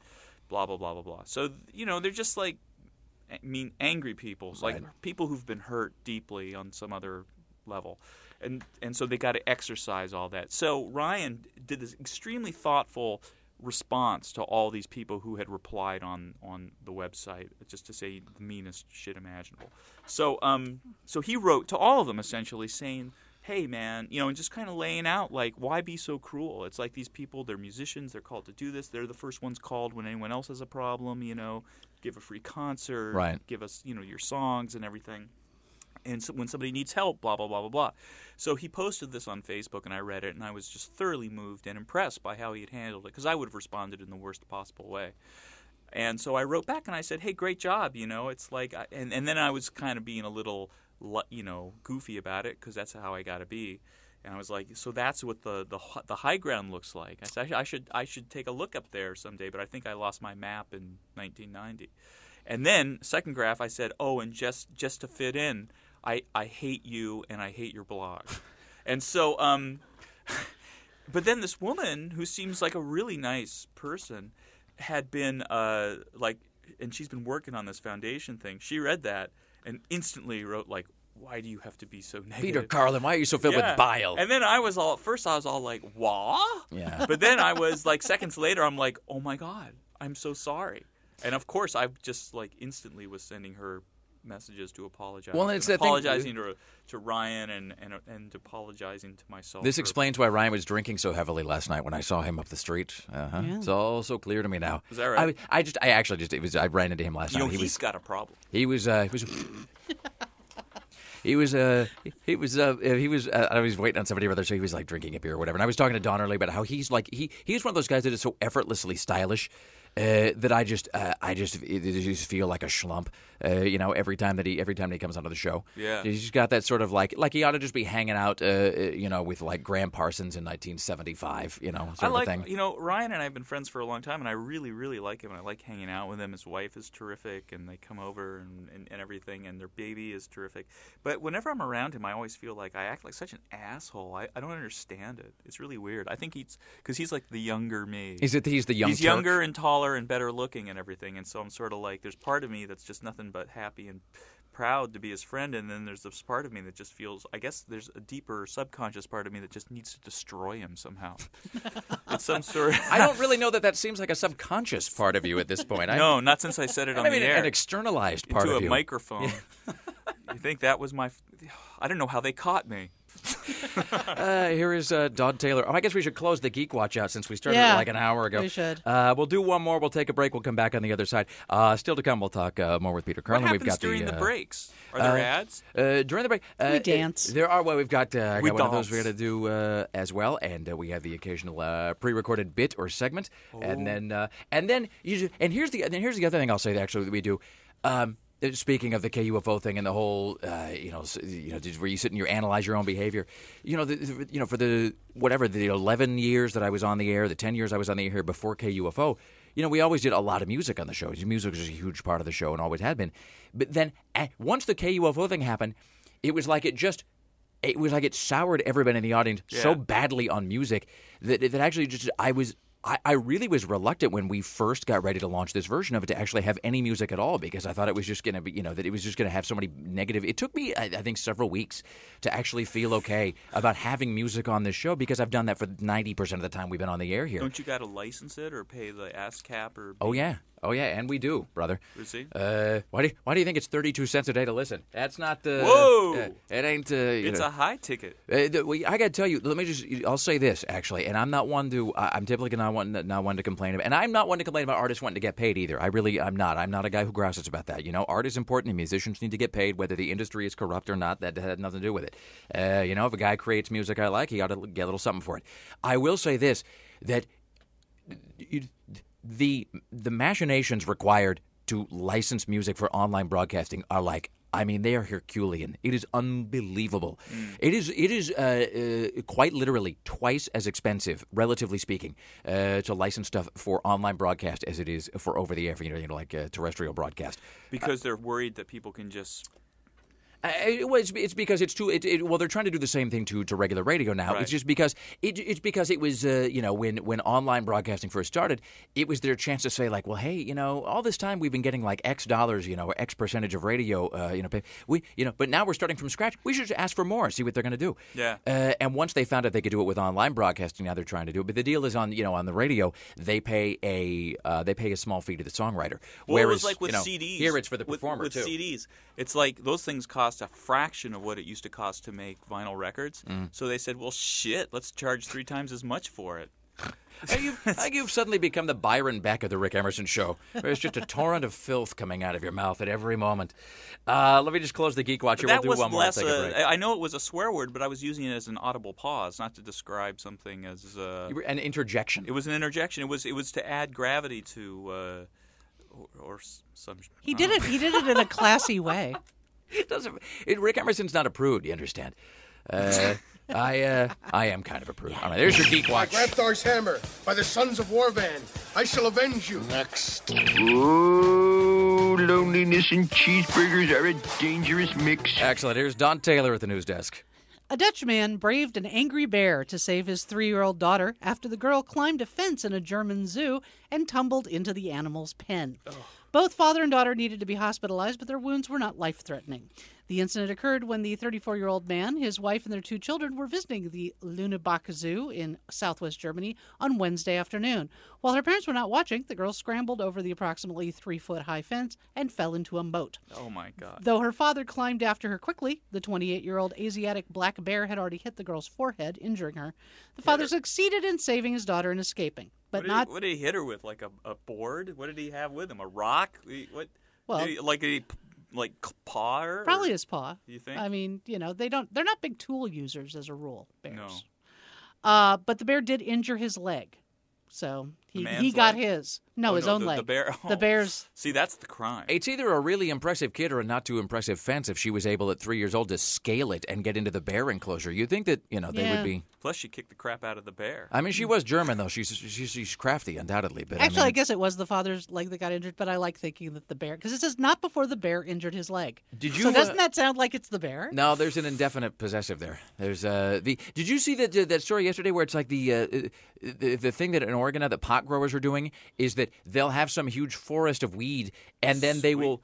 blah, blah, blah, blah, blah. So, they're just like, angry people, like people who've been hurt deeply on some other level. And so they got to exercise all that. So Ryan did this extremely thoughtful response to all these people who had replied on the website, just to say the meanest shit imaginable. So so he wrote to all of them essentially saying, hey, man, and just kind of laying out, like, why be so cruel? It's like these people, they're musicians, they're called to do this. They're the first ones called when anyone else has a problem, give a free concert, right. Give us, your songs and everything. And so when somebody needs help, blah, blah, blah, blah, blah. So he posted this on Facebook, and I read it, and I was just thoroughly moved and impressed by how he had handled it, because I would have responded in the worst possible way. And so I wrote back, and I said, hey, great job, It's like, and then I was kind of being a little goofy about it, because that's how I got to be. And I was like, so that's what the high ground looks like. I said, I should take a look up there someday, but I think I lost my map in 1990. And then second graph, I said, oh, and just to fit in, I hate you and I hate your blog. And so, but then this woman who seems like a really nice person had been and she's been working on this foundation thing. She read that and instantly wrote like, why do you have to be so negative? Peter Carlin, why are you so filled with bile? And then I was all like, wah? Yeah. But then I was like, seconds later, I'm like, oh my God, I'm so sorry. And of course, I just like instantly was sending her messages to apologize. Well, it's apologizing to Ryan and apologizing to myself. This explains why Ryan was drinking so heavily last night when I saw him up the street. Uh-huh. Yeah. It's all so clear to me now. Is that right? I ran into him last night. He's got a problem. He was I was waiting on somebody or other, so he was like drinking a beer or whatever. And I was talking to Don earlier about how he's like he's one of those guys that is so effortlessly stylish that I just feel like a schlump. Every time that he comes onto the show. Yeah. He's just got that sort of like he ought to just be hanging out, with like Graham Parsons in 1975, sort of thing. Ryan and I have been friends for a long time, and I really, really like him, and I like hanging out with him. His wife is terrific, and they come over and everything, and their baby is terrific. But whenever I'm around him, I always feel like I act like such an asshole. I don't understand it. It's really weird. I think because he's like the younger me. He's the young He's Turk? younger and taller and better looking and everything, and so I'm sort of like, there's part of me that's just nothing but happy and proud to be his friend, and then there's this part of me that just feels, I guess there's a deeper subconscious part of me that just needs to destroy him somehow. It's some sort of... I don't really know that seems like a subconscious part of you at this point. No, not since I said it on the air. An externalized part of you. Into a microphone. Yeah. You think that was my... I don't know how they caught me. Here is Dodd Taylor. I guess we should close the Geek Watch out since we started like an hour ago. We should. We'll do one more. We'll take a break. We'll come back on the other side. Still to come, we'll talk more with Peter Carlin. What happens during the breaks? Are there ads? During the break, we dance. There are. Well, we've got one of those we got to do as well, and we have the occasional pre-recorded bit or segment, and then here's the other thing I'll say actually that we do. Speaking of the KUFO thing and the whole, where you sit and you analyze your own behavior, for the 11 years that I was on the air, the 10 years I was on the air before KUFO, we always did a lot of music on the show. Music was a huge part of the show and always had been. But then once the KUFO thing happened, it was like it soured everybody in the audience so badly on music that actually just I really was reluctant when we first got ready to launch this version of it to actually have any music at all, because I thought it was just going to be, that it was just going to have so many negative. It took me, I think, several weeks to actually feel okay about having music on this show, because I've done that for 90% of the time we've been on the air here. Don't you got to license it or pay the ASCAP or? Oh yeah, and we do, brother. You see? Why do you think it's 32 cents a day to listen? That's not the. Whoa! It ain't. It's a high ticket. I got to tell you. I'll say this actually, and I'm not one to. I'm typically not one to complain about, and I'm not one to complain about artists wanting to get paid either. I'm not. I'm not a guy who grouses about that. Art is important, and musicians need to get paid, whether the industry is corrupt or not. That had nothing to do with it. If a guy creates music I like, he ought to get a little something for it. I will say this, that. The machinations required to license music for online broadcasting are they are Herculean. It is unbelievable. It is quite literally twice as expensive, relatively speaking, to license stuff for online broadcast as it is for over the air, like terrestrial broadcast. Because they're worried that people can just It's because it's too. Well, they're trying to do the same thing to regular radio now. Right. It's just because it's because it was when online broadcasting first started, it was their chance to say like, well, hey, all this time we've been getting like X dollars, or X percentage of radio, but now we're starting from scratch. We should ask for more, see what they're going to do. Yeah. And once they found out they could do it with online broadcasting, now they're trying to do it. But the deal is on the radio, they pay a small fee to the songwriter. Well, Whereas, it was like with CDs. Here it's for the performer with too. CDs, it's like those things cost a fraction of what it used to cost to make vinyl records. So they said, well, shit, let's charge 3 times as much for it. You've suddenly become the Byron Beck of the Rick Emerson Show. There's just a torrent of filth coming out of your mouth at every moment. Let me just close the Geek Watch here. We'll do one more. Less, take a break. I know it was a swear word, but I was using it as an audible pause, not to describe something as an interjection. It was an interjection. It was to add gravity to or some. He did it. He did it in a classy way. Rick Emerson's not a prude, you understand. I am kind of a prude. All right, there's your Geek Watch. By Grabthar's hammer, by the sons of Warvan, I shall avenge you. Next. Oh, loneliness and cheeseburgers are a dangerous mix. Excellent. Here's Don Taylor at the news desk. A Dutch man braved an angry bear to save his 3-year-old daughter after the girl climbed a fence in a German zoo and tumbled into the animal's pen. Both father and daughter needed to be hospitalized, but their wounds were not life-threatening. The incident occurred when the 34-year-old man, his wife, and their 2 children were visiting the Lüneburg Zoo in southwest Germany on Wednesday afternoon. While her parents were not watching, the girl scrambled over the approximately 3-foot-high fence and fell into a moat. Oh, my God. Though her father climbed after her quickly, the 28-year-old Asiatic black bear had already hit the girl's forehead, injuring her. The father succeeded in saving his daughter and escaping. But what did he hit her with? Like a board? What did he have with him? A rock? What? Well, like paw her? Probably his paw. You think? I mean, they're not big tool users as a rule, bears. No. But the bear did injure his leg. So he leg? got his. No, his own leg. The bear. The bear's. See, that's the crime. It's either a really impressive kid or a not too impressive fence if she was able at 3 years old to scale it and get into the bear enclosure. You'd think that, they would be. Plus, she kicked the crap out of the bear. I mean, she was German, though. She's crafty, undoubtedly. But Actually, I guess it was the father's leg that got injured, but I like thinking that the bear, because it says not before the bear injured his leg. So doesn't that sound like it's the bear? No, there's an indefinite possessive there. There's Did you see that story yesterday where it's like the thing that in Oregon now that pot growers are doing is that they'll have some huge forest of weed, and then they will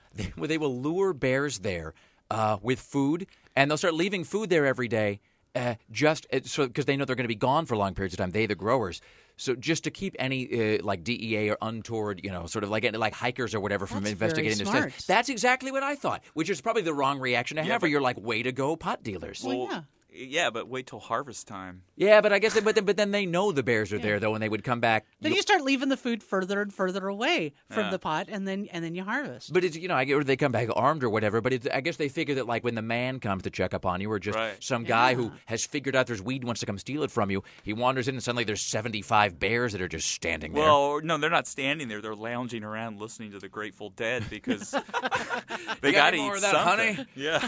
lure bears there with food, and they'll start leaving food there every day, just so because they know they're going to be gone for long periods of time. They, the growers, so just to keep any like DEA or untoward, sort of like hikers or whatever from investigating this stuff. That's exactly what I thought, which is probably the wrong reaction to have. Where you're like, way to go, pot dealers. Well, yeah. Yeah, but wait till harvest time. Yeah, but I guess, but then they know the bears are there though, and they would come back. Then you start leaving the food further and further away from the pot, and then you harvest. But it's I get, or they come back armed or whatever. But I guess they figure that like when the man comes to check up on you, or just some guy who has figured out there's weed and wants to come steal it from you, he wanders in and suddenly there's 75 bears that are just standing there. Well, no, they're not standing there. They're lounging around listening to the Grateful Dead because they got to eat of that, something. Honey? Yeah.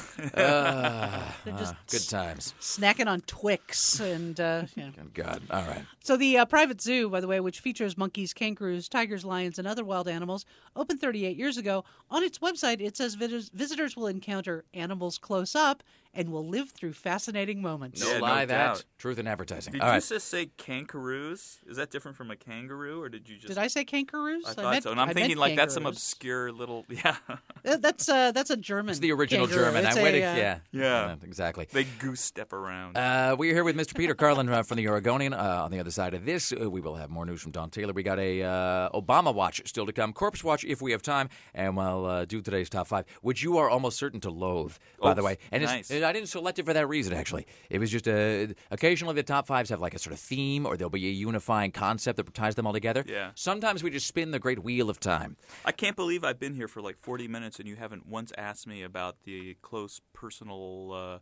They're just good times. Snacking on Twix and God, all right. So the private zoo, by the way, which features monkeys, kangaroos, tigers, lions, and other wild animals, opened 38 years ago. On its website, it says visitors will encounter animals close up and will live through fascinating moments. No lie, that truth in advertising. Did all you right. just say kangaroos? Is that different from a kangaroo, or did you just? Did I say kangaroos? I thought so, and I'm thinking like that's some obscure little That's a German. It's the original kangaroo. German. It's yeah, exactly. They goose step around. We're here with Mr. Peter Carlin from the Oregonian. On the other side of this, we will have more news from Don Taylor. We got a Obama watch still to come, Corpse Watch if we have time, and we'll do today's top 5, which you are almost certain to loathe, by the way. And nice. I didn't select it for that reason, actually. It was just occasionally the top 5s have like a sort of theme, or there'll be a unifying concept that ties them all together. Yeah. Sometimes we just spin the great wheel of time. I can't believe I've been here for like 40 minutes and you haven't once asked me about the close personal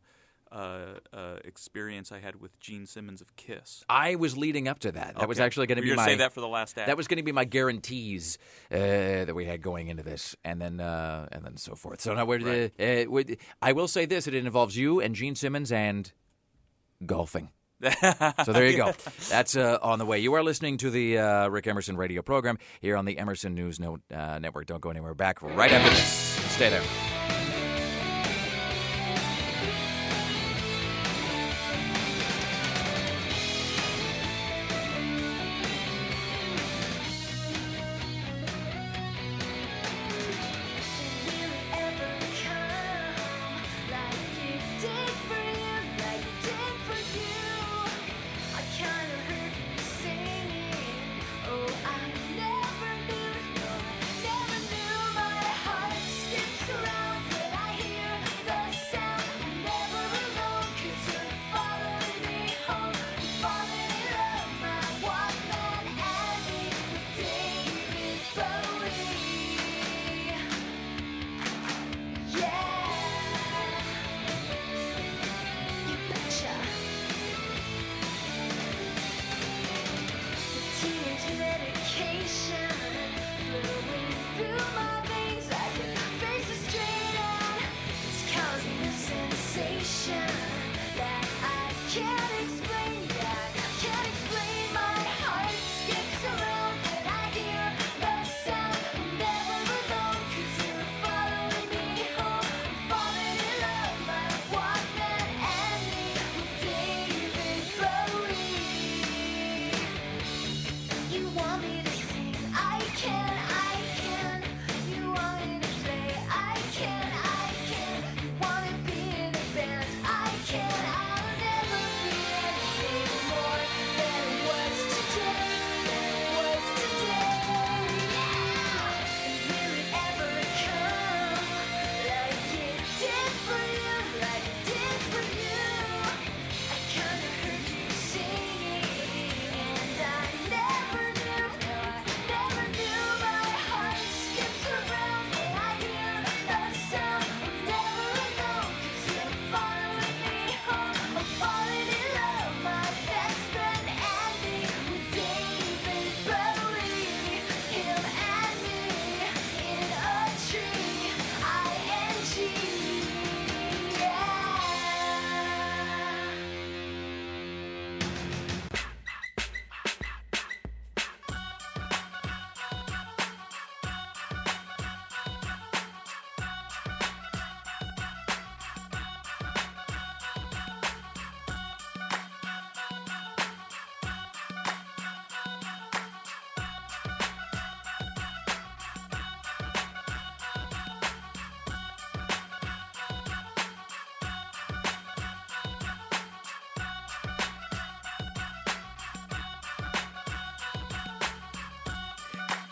experience I had with Gene Simmons of Kiss. I was leading up to that. That was actually going to be my. Save that for the last act. That was going to be my guarantees that we had going into this, and then so forth. So now, I will say this: it involves you and Gene Simmons and golfing. So there you go. That's on the way. You are listening to the Rick Emerson radio program here on the Emerson News Network. Don't go anywhere. Back right after this. Stay there.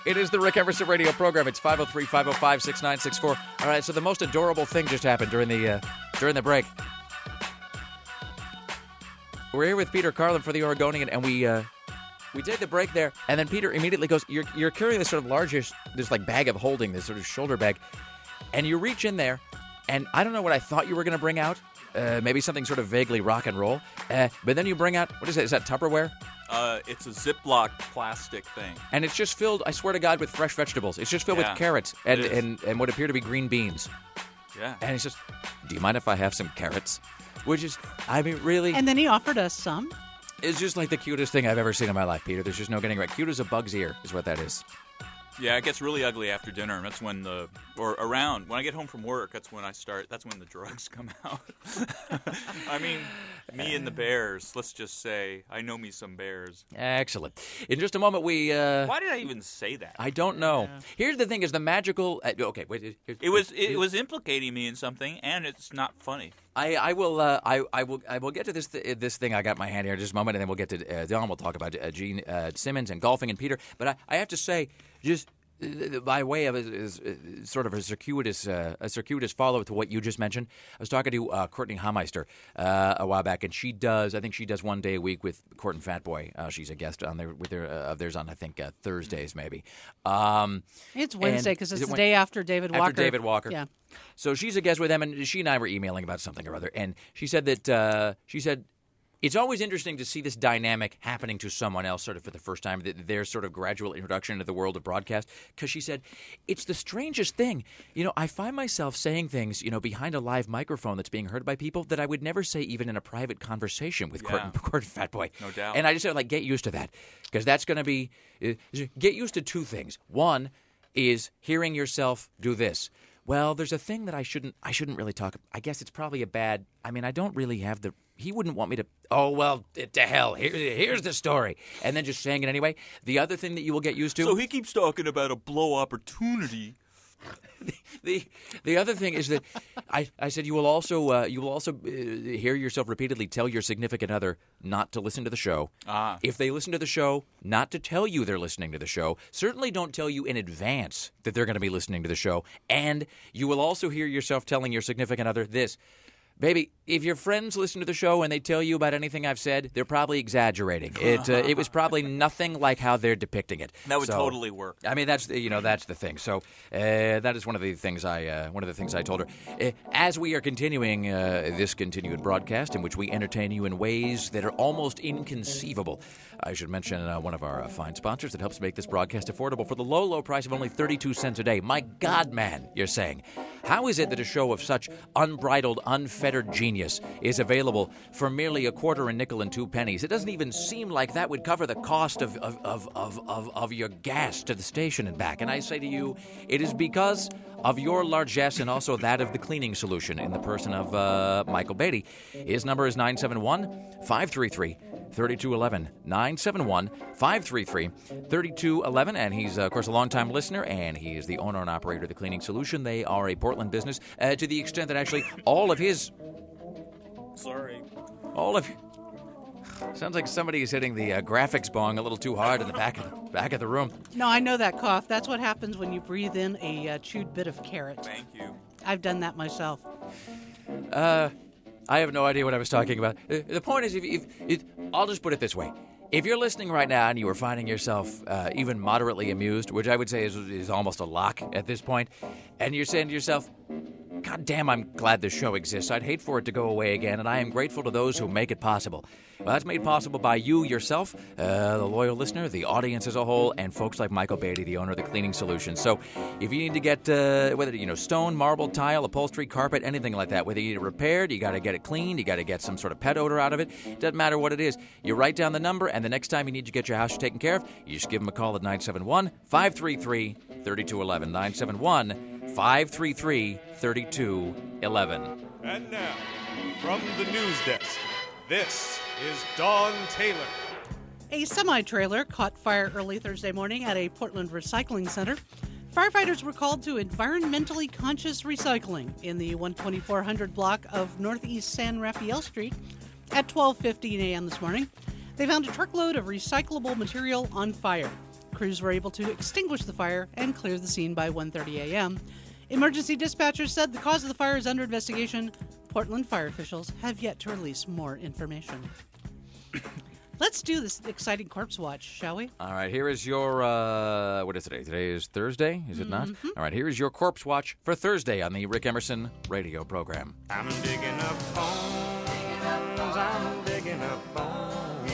It is the Rick Emerson radio program. It's 503-505-6964. All right, so the most adorable thing just happened during the break. We're here with Peter Carlin for the Oregonian, and we take the break there, and then Peter immediately goes, you're carrying this sort of largish, this like bag of holding, this sort of shoulder bag, and you reach in there, and I don't know what I thought you were going to bring out, maybe something sort of vaguely rock and roll, but then you bring out, what is it, is that Tupperware? It's a Ziploc plastic thing. And it's just filled, I swear to God, with fresh vegetables. It's just filled with carrots and what appear to be green beans. Yeah. And it's just, do you mind if I have some carrots? Which is, I mean, really. And then he offered us some. It's just like the cutest thing I've ever seen in my life, Peter. There's just no getting right. Cute as a bug's ear is what that is. Yeah, it gets really ugly after dinner, and that's when when I get home from work, that's when the drugs come out. I mean, me and the bears, let's just say, I know me some bears. Excellent. In just a moment, Why did I even say that? I don't know. Yeah. Here's the thing, is the magical... okay, wait. It was implicating me in something, and it's not funny. I will get to this thing I got in my hand here in just a moment, and then we'll get to Don. We'll talk about Gene Simmons and golfing and Peter. But I have to say, just by way of sort of a circuitous follow to what you just mentioned, I was talking to Courtney Hameister a while back, and I think she does one day a week with Court and Fatboy. She's a guest on there with of theirs on, I think, Thursdays maybe. It's Wednesday because it's the day after David Walker. After David Walker. Yeah. So she's a guest with them, and she and I were emailing about something or other, and she said that it's always interesting to see this dynamic happening to someone else sort of for the first time, their sort of gradual introduction into the world of broadcast, because she said, it's the strangest thing. You know, I find myself saying things, behind a live microphone that's being heard by people that I would never say even in a private conversation with Court and Fatboy. No doubt. And I just said, get used to that, because that's going to be get used to two things. One is hearing yourself do this. Well, there's a thing that I shouldn't really talk. I guess it's probably I don't really have he wouldn't want me to, oh, well, to hell, here's the story. And then just saying it anyway. The other thing that you will get used to. So he keeps talking about a blow opportunity. The other thing is that I said you will also hear yourself repeatedly tell your significant other not to listen to the show. If they listen to the show, not to tell you they're listening to the show. Certainly don't tell you in advance that they're going to be listening to the show. And you will also hear yourself telling your significant other this. Baby, if your friends listen to the show and they tell you about anything I've said, they're probably exaggerating. It was probably nothing like how they're depicting it. That would totally work. I mean, that's the thing. So that is one of the things I told her. As we are continuing this continued broadcast in which we entertain you in ways that are almost inconceivable, I should mention one of our fine sponsors that helps make this broadcast affordable for the low, low price of only 32 cents a day. My God, man, you're saying. How is it that a show of such unbridled, unfettered genius is available for merely a quarter, a nickel, and 2 pennies? It doesn't even seem like that would cover the cost of your gas to the station and back. And I say to you, it is because of your largesse and also that of the cleaning solution in the person of Michael Beatty. His number is 971-533-3211. 971-533-3211. And he's, of course, a longtime listener, and he is the owner and operator of the cleaning solution. They are a Portland business to the extent that actually all of his... Sorry. All of... Sounds like somebody is hitting the graphics bong a little too hard in the back of the room. No, I know that cough. That's what happens when you breathe in a chewed bit of carrot. Thank you. I've done that myself. I have no idea what I was talking about. The point is, if I'll just put it this way. If you're listening right now and you are finding yourself even moderately amused, which I would say is almost a lock at this point, and you're saying to yourself, God damn, I'm glad this show exists. I'd hate for it to go away again, and I am grateful to those who make it possible. Well, that's made possible by you yourself, the loyal listener, the audience as a whole, and folks like Michael Beatty, the owner of the Cleaning Solution. So if you need to get, whether, stone, marble, tile, upholstery, carpet, anything like that, whether you need it repaired, you got to get it cleaned, you got to get some sort of pet odor out of it, doesn't matter what it is. You write down the number, and the next time you need to get your house taken care of, you just give them a call at 971-533-3211. 971-533-3211. And now, from the news desk, this is Dawn Taylor. A semi-trailer caught fire early Thursday morning at a Portland recycling center. Firefighters were called to environmentally conscious recycling in the 12400 block of Northeast San Rafael Street at 12:15 a.m. this morning. They found a truckload of recyclable material on fire. crews were able to extinguish the fire and clear the scene by 1:30 a.m. Emergency dispatchers said the cause of the fire is under investigation. Portland fire officials have yet to release more information. Let's do this exciting corpse watch, shall we? All right, here is your, what is today? Today is Thursday, is it not? All right, here is your corpse watch for Thursday on the Rick Emerson radio program. I'm digging up bones, I'm digging up bones,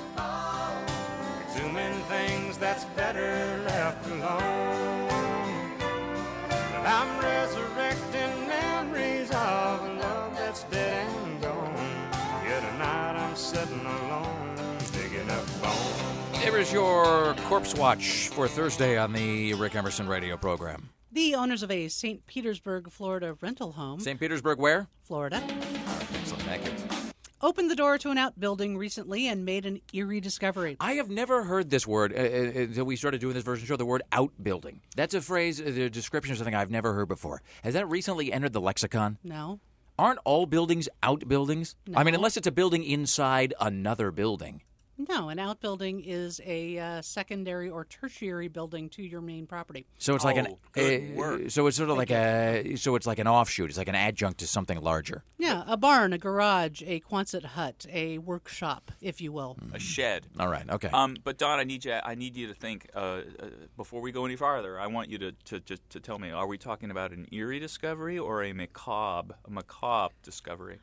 exhuming things that's better left alone. And I'm resurrecting memories of a love that's dead and gone. Yet tonight I'm sitting alone, digging up bones. Here is your corpse watch for Thursday on the Rick Emerson radio program. The owners of a St. Petersburg, Florida rental home. St. Petersburg where? Florida. Excellent, thank you. Opened the door to an outbuilding recently and made an eerie discovery. I have never heard this word until we started doing this version show, the word outbuilding. That's a phrase, a description of something I've never heard before. Has that recently entered the lexicon? No. Aren't all buildings outbuildings? No. I mean, unless it's a building inside another building. No, an outbuilding is a secondary or tertiary building to your main property. So it's like good work. so it's sort of like it's like an offshoot. It's like an adjunct to something larger. Yeah, a barn, a garage, a Quonset hut, a workshop, if you will. A shed. All right, okay. But Don, I need you to think before we go any farther. I want you to tell me: are we talking about an eerie discovery or a macabre discovery?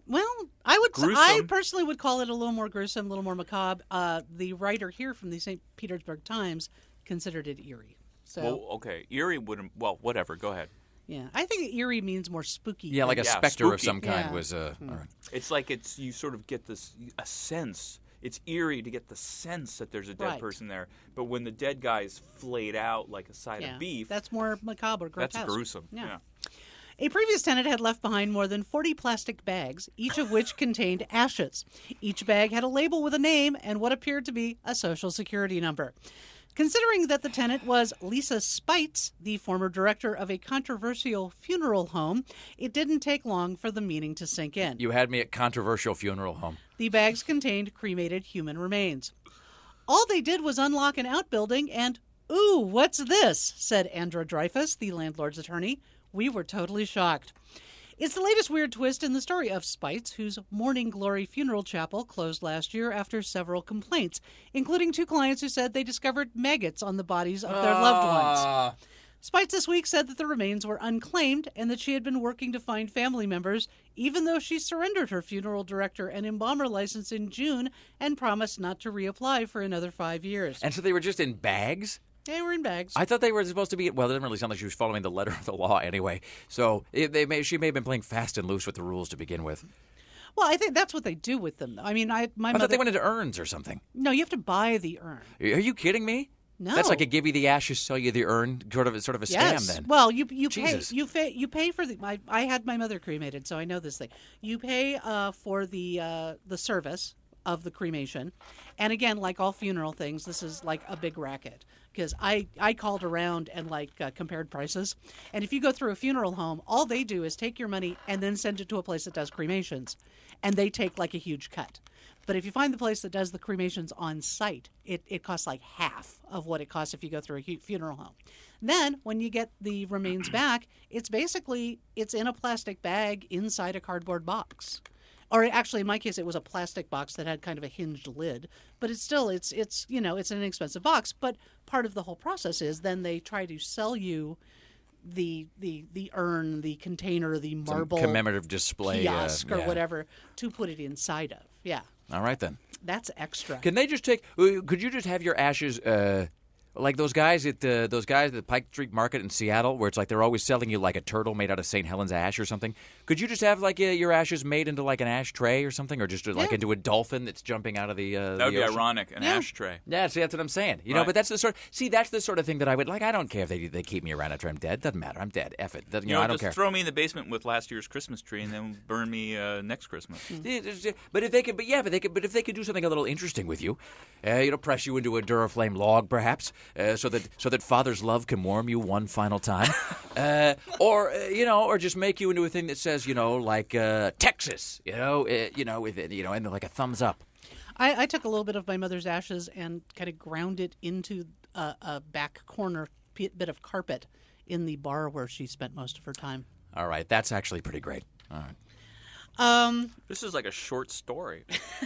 I personally would call it a little more gruesome, a little more macabre. The writer here from the St. Petersburg Times considered it eerie. So, well, okay, eerie wouldn't. Well, whatever. Go ahead. Yeah, I think eerie means more spooky. Yeah, like a specter spooky. of some kind Yeah. was. All right. It's like you sort of get a sense. It's eerie to get the sense that there's a dead Right. person there. But when the dead guy is flayed out like a side Yeah, of beef, that's more macabre or grotesque. that's gruesome. Yeah. A previous tenant had left behind more than 40 plastic bags, each of which contained ashes. Each bag had a label with a name and what appeared to be a social security number. Considering that the tenant was Lisa Spites, the former director of a controversial funeral home, it didn't take long for the meaning to sink in. You had me at controversial funeral home. The bags contained cremated human remains. All they did was unlock an outbuilding and, "Ooh, what's this?" said Andra Dreyfus, the landlord's attorney. "We were totally shocked." It's the latest weird twist in the story of Spites, whose Morning Glory Funeral Chapel closed last year after several complaints, including 2 clients who said they discovered maggots on the bodies of their loved ones. Spites this week said that the remains were unclaimed and that she had been working to find family members, even though she surrendered her funeral director and embalmer license in June and promised not to reapply for another 5 years. And so they were just in bags? They were in bags. I thought they were supposed to be. Well, it didn't really sound like she was following the letter of the law anyway. So she may have been playing fast and loose with the rules to begin with. Well, I think that's what they do with them. I mean, my mother. I thought they went into urns or something. No, you have to buy the urn. Are you kidding me? No. That's like a give you the ashes, sell you the urn, sort of a scam. Yes. Then. Well, you Jesus. pay for the. I had my mother cremated, so I know this thing. You pay for the service of the cremation, and again, like all funeral things, this is like a big racket. Because I called around and compared prices. And if you go through a funeral home, all they do is take your money and then send it to a place that does cremations. And they take like a huge cut. But if you find the place that does the cremations on site, it costs like half of what it costs if you go through a funeral home. Then when you get the remains back, it's in a plastic bag inside a cardboard box. Or actually, in my case, it was a plastic box that had kind of a hinged lid. But it's still, it's an inexpensive box. But part of the whole process is then they try to sell you the urn, the container, the marble some commemorative display kiosk or whatever to put it inside of. Yeah. All right then. That's extra. Can they just take? Could you just have your ashes? Like those guys at the Pike Street Market in Seattle, where it's like they're always selling you like a turtle made out of St. Helens ash or something. Could you just have like your ashes made into like an ashtray or something, or just like into a dolphin that's jumping out of the that would be ocean? ironic, an ashtray. Yeah, see, that's what I'm saying. You know, but that's the sort of thing that I would like. I don't care if they keep me around after I'm dead. Doesn't matter. I'm dead. F it. I don't just care. Throw me in the basement with last year's Christmas tree and then burn me next Christmas. But if they could do something a little interesting with you, press you into a Duraflame log, perhaps, so that Father's love can warm you one final time, or just make you into a thing that says, like Texas, and like a thumbs up. I took a little bit of my mother's ashes and kind of ground it into a back corner bit of carpet in the bar where she spent most of her time. All right, that's actually pretty great. All right. This is like a short story.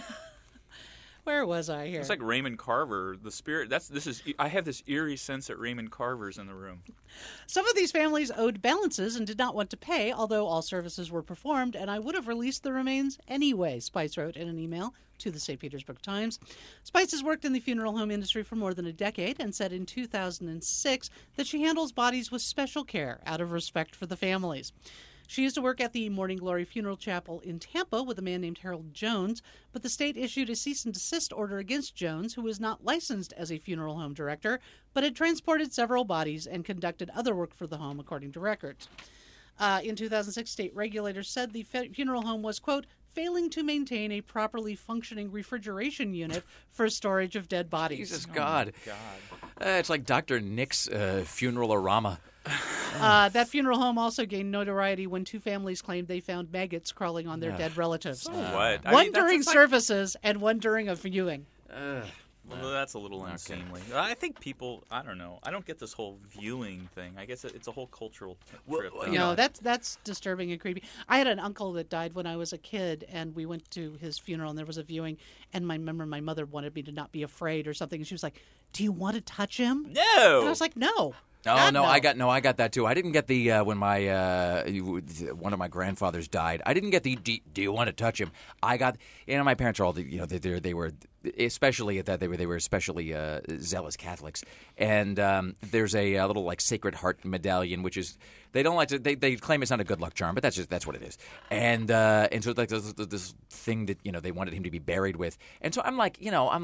Where was I here? It's like Raymond Carver, the spirit. I have this eerie sense that Raymond Carver's in the room. Some of these families owed balances and did not want to pay, although all services were performed, and I would have released the remains anyway, Spice wrote in an email to the St. Petersburg Times. Spice has worked in the funeral home industry for more than a decade and said in 2006 that she handles bodies with special care out of respect for the families. She used to work at the Morning Glory Funeral Chapel in Tampa with a man named Harold Jones, but the state issued a cease and desist order against Jones, who was not licensed as a funeral home director, but had transported several bodies and conducted other work for the home, according to records. In 2006, state regulators said the funeral home was, quote, failing to maintain a properly functioning refrigeration unit for storage of dead bodies. Jesus God. It's like Dr. Nick's funeral-orama. That funeral home also gained notoriety when two families claimed they found maggots crawling on their dead relatives. So what? One during services and one during a viewing. Well, that's a little unseemly. I think people, I don't know. I don't get this whole viewing thing. I guess it's a whole cultural trip. No, that's disturbing and creepy. I had an uncle that died when I was a kid, and we went to his funeral, and there was a viewing, and I remember my mother wanted me to not be afraid or something, and she was like, do you want to touch him? No! And I was like, no. Oh no, I got that too. I didn't get the when my one of my grandfathers died. I didn't get the do you want to touch him? I got my parents are all they were especially at that they were especially zealous Catholics, and there's a little like Sacred Heart medallion, which is they don't like to they claim it's not a good luck charm, but that's what it is, and so like this thing that they wanted him to be buried with, and so I'm like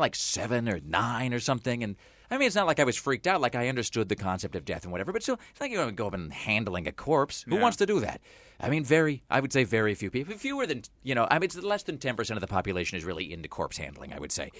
7 or 9 or something, and. I mean, it's not like I was freaked out, like I understood the concept of death and whatever, but still, it's like you're going to go up and handling a corpse. Who wants to do that? I mean, I would say very few people. Fewer than, I mean, it's less than 10% of the population is really into corpse handling, I would say.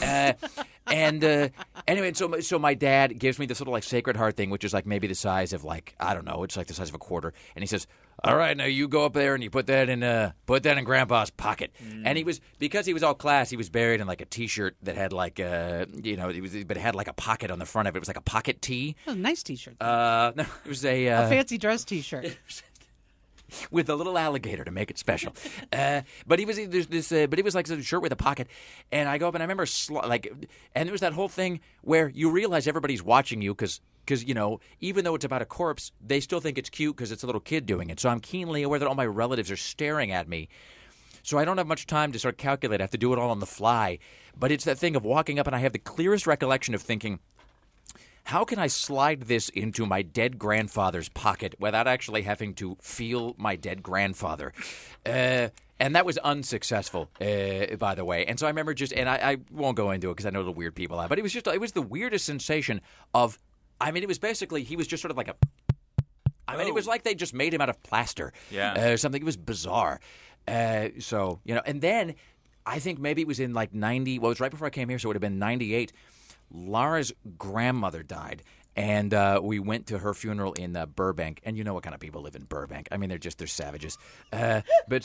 Anyway, so my dad gives me this little, like, Sacred Heart thing, which is, like, maybe the size of, like, I don't know, it's like the size of a quarter. And he says, all right, now you go up there and you put that in Grandpa's pocket. And because he was all class, he was buried in, like, a T-shirt that had, like, but it had, like, a pocket on the front of it. It was like a pocket tee. Oh, nice T-shirt. No, it was a fancy dress T-shirt. With a little alligator to make it special, but he was but it was like a shirt with a pocket, and I go up and I remember and there was that whole thing where you realize everybody's watching you because even though it's about a corpse, they still think it's cute because it's a little kid doing it. So I'm keenly aware that all my relatives are staring at me. So I don't have much time to sort of calculate. I have to do it all on the fly. But it's that thing of walking up, and I have the clearest recollection of thinking, how can I slide this into my dead grandfather's pocket without actually having to feel my dead grandfather? And that was unsuccessful, by the way. And so I remember and I won't go into it because I know the weird people are, but it was the weirdest sensation of, I mean, it was basically, he was just sort of like it was like they just made him out of plaster. Yeah. Something. It was bizarre. So, and then I think maybe it was in like 90, well, it was right before I came here, so it would have been 98. Laura's grandmother died, and we went to her funeral in Burbank. And you know what kind of people live in Burbank? I mean, they're savages. But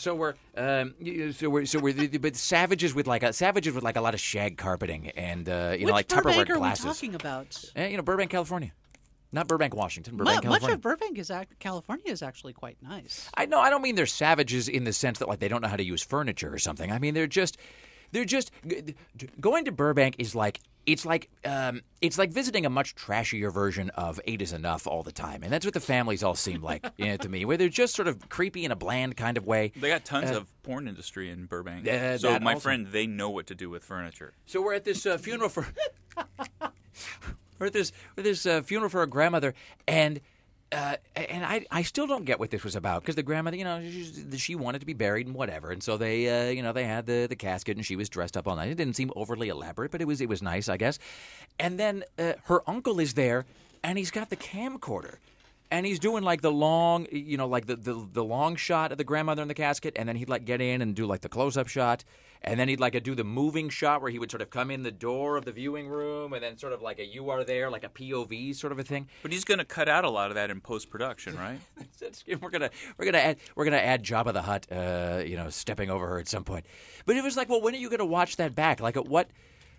savages with like a lot of shag carpeting and like Tupperware glasses. Which Burbank are we talking about? Burbank, California. Not Burbank, Washington. Burbank, California. Much of Burbank California is actually quite nice. I don't mean they're savages in the sense that like they don't know how to use furniture or something. I mean they're just going to Burbank is like. It's like visiting a much trashier version of 8 is Enough all the time. And that's what the families all seem like to me, where they're just sort of creepy in a bland kind of way. They got tons of porn industry in Burbank. So my friend, they know what to do with furniture. So we're at this funeral for funeral for a grandmother, and I still don't get what this was about because the grandmother, she wanted to be buried and whatever, and so they, they had the casket and she was dressed up all night. It didn't seem overly elaborate, but it was nice, I guess. And then her uncle is there, and he's got the camcorder, and he's doing like the long, like the long shot of the grandmother in the casket, and then he'd like get in and do like the close-up shot. And then he'd like do the moving shot where he would sort of come in the door of the viewing room and then sort of like a you are there, like a POV sort of a thing. But he's going to cut out a lot of that in post-production, right? We're gonna add Jabba the Hutt, stepping over her at some point. But it was like, well, when are you going to watch that back? Like at what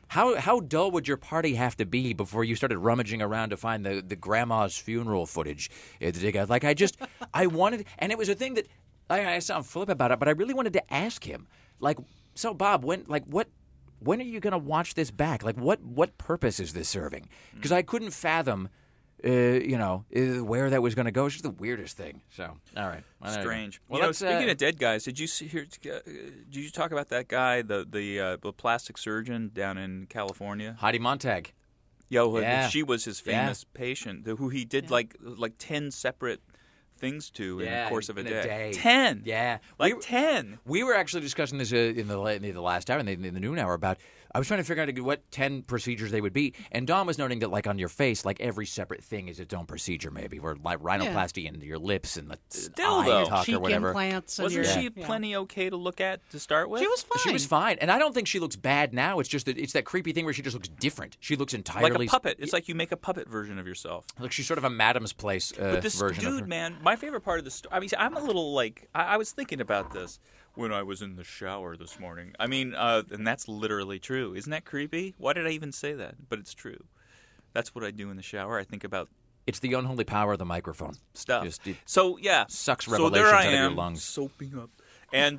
How dull would your party have to be before you started rummaging around to find the grandma's funeral footage? Like I wanted, and it was a thing that I sound flip about it, but I really wanted to ask him, like, so Bob, when are you going to watch this back? Like, what purpose is this serving? Because I couldn't fathom, where that was going to go. It's just the weirdest thing. So, all right, strange. Well, speaking of dead guys, did you talk about that guy, the plastic surgeon down in California, Heidi Montag? Yeah, she was his famous patient, who he did like 10 separate things to in the course of a day. 10. Yeah. 10. We were actually discussing this in the last hour, in the noon hour, about I was trying to figure out what 10 procedures they would be. And Don was noting that, like, on your face, like, every separate thing is its own procedure, maybe, where like rhinoplasty and your lips and the eye talk or whatever. Wasn't she plenty okay to look at to start with? She was fine. She was fine. And I don't think she looks bad now. It's just that it's that creepy thing where she just looks different. She looks entirely... Like a puppet. It's like you make a puppet version of yourself. Like she's sort of a Madam's Place but this version of her. Dude, man, my favorite part of the story... I mean, I'm a little, like... I was thinking about this when I was in the shower this morning. I mean, and that's literally true. Isn't that creepy? Why did I even say that? But it's true. That's what I do in the shower. I think about... It's the unholy power of the microphone. Stuff. So, yeah. Sucks revelations out of your lungs. Soaping up. And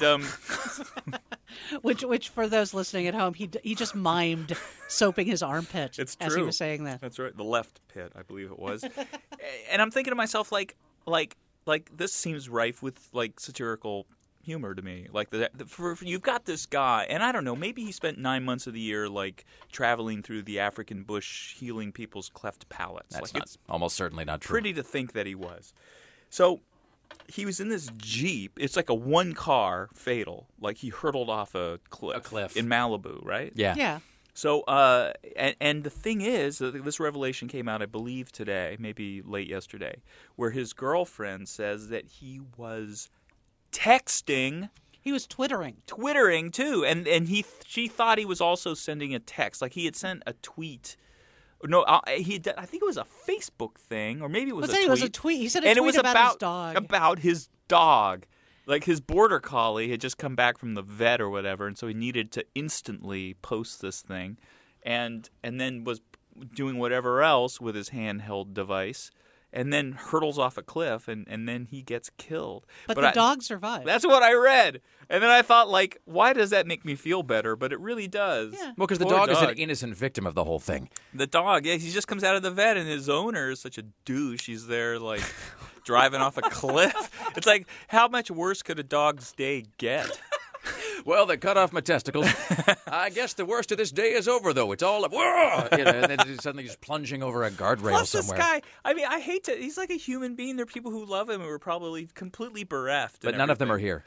which for those listening at home, he just mimed soaping his armpit as he was saying that. That's right, the left pit, I believe it was. And I'm thinking to myself, like this seems rife with like satirical humor to me. Like you've got this guy, and I don't know, maybe he spent 9 months of the year like traveling through the African bush, healing people's cleft palates. That's like, it's almost certainly not true. Pretty to think that he was. So. He was in this Jeep. It's like a one-car fatal. Like he hurtled off a cliff in Malibu, right? Yeah. So, and the thing is, this revelation came out, I believe, today, maybe late yesterday, where his girlfriend says that he was texting. He was twittering. Twittering too, and she thought he was also sending a text. Like he had sent a tweet. No, I think it was a Facebook thing, or maybe it was a tweet. It was a tweet. He said a tweet about his dog. About his dog. Like his border collie had just come back from the vet or whatever, and so he needed to instantly post this thing, and then was doing whatever else with his handheld device, and then hurtles off a cliff, and then he gets killed. But the dog survived. That's what I read. And then I thought, like, why does that make me feel better? But it really does. Yeah. Well, because the dog is an innocent victim of the whole thing. The dog, yeah, he just comes out of the vet, and his owner is such a douche. He's there, like, driving off a cliff. It's like, how much worse could a dog's day get? Well, they cut off my testicles. I guess the worst of this day is over, though. It's all and then suddenly just plunging over a guardrail Plus somewhere. This guy, I mean, I hate to. He's like a human being. There are people who love him who are probably completely bereft. But none of them are here.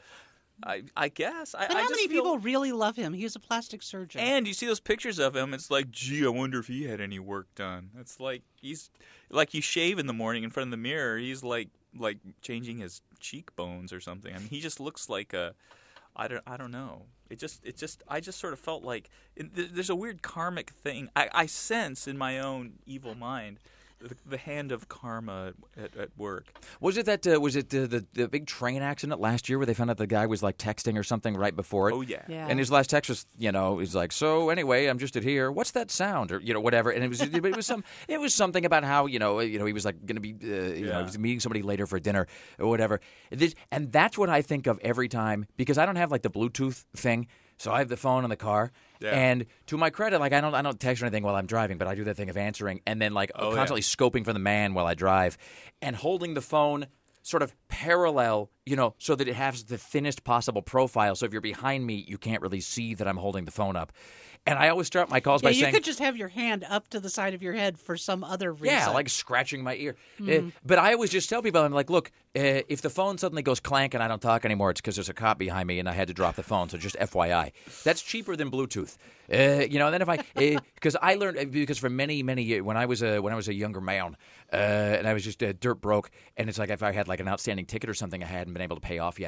I guess. But how many people really love him? He was a plastic surgeon. And you see those pictures of him. It's like, gee, I wonder if he had any work done. It's like he's like you shave in the morning in front of the mirror. He's like changing his cheekbones or something. I mean, he just looks like a. I don't know. I just sort of felt like there's a weird karmic thing. I sense in my own evil mind the hand of karma at work. Was it that? Was it the big train accident last year where they found out the guy was like texting or something right before it? Oh yeah. And his last text was, he's like, so anyway, I'm just at here. What's that sound? Or whatever. And it was something about how he was like going to be he was meeting somebody later for dinner or whatever. And that's what I think of every time, because I don't have like the Bluetooth thing. So I have the phone in the car, and to my credit, like I don't text or anything while I'm driving, but I do that thing of answering and then like constantly scoping for the man while I drive, and holding the phone sort of parallel, so that it has the thinnest possible profile. So if you're behind me, you can't really see that I'm holding the phone up. And I always start my calls by saying... you could just have your hand up to the side of your head for some other reason. Yeah, like scratching my ear. But I always just tell people, I'm like, look, if the phone suddenly goes clank and I don't talk anymore, it's because there's a cop behind me and I had to drop the phone, so just FYI. That's cheaper than Bluetooth. And then if I... because I learned... Because for many, many years, when I was a younger man, and I was just dirt broke, and it's like if I had like an outstanding ticket or something I hadn't been able to pay off yet,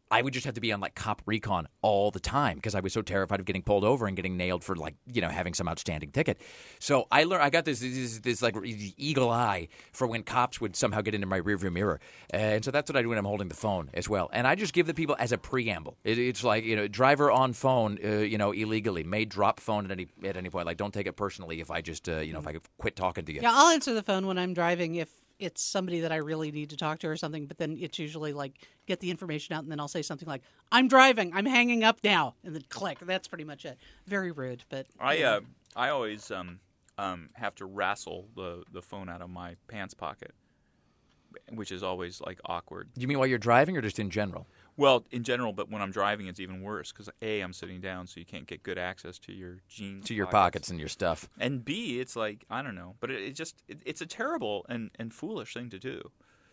I would just have to be on like cop recon all the time because I was so terrified of getting pulled over and getting nailed for like, having some outstanding ticket. So I got this like eagle eye for when cops would somehow get into my rearview mirror. And so that's what I do when I'm holding the phone as well. And I just give the people as a preamble. It's like, driver on phone, illegally may drop phone at any point. Like, don't take it personally if I just, if I quit talking to you. Yeah, I'll answer the phone when I'm driving if it's somebody that I really need to talk to or something, but then it's usually like get the information out and then I'll say something like, I'm driving, I'm hanging up now, and then click. That's pretty much it. Very rude, but... I always have to wrestle the phone out of my pants pocket, which is always like awkward. You mean while you're driving or just in general? Well, in general, but when I'm driving, it's even worse because A, I'm sitting down, so you can't get good access to your jeans, to your pockets and your stuff. And B, it's like I don't know, but it's a terrible and foolish thing to do.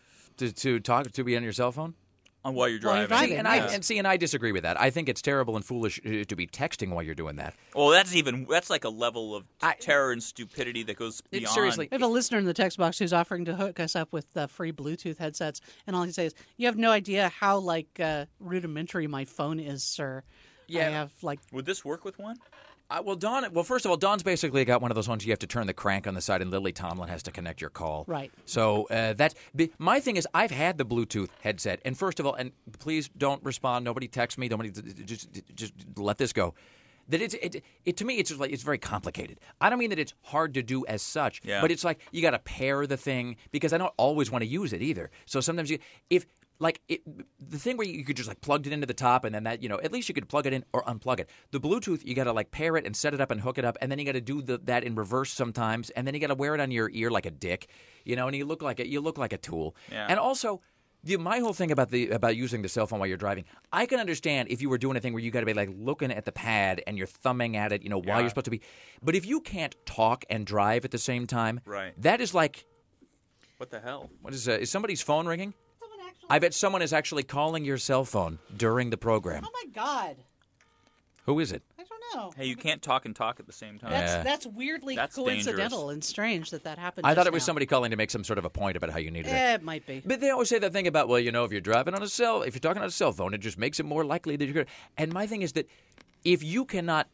To be on your cell phone while you're driving. And I disagree with that. I think it's terrible and foolish to be texting while you're doing that. Well, that's like a level of terror and stupidity that goes beyond. Seriously, we have a listener in the text box who's offering to hook us up with free Bluetooth headsets, and all he says, "You have no idea how rudimentary my phone is, sir." Yeah, I have Would this work with one? Well, first of all, Dawn's basically got one of those ones you have to turn the crank on the side, and Lily Tomlin has to connect your call. Right. So my thing is, I've had the Bluetooth headset, and first of all, and please don't respond. Nobody text me. Nobody just let this go. That it to me, it's just like it's very complicated. I don't mean that it's hard to do as such, but it's like you got to pair the thing because I don't always want to use it either. So sometimes the thing where you could just plugged it into the top and then that, at least you could plug it in or unplug it. The Bluetooth, you got to pair it and set it up and hook it up, and then you got to do that in reverse sometimes, and then you got to wear it on your ear like a dick, and you look like a tool. Yeah. And also, my whole thing about using the cell phone while you're driving, I can understand if you were doing a thing where you got to be looking at the pad and you're thumbing at it, while you're supposed to be. But if you can't talk and drive at the same time, right. That is like, what the hell? What is somebody's phone ringing? I bet someone is actually calling your cell phone during the program. Oh, my God. Who is it? I don't know. Hey, you can't talk and talk at the same time. That's weirdly coincidental dangerous. And strange that happened. I thought it was somebody calling to make some sort of a point about how you needed it. It might be. But they always say that thing about, if you're driving on if you're talking on a cell phone, it just makes it more likely that you're going to. And my thing is that if you cannot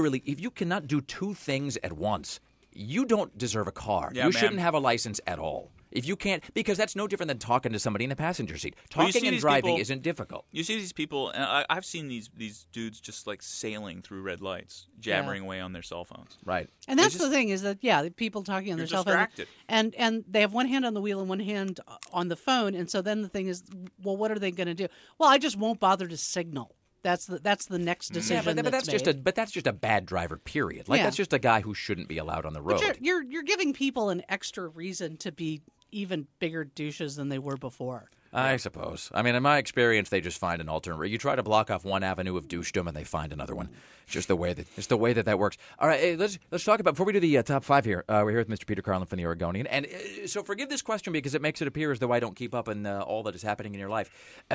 do two things at once, you don't deserve a car. Yeah, you shouldn't have a license at all. If you can't, because that's no different than talking to somebody in the passenger seat. Talking and driving isn't difficult. You see these people, and I've seen these dudes just sailing through red lights, jabbering away on their cell phones. Right. And that's the thing is that, the people talking on their cell phone. And they have one hand on the wheel and one hand on the phone. And so then the thing is, well, what are they going to do? Well, I just won't bother to signal. That's the next decision. Yeah, but that's just a bad driver. Period. That's just a guy who shouldn't be allowed on the road. But you're giving people an extra reason to be even bigger douches than they were before. I suppose. I mean, in my experience, they just find an alternate route. You try to block off one avenue of douchedom, and they find another one. It's just the way that works. All right, hey, let's talk about before we do the top five here. We're here with Mr. Peter Carlin from the Oregonian, and so forgive this question because it makes it appear as though I don't keep up in all that is happening in your life.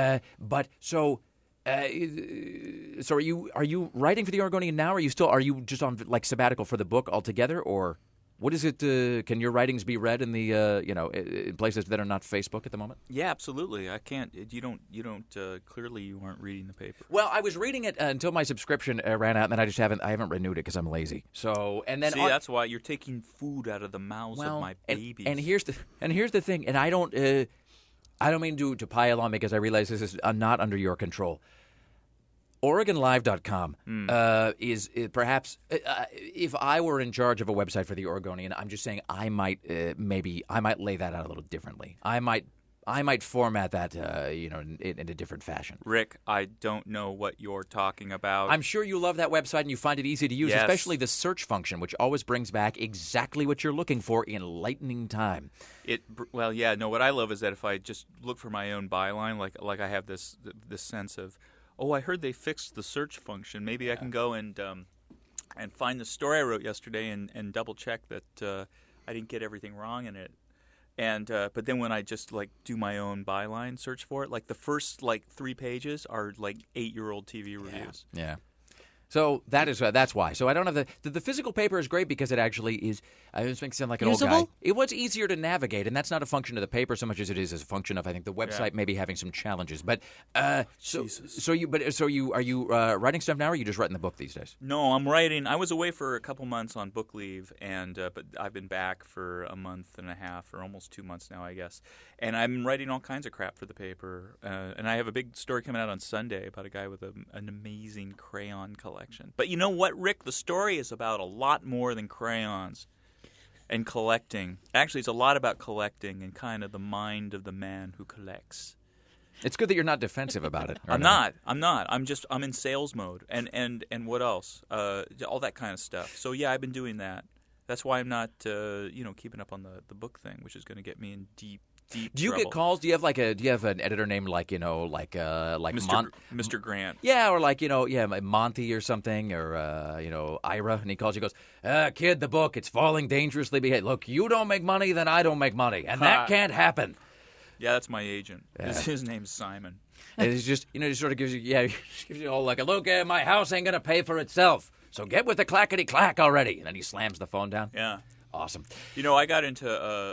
So are you writing for the Oregonian now? Or are you just on sabbatical for the book altogether, or? What is it? Can your writings be read in the in places that are not Facebook at the moment? Yeah, absolutely. I can't. You don't. Clearly, you aren't reading the paper. Well, I was reading it until my subscription ran out, and then I haven't renewed it because I'm lazy. So and then that's why you're taking food out of the mouths of my babies. And here's the thing, and I don't mean to pile on because I realize this is not under your control. OregonLive.com is perhaps if I were in charge of a website for the Oregonian, I'm just saying I might lay that out a little differently. I might format that in a different fashion. Rick, I don't know what you're talking about. I'm sure you love that website and you find it easy to use, yes. Especially the search function, which always brings back exactly what you're looking for in lightning time. What I love is that if I just look for my own byline, like I have this sense of, oh, I heard they fixed the search function. Maybe I can go and find the story I wrote yesterday and double check that I didn't get everything wrong in it. And but then when I just do my own byline search for it, the first 3 pages are 8-year-old TV reviews. Yeah. So that's why. So I don't have the physical paper is great because it actually is. I just make it sound like an old guy. Usable? It was easier to navigate, and that's not a function of the paper so much as it is a function of I think the website Yeah. maybe having some challenges. But are you writing stuff now, or are you just writing the book these days? No, I'm writing. I was away for a couple months on book leave, and but I've been back for a month and a half, or almost 2 months now, I guess. And I'm writing all kinds of crap for the paper. And I have a big story coming out on Sunday about a guy with an amazing crayon collection. But you know what, Rick? The story is about a lot more than crayons and collecting. Actually, it's a lot about collecting and kind of the mind of the man who collects. It's good that you're not defensive about it. I'm not. I'm in sales mode. And what else? All that kind of stuff. So yeah, I've been doing that. That's why I'm not keeping up on the book thing, which is going to get me in deep Do you trouble. get calls? Do you have an editor named like Mr. Grant? Yeah, or like Monty or something, or Ira, and he calls you, goes, "Kid, the book, it's falling dangerously behind. Look, you don't make money, then I don't make money, and that can't happen." Yeah, that's my agent. Yeah. His name's Simon. And it's just just sort of gives you all like a look. My house ain't gonna pay for itself, so get with the clackety clack already. And then he slams the phone down. Yeah. Awesome. I got into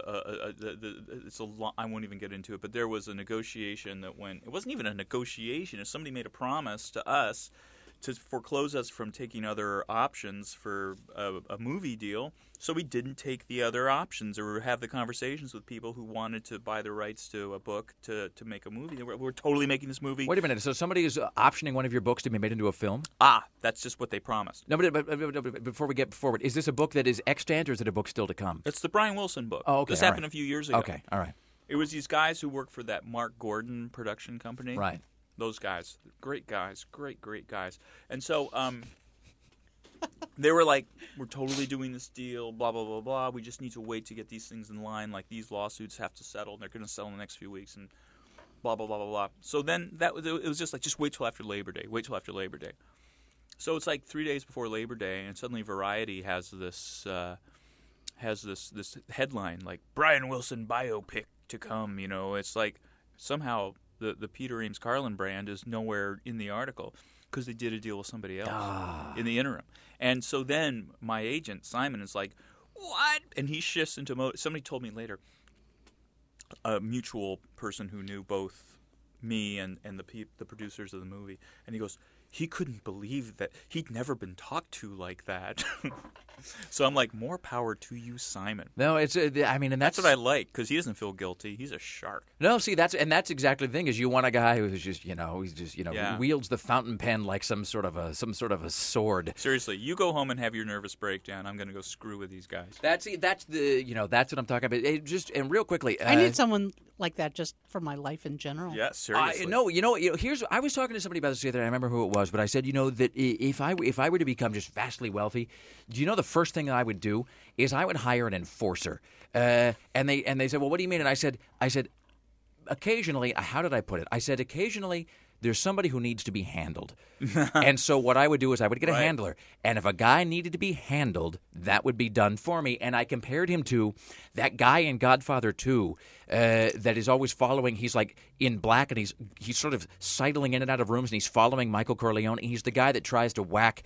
it's a long, I won't even get into it, but there was a negotiation that went. It wasn't even a negotiation. If somebody made a promise to us to foreclose us from taking other options for a movie deal, so we didn't take the other options or have the conversations with people who wanted to buy the rights to a book to make a movie. We're totally making this movie. Wait a minute. So somebody is optioning one of your books to be made into a film? That's just what they promised. No, but before we get forward, is this a book that is extant, or is it a book still to come? It's the Brian Wilson book. Oh, okay. This happened a few years ago. Okay, all right. It was these guys who worked for that Mark Gordon production company. Right. Those guys. Great guys. Great guys. And so they were like, we're totally doing this deal, blah, blah, blah, blah. We just need to wait to get these things in line. Like, these lawsuits have to settle, and they're going to settle in the next few weeks, and blah, blah, blah, blah, blah. So then it was just like, just wait till after Labor Day. Wait till after Labor Day. So it's like 3 days before Labor Day, and suddenly Variety has this headline, like, Brian Wilson biopic to come. It's like somehow the Peter Ames Carlin brand is nowhere in the article because they did a deal with somebody else in the interim. And so then my agent, Simon, is like, what? And he shifts into mode. Somebody told me later, a mutual person who knew both me and the producers of the movie, and he goes, he couldn't believe that he'd never been talked to like that. So I'm like, more power to you, Simon. No, and that's what I like, because he doesn't feel guilty. He's a shark. No, see, that's exactly the thing. Is you want a guy who's just Yeah. wields the fountain pen like some sort of a sword. Seriously, you go home and have your nervous breakdown. I'm going to go screw with these guys. That's what I'm talking about. And real quickly, I need someone like that just for my life in general. Yeah, seriously. I was talking to somebody about this the other day. I remember who it was, but I said, that if I were to become just vastly wealthy, do you know the first thing that I would do is I would hire an enforcer. And they said, well, what do you mean? And I said, occasionally, how did I put it? I said, occasionally there's somebody who needs to be handled. And so what I would do is I would get a handler. And if a guy needed to be handled, that would be done for me. And I compared him to that guy in Godfather 2 that is always following. He's like in black, and he's sort of sidling in and out of rooms, and he's following Michael Corleone. He's the guy that tries to whack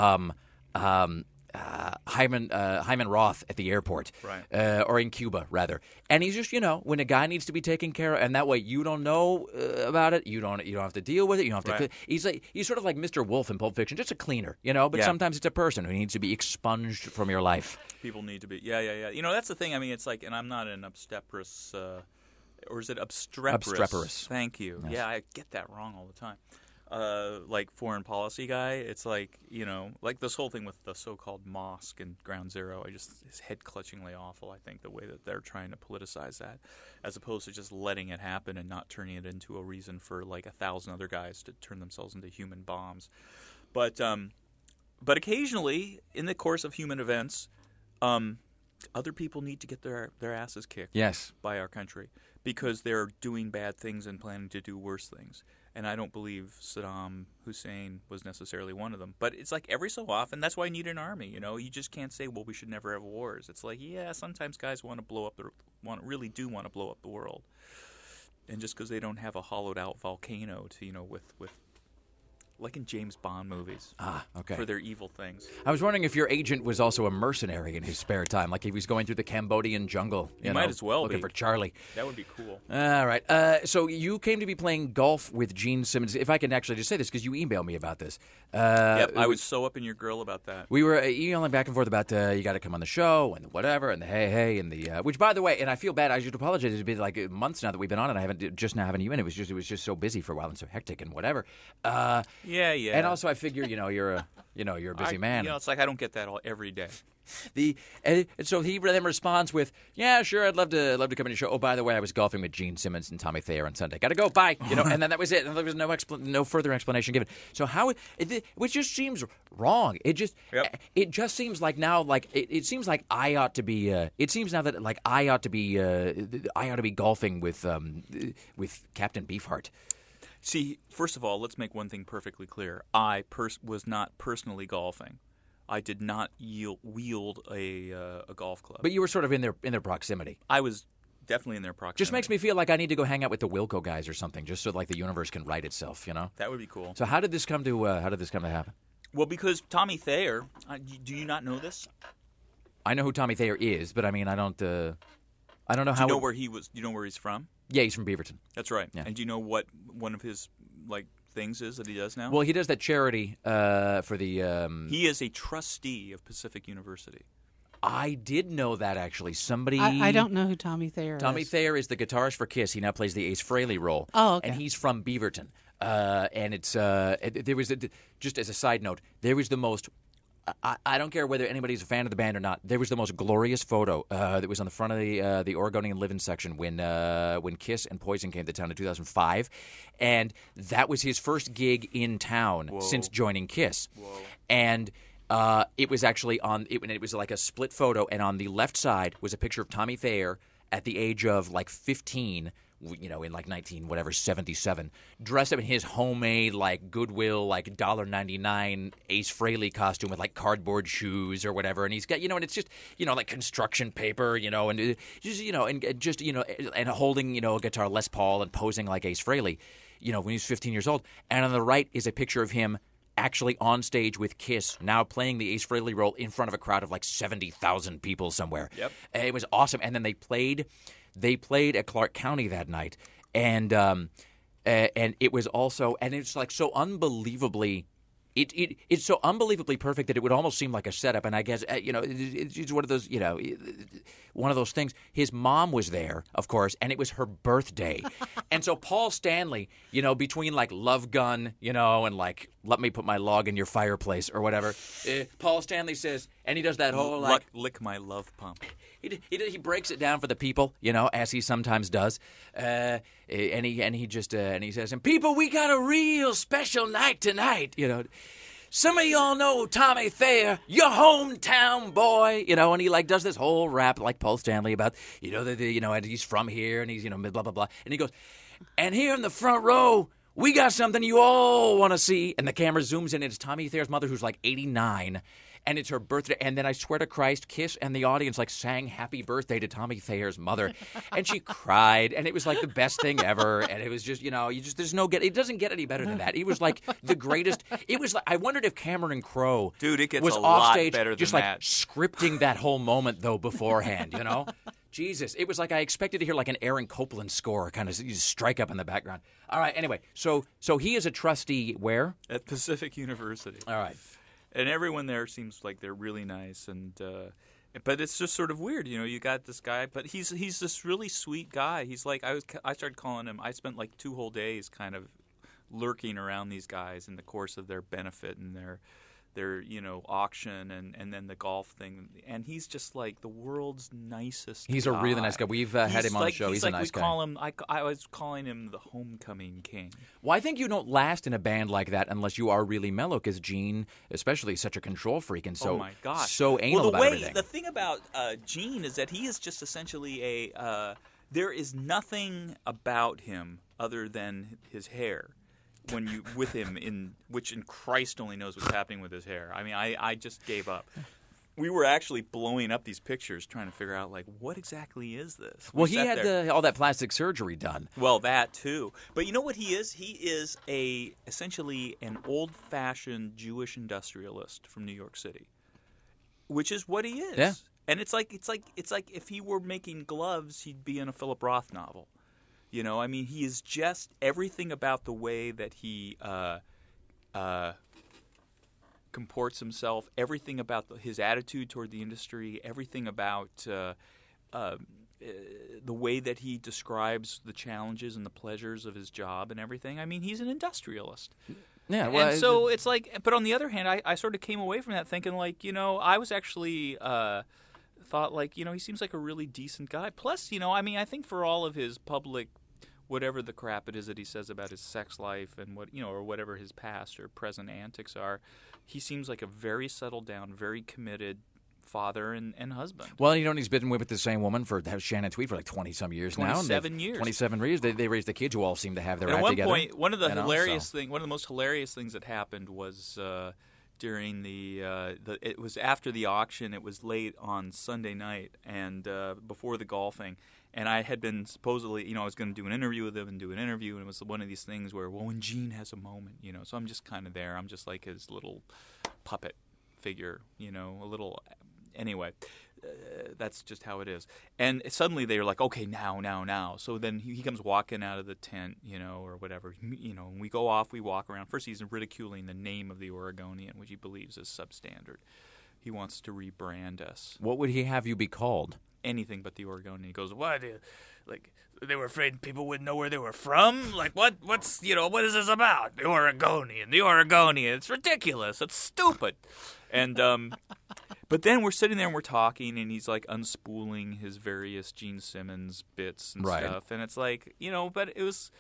Hyman Roth at the airport, right? Or in Cuba, rather. And he's just, when a guy needs to be taken care of, and that way you don't know about it, you don't have to deal with it, you don't have to. He's sort of like Mr. Wolf in Pulp Fiction, just a cleaner, But sometimes it's a person who needs to be expunged from your life. People need to be, yeah. That's the thing. I mean, it's like, and I'm not an obstetrician, or is it obstreperous? Obstreperous. Thank you. Yes. Yeah, I get that wrong all the time. Like foreign policy guy, it's like, like this whole thing with the so-called mosque and Ground Zero, it's head-clutchingly awful, I think, the way that they're trying to politicize that, as opposed to just letting it happen and not turning it into a reason for like 1,000 other guys to turn themselves into human bombs. But occasionally, in the course of human events, other people need to get their asses kicked by our country because they're doing bad things and planning to do worse things. And I don't believe Saddam Hussein was necessarily one of them. But it's like every so often, that's why you need an army. You just can't say, well, we should never have wars. It's like, yeah, sometimes guys want to blow up really do want to blow up the world. And just because they don't have a hollowed out volcano to, with like in James Bond movies. Ah, okay. For their evil things. I was wondering if your agent was also a mercenary in his spare time, like he was going through the Cambodian jungle. He might as well looking be. for Charlie. That would be cool. All right. So you came to be playing golf with Gene Simmons. If I can actually just say this, because you emailed me about this. Yep, I was so up in your grill about that. We were emailing back and forth about you got to come on the show and whatever and the hey and the which, by the way, and I feel bad. I should apologize. It's been like months now that we've been on, and I haven't just now having you in. It was just so busy for a while and so hectic and whatever. Yeah. And also, I figure you're a busy man. It's like I don't get that every day. And so he then responds with, "Yeah, sure, I'd love to come on your show. Oh, by the way, I was golfing with Gene Simmons and Tommy Thayer on Sunday. Got to go. Bye." And then that was it. And there was no further explanation given. So which just seems wrong. It just seems like now, like it seems like I ought to be. It seems now that like I ought to be golfing with Captain Beefheart. See, first of all, let's make one thing perfectly clear. I was not personally golfing. I did not wield a golf club. But you were sort of in their proximity. I was definitely in their proximity. Just makes me feel like I need to go hang out with the Wilco guys or something, just so like the universe can right itself, That would be cool. So how did this come to happen? Well, because Tommy Thayer, do you not know this? I know who Tommy Thayer is, but I mean, I don't know how. Do you know where he was? Do you know where he's from? Yeah, he's from Beaverton. That's right. Yeah. And do you know what one of his things is that he does now? Well, he does that charity for the. He is a trustee of Pacific University. I did know that actually. Somebody. I don't know who Tommy Thayer is. Tommy Thayer is the guitarist for Kiss. He now plays the Ace Frehley role. Oh, okay. And he's from Beaverton. And it's there was just as a side note, there was the most. I don't care whether anybody's a fan of the band or not. There was the most glorious photo that was on the front of the Oregonian Living section when Kiss and Poison came to town in 2005, and that was his first gig in town since joining Kiss. Whoa. And it was actually it was like a split photo, and on the left side was a picture of Tommy Thayer at the age of like 15. In like 77, dressed up in his homemade like Goodwill like $1.99 Ace Frehley costume with like cardboard shoes or whatever, and he's got and it's just like construction paper and just and holding a guitar Les Paul and posing like Ace Frehley when he was 15 years old, and on the right is a picture of him actually on stage with Kiss, now playing the Ace Frehley role in front of a crowd of like 70,000 people somewhere. Yep. It was awesome, and then they played at Clark County that night, and it was also, and it's like so unbelievably, it's so unbelievably perfect that it would almost seem like a setup. And I guess it's one of those one of those things. His mom was there, of course, and it was her birthday, and so Paul Stanley, between like Love Gun, and like Let Me Put My Log in Your Fireplace or whatever, Paul Stanley says, and he does that whole like lick my love pump. He breaks it down for the people, as he sometimes does, and he says, "And people, we got a real special night tonight, Some of y'all know Tommy Thayer, your hometown boy, and he like does this whole rap like Paul Stanley about, and he's from here and he's, blah, blah, blah. And he goes, and here in the front row, we got something you all want to see. And the camera zooms in, and it's Tommy Thayer's mother, who's like 89. And it's her birthday, and then I swear to Christ, Kiss and the audience like sang "Happy Birthday" to Tommy Thayer's mother, and she cried, and it was like the best thing ever. And it was just, it doesn't get any better than that. It was like the greatest. It was like I wondered if Cameron Crowe, dude, it gets was a off lot stage, better than just that. like scripting that whole moment though beforehand, Jesus, it was like I expected to hear like an Aaron Copland score kind of strike up in the background. All right, anyway, so he is a trustee where? At Pacific University. All right. And everyone there seems like they're really nice, but it's just sort of weird, You got this guy, but he's this really sweet guy. He's like I started calling him. I spent like 2 whole days kind of lurking around these guys in the course of their benefit and their auction and then the golf thing, and he's just like the world's nicest He's guy. a really nice guy. We've had him on the show. He's a nice guy. I was calling him the homecoming king. Well, I think you don't last in a band like that unless you are really mellow, because Gene, especially, is such a control freak and so oh my gosh. so anal about everything. The thing about Gene is that he is just essentially there is nothing about him other than his hair. When you with him in Christ only knows what's happening with his hair. I mean, I just gave up. we were actually blowing up these pictures, trying to figure out, like, what exactly is this? Well, We he sat had there. all that plastic surgery done. Well, that too. But you know what he is? He is essentially an old-fashioned Jewish industrialist from New York City, which is what he is. Yeah. And it's like if he were making gloves, he'd be in a Philip Roth novel. You know, I mean, he is just everything about the way that he comports himself, everything about his attitude toward the industry, everything about the way that he describes the challenges and the pleasures of his job and everything. I mean, he's an industrialist. Yeah, well, and so it's like, but on the other hand, I sort of came away from that thinking, like, you know, I was actually thought, like, you know, he seems like a really decent guy. Plus, you know, I mean, I think for all of his public, whatever the crap it is that he says about his sex life and what, you know, or whatever his past or present antics are, he seems like a very settled down, very committed father and husband. Well, you know, he's been with the same woman for Shannon Tweed for like 20-some years now. 27 years. 27 years. They raised the kids who all seem to have their act At one together. point, one of the you know, one of the most hilarious things that happened was during it was after the auction. It was late on Sunday night and before the golfing. And I had been supposedly, you know, I was going to do an interview with him and do an interview, and it was one of these things where, well, when Gene has a moment, you know, so I'm just kind of there. I'm just like his little puppet figure, you know, a little. Anyway, that's just how it is. And suddenly they were like, okay, now. So then he comes walking out of the tent, you know, or whatever, you know, and we go off, we walk around. First, he's ridiculing the name of the Oregonian, which he believes is substandard. He wants to rebrand us. What would he have you be called? Anything but the Oregonian. He goes, what? Like, they were afraid people wouldn't know where they were from? Like, what's, you know, what is this about? The Oregonian. It's ridiculous. It's stupid. And, but then we're sitting there and we're talking, and he's, like, unspooling his various Gene Simmons bits and stuff. And it's like, you know, but it was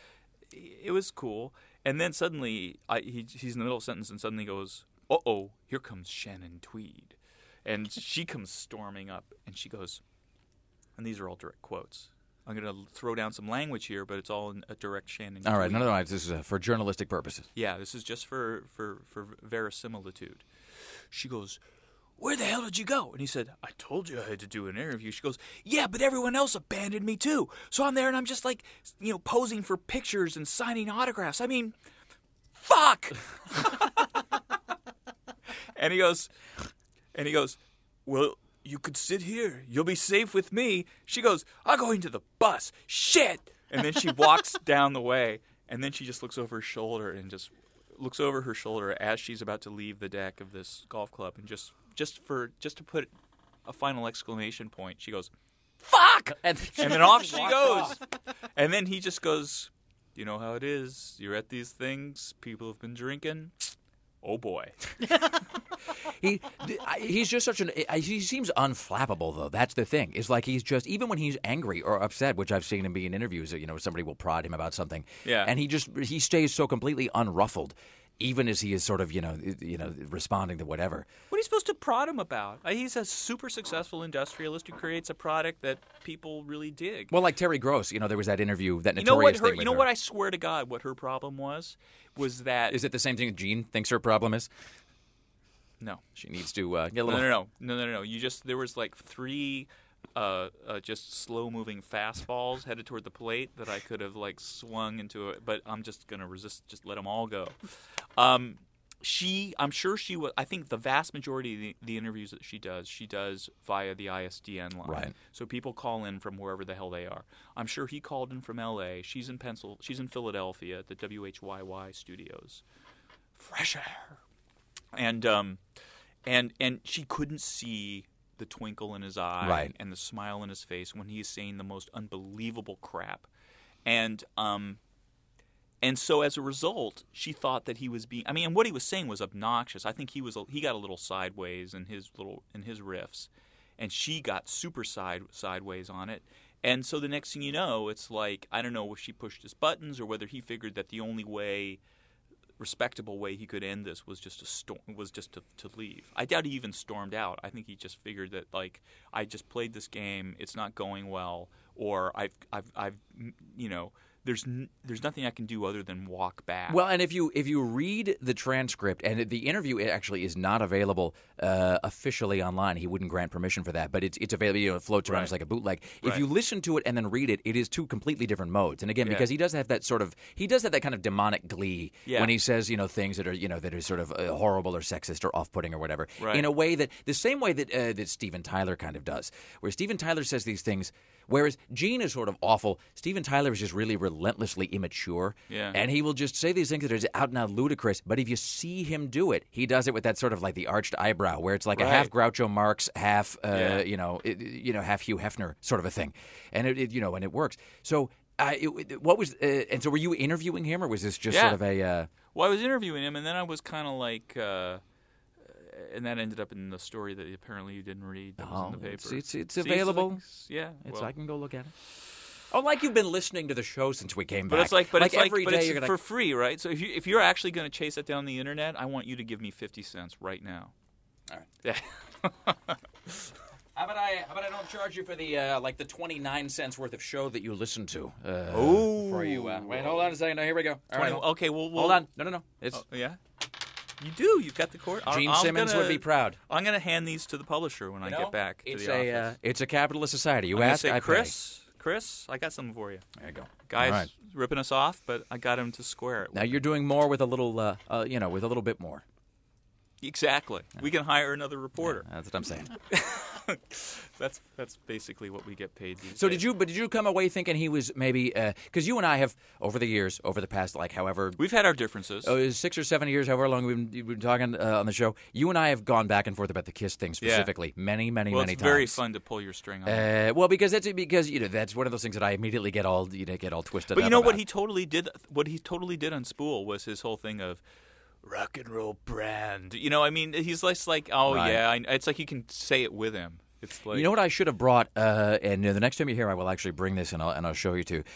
cool. And then suddenly, he's in the middle of a sentence and suddenly goes, uh-oh, here comes Shannon Tweed. And she comes storming up, and she goes, and these are all direct quotes. I'm going to throw down some language here, but it's all in a direct Shannon Tweed. All right, no, this is for journalistic purposes. Yeah, this is just for verisimilitude. She goes, where the hell did you go? And he said, I told you I had to do an interview. She goes, yeah, but everyone else abandoned me too. So I'm there and I'm just like, you know, posing for pictures and signing autographs. I mean, fuck! And he goes, well, you could sit here. You'll be safe with me. She goes, I'm going to the bus. Shit! And then she walks down the way, and then she just looks over her shoulder and just looks over her shoulder as she's about to leave the deck of this golf club, and just to put a final exclamation point, she goes, fuck! And then off she goes. And then he just goes, you know how it is. You're at these things. People have been drinking. Oh, boy. He's just he seems unflappable, though. That's the thing. It's like he's just, even when he's angry or upset, which I've seen him be in interviews, you know, somebody will prod him about something. Yeah. And he stays so completely unruffled, even as he is sort of, you know, responding to whatever. What are you supposed to prod him about? He's a super successful industrialist who creates a product that people really dig. Well, like Terry Gross, you know, there was that interview, that you know notorious what thing with You know her. what I swear to God, what her problem was that... Is it the same thing Gene thinks her problem is? No. She needs to get a little... No. There was like 3 just slow-moving fastballs headed toward the plate that I could have like swung into it, but I'm just going to resist, just let them all go. I'm sure she was. I think the vast majority of the interviews that she does via the ISDN line. Right. So people call in from wherever the hell they are. I'm sure he called in from L.A. She's in Philadelphia at the WHYY studios. Fresh air. And she couldn't see the twinkle in his eye right. and the smile in his face when he's saying the most unbelievable crap. And so as a result, she thought that he was being. I mean, and what he was saying was obnoxious. I think he got a little sideways in his riffs, and she got super sideways on it. And so the next thing you know, it's like, I don't know if she pushed his buttons or whether he figured that the only respectable way he could end this was just to leave. I doubt he even stormed out. I think he just figured that, like, I just played this game, it's not going well, or I've you know, there's nothing I can do other than walk back. Well, and if you read the transcript, and the interview actually is not available officially online, he wouldn't grant permission for that, but it's available. It floats around as like a bootleg. If you listen to it and then read it, it is two completely different modes. And again, because he does have that kind of demonic glee when he says things that are that are sort of horrible or sexist or off-putting or whatever, in a way that the same way that Steven Tyler kind of does, where Steven Tyler says these things. Whereas Gene is sort of awful, Steven Tyler is just really relentlessly immature, and he will just say these things that are out and out ludicrous. But if you see him do it, he does it with that sort of like the arched eyebrow, where it's like a half Groucho Marx, half half Hugh Hefner sort of a thing, and it works. So what was and so were you interviewing him, or was this just sort of a? Well, I was interviewing him, and then I was kind of like. And that ended up in the story that apparently you didn't read that was in the paper. It's available. I can go look at it. Oh, like you've been listening to the show since we came back. But it's every day it's you're gonna... for free, right? So if you're actually going to chase it down the internet, I want you to give me 50 cents right now. All right. Yeah. How about I don't charge you for the 29 cents worth of show that you listen to? For you. Wait, hold on a second. No, here we go. All right. Okay. Well, hold on. No. It's yeah. You do. You've got the court. Gene Simmons would be proud. I'm going to hand these to the publisher when I get back to the office. It's a capitalist society. You I'm ask, say, I Chris, I got something for you. There you go. Guy's ripping us off, but I got him to square it. Now you're doing more with a little, with a little bit more. Exactly. We can hire another reporter. Yeah, that's what I'm saying. That's basically what we get paid these So days. did you come away thinking he was maybe because you and I have over the past however we've had our differences 6 or 7 years, however long we've been talking on the show, you and I have gone back and forth about the Kiss thing specifically many times. It's very fun to pull your string on. Well, because that's one of those things that I immediately get all twisted. But up about. what he totally did on Spool was his whole thing of rock and roll brand. He's like it's like you can say it with him. It's like, you know what I should have brought, and the next time you're here, I will actually bring this and I'll show you too.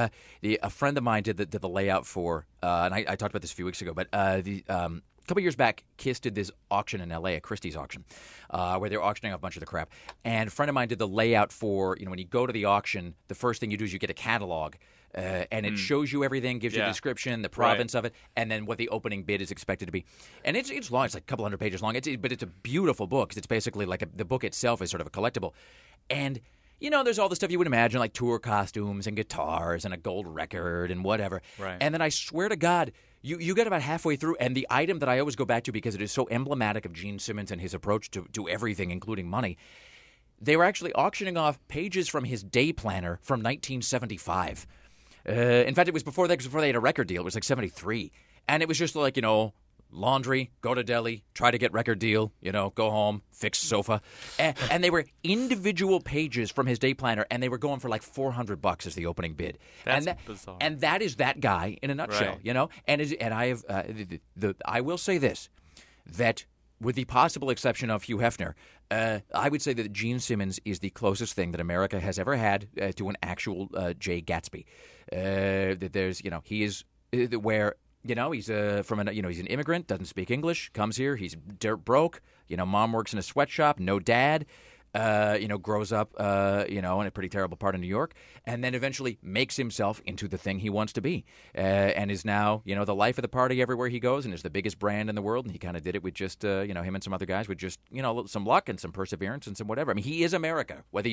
A friend of mine did the layout for, and I talked about this a few weeks ago, but a couple years back, Kiss did this auction in L.A., a Christie's auction, where they're auctioning off a bunch of the crap. And a friend of mine did the layout for, when you go to the auction, the first thing you do is you get a catalog. And it shows you everything, gives you a description, the province of it, and then what the opening bid is expected to be. And it's long. It's like a couple hundred pages long. But it's a beautiful book because it's basically like the book itself is sort of a collectible. And, there's all the stuff you would imagine, like tour costumes and guitars and a gold record and whatever. Right. And then I swear to God, you get about halfway through, and the item that I always go back to because it is so emblematic of Gene Simmons and his approach to everything, including money, they were actually auctioning off pages from his day planner from 1975. In fact, it was before that, because before they had a record deal. It was like 73. And it was just like, laundry, go to deli, try to get record deal, go home, fix sofa. And they were individual pages from his day planner, and they were going for like $400 as the opening bid. That's bizarre. And that is that guy in a nutshell, And I have, I will say this, that with the possible exception of Hugh Hefner, I would say that Gene Simmons is the closest thing that America has ever had to an actual Jay Gatsby. That there's, he is where, he's he's an immigrant, doesn't speak English, comes here, he's dirt broke. Mom works in a sweatshop, no dad. Grows up, in a pretty terrible part of New York, and then eventually makes himself into the thing he wants to be, and is now, the life of the party everywhere he goes, and is the biggest brand in the world. And he kind of did it with just, him and some other guys with just, some luck and some perseverance and some whatever. I mean, he is America. Whether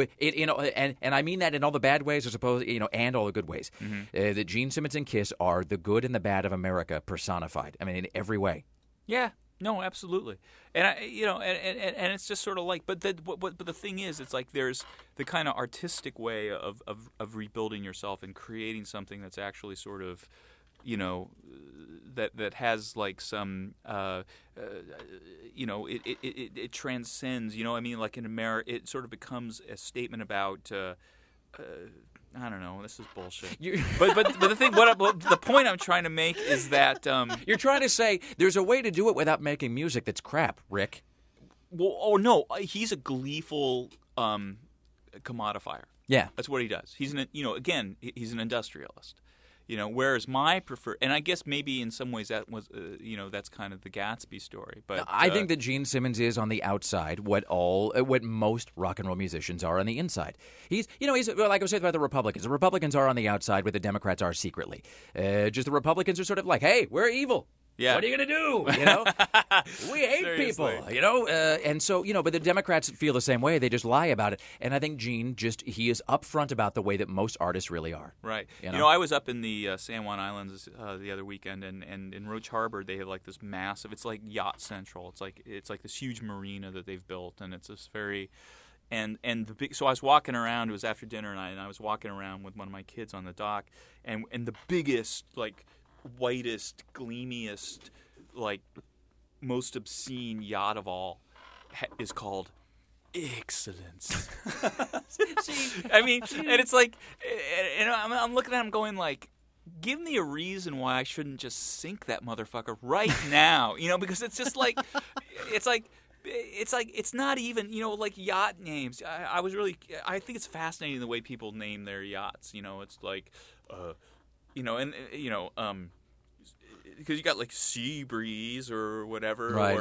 and I mean that in all the bad ways, I suppose, and all the good ways. Mm-hmm. That Gene Simmons and Kiss are the good and the bad of America personified. I mean, in every way. Yeah. No, absolutely, and and it's just sort of like, but the thing is, it's like there's the kind of artistic way of rebuilding yourself and creating something that's actually sort of, that has like some, it transcends, like in America, it sort of becomes a statement about. I don't know. This is bullshit. But the thing, the point I'm trying to make is that you're trying to say there's a way to do it without making music that's crap, Rick. Well, no, he's a gleeful commodifier. Yeah, that's what he does. He's he's an industrialist. Whereas my preferred, and I guess maybe in some ways that was, that's kind of the Gatsby story. But I think that Gene Simmons is on the outside what most rock and roll musicians are on the inside. He's like I was saying about the Republicans. The Republicans are on the outside, what the Democrats are secretly. Just the Republicans are sort of like, hey, we're evil. Yeah. What are you going to do? We hate Seriously. people, and so, but the Democrats feel the same way. They just lie about it. And I think Gene he is upfront about the way that most artists really are. Right. I was up in the San Juan Islands the other weekend, and in Roach Harbor they have like this massive, it's like Yacht Central. It's like this huge marina that they've built, and it's this very and the big. So I was walking around. It was after dinner, and I was walking around with one of my kids on the dock, and the biggest, like, whitest, gleamiest, like, most obscene yacht of all is called Excellence. I mean, and it's like, and I'm looking at him going like, give me a reason why I shouldn't just sink that motherfucker right now, because it's just like, it's not even, like yacht names. I think it's fascinating the way people name their yachts. It's like, because you got like Sea Breeze or whatever, right.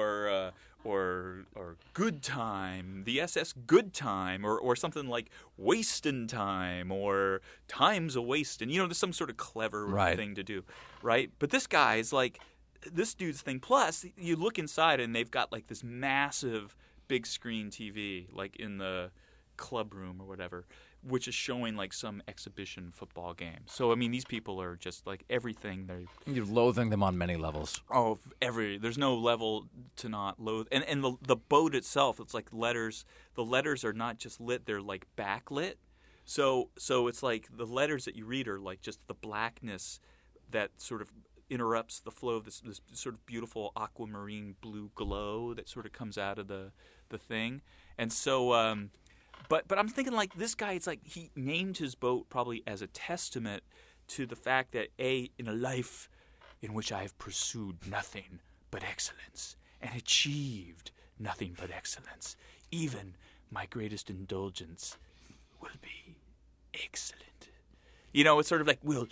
or Good Time, the SS Good Time, or something like Wastin' Time, or Time's a Wastin'. There's some sort of clever thing to do, right? But this guy is like, this dude's thing. Plus, you look inside and they've got like this massive big screen TV, like in the club room or whatever, which is showing like some exhibition football game. So I mean, these people are just like everything. You're loathing them on many levels. Oh, there's no level to not loathe. And the boat itself, it's like letters. The letters are not just lit; they're like backlit. So it's like the letters that you read are like just the blackness that sort of interrupts the flow of this sort of beautiful aquamarine blue glow that sort of comes out of the thing. And so. But I'm thinking like this guy, it's like he named his boat probably as a testament to the fact that in a life in which I have pursued nothing but excellence and achieved nothing but excellence, even my greatest indulgence will be excellent. It's sort of like we'll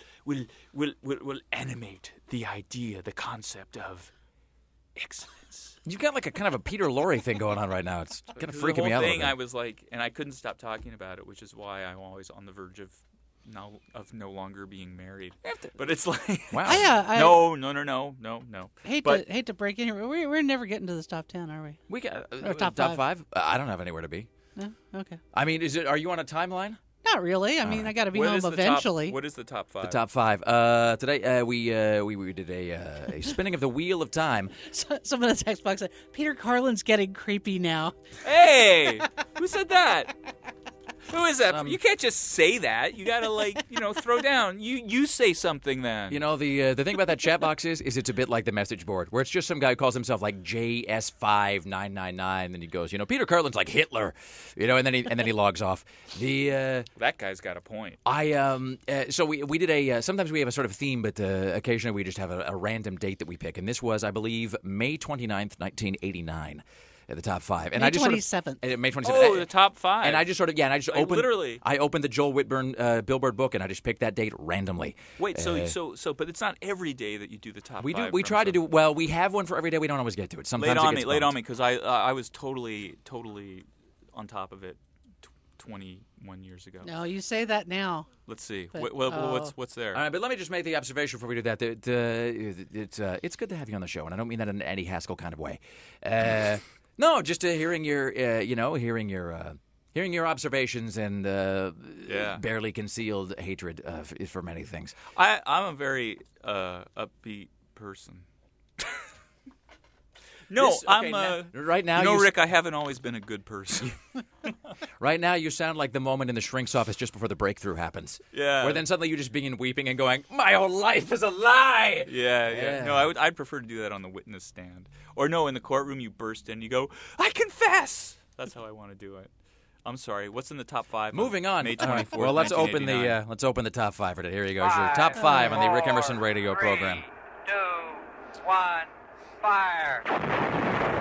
animate the idea, the concept of excellence. You've got like a kind of a Peter Lorre thing going on right now. It's kind of freaking me out. The whole thing, I was like, and I couldn't stop talking about it, which is why I'm always on the verge of no longer being married. But it's like, wow. No. Hate to break in here. We're never getting to this top 10, are we? We got or top five. I don't have anywhere to be. No? Okay. I mean, are you on a timeline? Not really. I mean, I got to be home eventually. What is the top 5? The top 5. Today we did a spinning of the wheel of time. Some of the text box said, Peter Carlin's getting creepy now. Hey, who said that? Who is that? You can't just say that. You got to throw down. You say something then. The thing about that chat box is it's a bit like the message board, where it's just some guy who calls himself like JS5999, and then he goes, Peter Carlin's like Hitler, and then he logs off. That guy's got a point. So we did sometimes we have a sort of theme, but occasionally we just have a random date that we pick, and this was, I believe, May 29th, 1989. At the top 5, and May 27th. May 27th. Oh, the top 5. And I just sort of opened. Literally. I opened the Joel Whitburn Billboard book, and I just picked that date randomly. Wait, so, but it's not every day that you do the top 5. We try to do. Well, we have one for every day. We don't always get to it. Sometimes late on me, because I was totally on top of it 21 years ago. No, you say that now. Let's see. But, what's there? All right, but let me just make the observation before we do that. It's good to have you on the show, and I don't mean that in an Eddie Haskell kind of way. No, just hearing your, hearing your observations and barely concealed hatred for many things. I'm a very upbeat person. Right now, Rick, I haven't always been a good person. Right now, you sound like the moment in the shrink's office just before the breakthrough happens. Yeah. Where then suddenly you just begin weeping and going, "My whole life is a lie." Yeah. No, I'd prefer to do that on the witness stand, or no, in the courtroom. You burst in, you go, "I confess." That's how I want to do it. I'm sorry. What's in the top 5? Moving on. May 24th. Well, let's open the top 5 for today. Here you go. Your top 5 on the Rick Emerson radio program. 3, 2, 1, fire.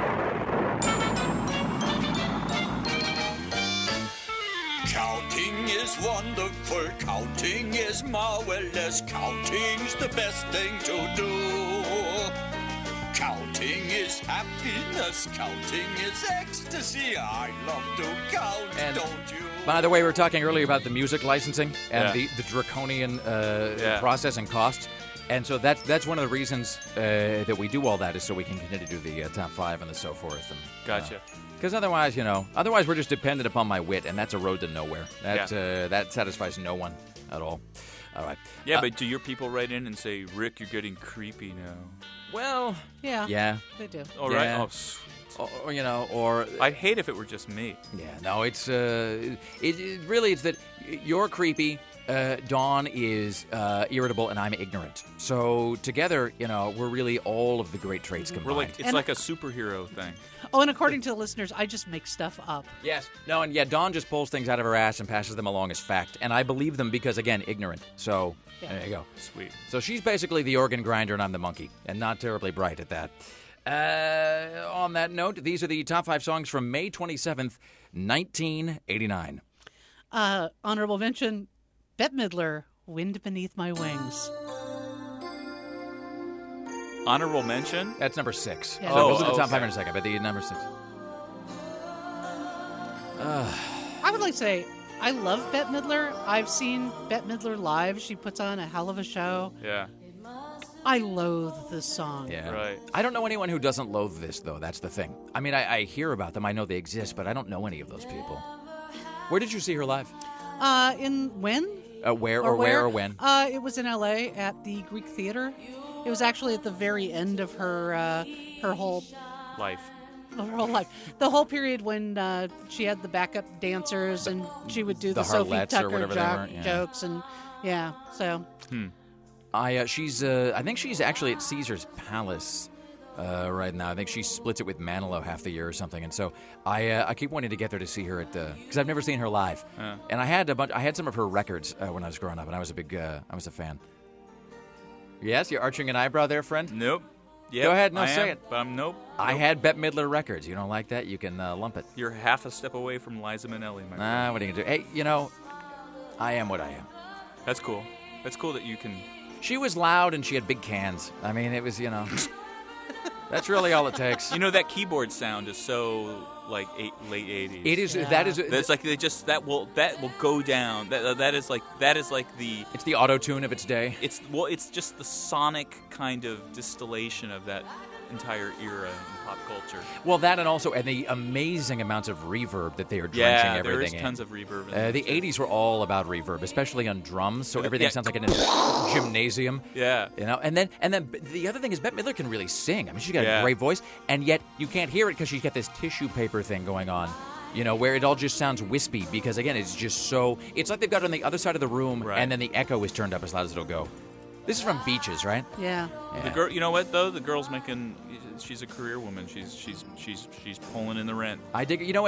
Counting is wonderful. Counting is marvelous. Counting's the best thing to do. Counting is happiness. Counting is ecstasy. I love to count, And don't you? by the way, we were talking earlier about the music licensing and Yeah. the draconian process and costs. And so that's one of the reasons that we do all that is so we can continue to do the top 5 and the so forth. And, Gotcha. Because otherwise, we're just dependent upon my wit, and that's a road to nowhere. That satisfies no one at all. All right. Yeah, but do your people write in and say, Rick, you're getting creepy now? Well, yeah. Yeah. They do. All right. Yeah. Oh, sweet. Or I'd hate if it were just me. Yeah, no, it's it really it's that you're creepy, Dawn is irritable, and I'm ignorant. So together, we're really all of the great traits combined. It's like a superhero thing. Oh, and according to the listeners, I just make stuff up. Yes. No, and Dawn just pulls things out of her ass and passes them along as fact, and I believe them because, again, ignorant. So there you go. Sweet. So she's basically the organ grinder, and I'm the monkey, and not terribly bright at that. On that note, these are the top 5 songs from May 27th, 1989. Honorable mention, Bette Midler, Wind Beneath My Wings. Honorable mention? That's number 6. Yeah. So we'll do the top 5 in a second, but the number 6. I would like to say, I love Bette Midler. I've seen Bette Midler live. She puts on a hell of a show. Yeah. I loathe this song. Yeah. Right. I don't know anyone who doesn't loathe this, though. That's the thing. I mean, I hear about them. I know they exist, but I don't know any of those people. Where did you see her live? In when? Where or when? It was in L.A. at the Greek Theater. It was actually at the very end of her whole life. Her whole life. The whole period when she had the backup dancers and she would do the Sophie Harlettes or Tucker whatever they were, yeah. jokes and so. I think she's actually at Caesar's Palace right now. I think she splits it with Manilow half the year or something, and so I keep wanting to get there to see her at because I've never seen her live, and I had some of her records when I was growing up, and I was a fan. Yes, you're arching an eyebrow there, friend. Nope. Yep, Go ahead, I say am, it. But I'm nope. I had Bette Midler records. You don't like that? You can lump it. You're half a step away from Liza Minnelli, my friend. What are you gonna do? Hey, I am what I am. That's cool. That's cool that you can. She was loud and she had big cans. I mean, it was, that's really all it takes. That keyboard sound is so late 80s. It is. Yeah. That is. That's like that will go down. That is like the. It's the auto tune of its day. It's just the sonic kind of distillation of that entire era in pop culture. Well, that and the amazing amounts of reverb that they are drenching everything there is in. tons of reverb. The 80s were all about reverb, especially on drums, so everything sounds like in a gymnasium. Yeah. And then the other thing is Bette Midler can really sing. I mean, she's got a great voice, and yet you can't hear it because she's got this tissue paper thing going on. Where it all just sounds wispy because, again, it's just so... It's like they've got it on the other side of the room, and then the echo is turned up as loud as it'll go. This is from Beaches, right? Yeah. The girl, you know what though? The girl's making. She's a career woman. She's pulling in the rent. I dig it.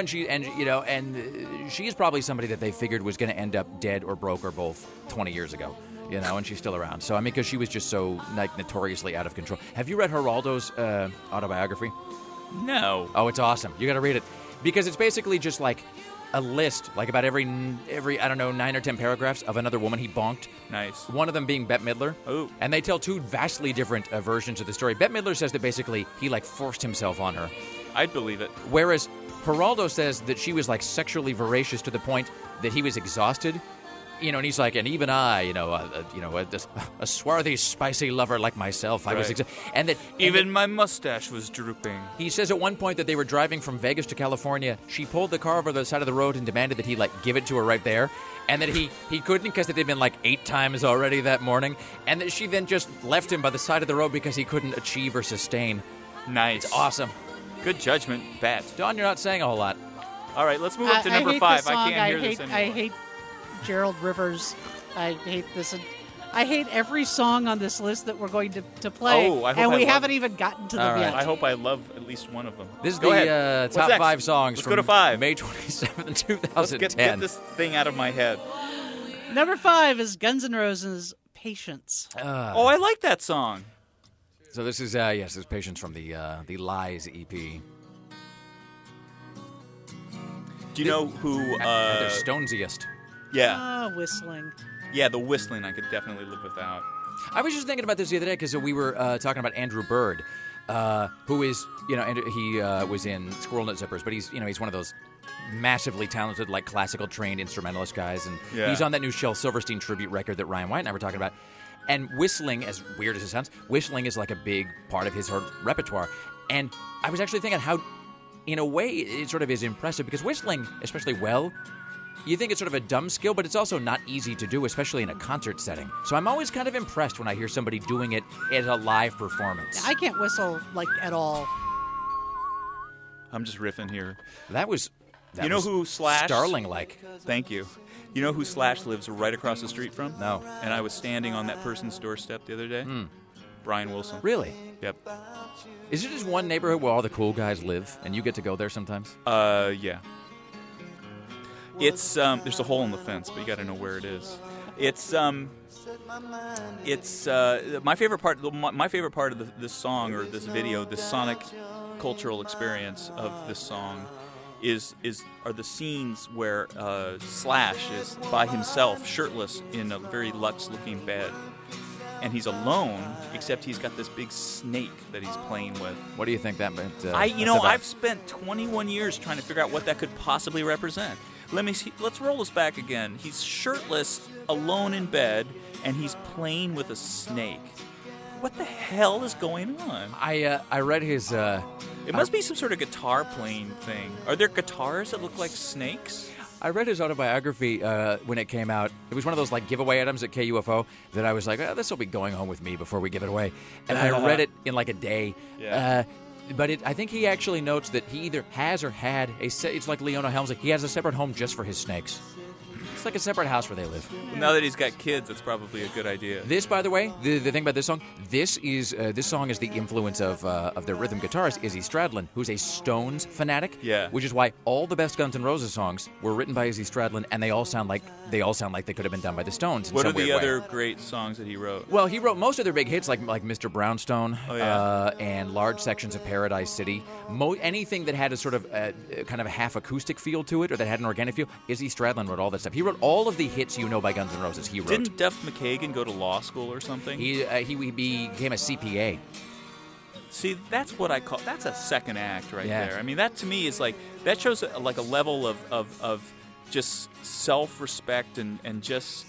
And she is probably somebody that they figured was going to end up dead or broke or both 20 years ago. And she's still around. So I mean, because she was just so notoriously out of control. Have you read Geraldo's autobiography? No. Oh, it's awesome. You got to read it because it's basically just like a list, like about every 9 or 10 paragraphs of another woman he bonked. Nice. One of them being Bette Midler. Oh. And they tell two vastly different versions of the story. Bette Midler says that basically he forced himself on her. I'd believe it. Whereas Geraldo says that she was sexually voracious to the point that he was exhausted. And he's like, and even I, a swarthy, spicy lover like myself, I was exhausted. And that even my mustache was drooping. He says at one point that they were driving from Vegas to California. She pulled the car over the side of the road and demanded that he give it to her right there, and that he couldn't because it had been 8 times already that morning, and that she then just left him by the side of the road because he couldn't achieve or sustain. Nice. It's awesome. Good judgment, Bat. Don, you're not saying a whole lot. All right, let's move up to number 5. I can't hear this anymore. I hate Gerald Rivers. I hate this. I hate every song on this list that we're going to play, and we haven't even gotten to them yet. I hope I love at least one of them. This is the top 5 songs from go to 5. May 27, 2010. Let's get this thing out of my head. Number 5 is Guns N' Roses' Patience. I like that song. So this is, this is Patience from the Lies EP. Do you know who... They're Stonesiest. Yeah. Whistling. Yeah, the whistling I could definitely live without. I was just thinking about this the other day because we were talking about Andrew Bird, who is, he was in Squirrel Nut Zippers, but he's one of those massively talented, like classical trained instrumentalist guys, and he's on that new Shel Silverstein tribute record that Ryan White and I were talking about. And whistling, as weird as it sounds, whistling is like a big part of his repertoire. And I was actually thinking how, in a way, it sort of is impressive because whistling, especially you think it's sort of a dumb skill, but it's also not easy to do, especially in a concert setting. So I'm always kind of impressed when I hear somebody doing it as a live performance. I can't whistle, at all. I'm just riffing here. That was who Slash? Starling-like. Thank you. You know who Slash lives right across the street from? No. And I was standing on that person's doorstep the other day. Brian Wilson. Really? Yep. Is it just one neighborhood where all the cool guys live, and you get to go there sometimes? Yeah. It's there's a hole in the fence, but you got to know where it is. It's my favorite part. My favorite part of this song or this video, this sonic cultural experience of this song, are the scenes where Slash is by himself, shirtless, in a very luxe-looking bed, and he's alone, except he's got this big snake that he's playing with. What do you think that meant? I've spent 21 years trying to figure out what that could possibly represent. Let me see. Let's roll this back again. He's shirtless, alone in bed, and he's playing with a snake. What the hell is going on? I read his. It must be some sort of guitar playing thing. Are there guitars that look like snakes? I read his autobiography when it came out. It was one of those giveaway items at KUFO that I was like, this will be going home with me before we give it away. And I read it in a day. Yeah. But I think he actually notes that he either has or had it's like Leona Helmsley. He has a separate home just for his snakes. It's like a separate house where they live. Well, now that he's got kids, it's probably a good idea. This, by the way, the thing about this song, this song is the influence of the rhythm guitarist Izzy Stradlin, who's a Stones fanatic. Yeah. Which is why all the best Guns N' Roses songs were written by Izzy Stradlin, and they all sound like they could have been done by the Stones. What are the other great songs that he wrote? Well, he wrote most of their big hits, like Mr. Brownstone, Oh, and large sections of Paradise City. Anything that had a sort of kind of a half acoustic feel to it, or that had an organic feel. Izzy Stradlin wrote all that stuff. He wrote all of the hits you know by Guns N' Roses. He wrote. Didn't Duff McKagan go to law school or something? He became a CPA. See, that's what I call. That's a second act right Yeah. there. I mean, that to me is that shows a level of just self-respect and just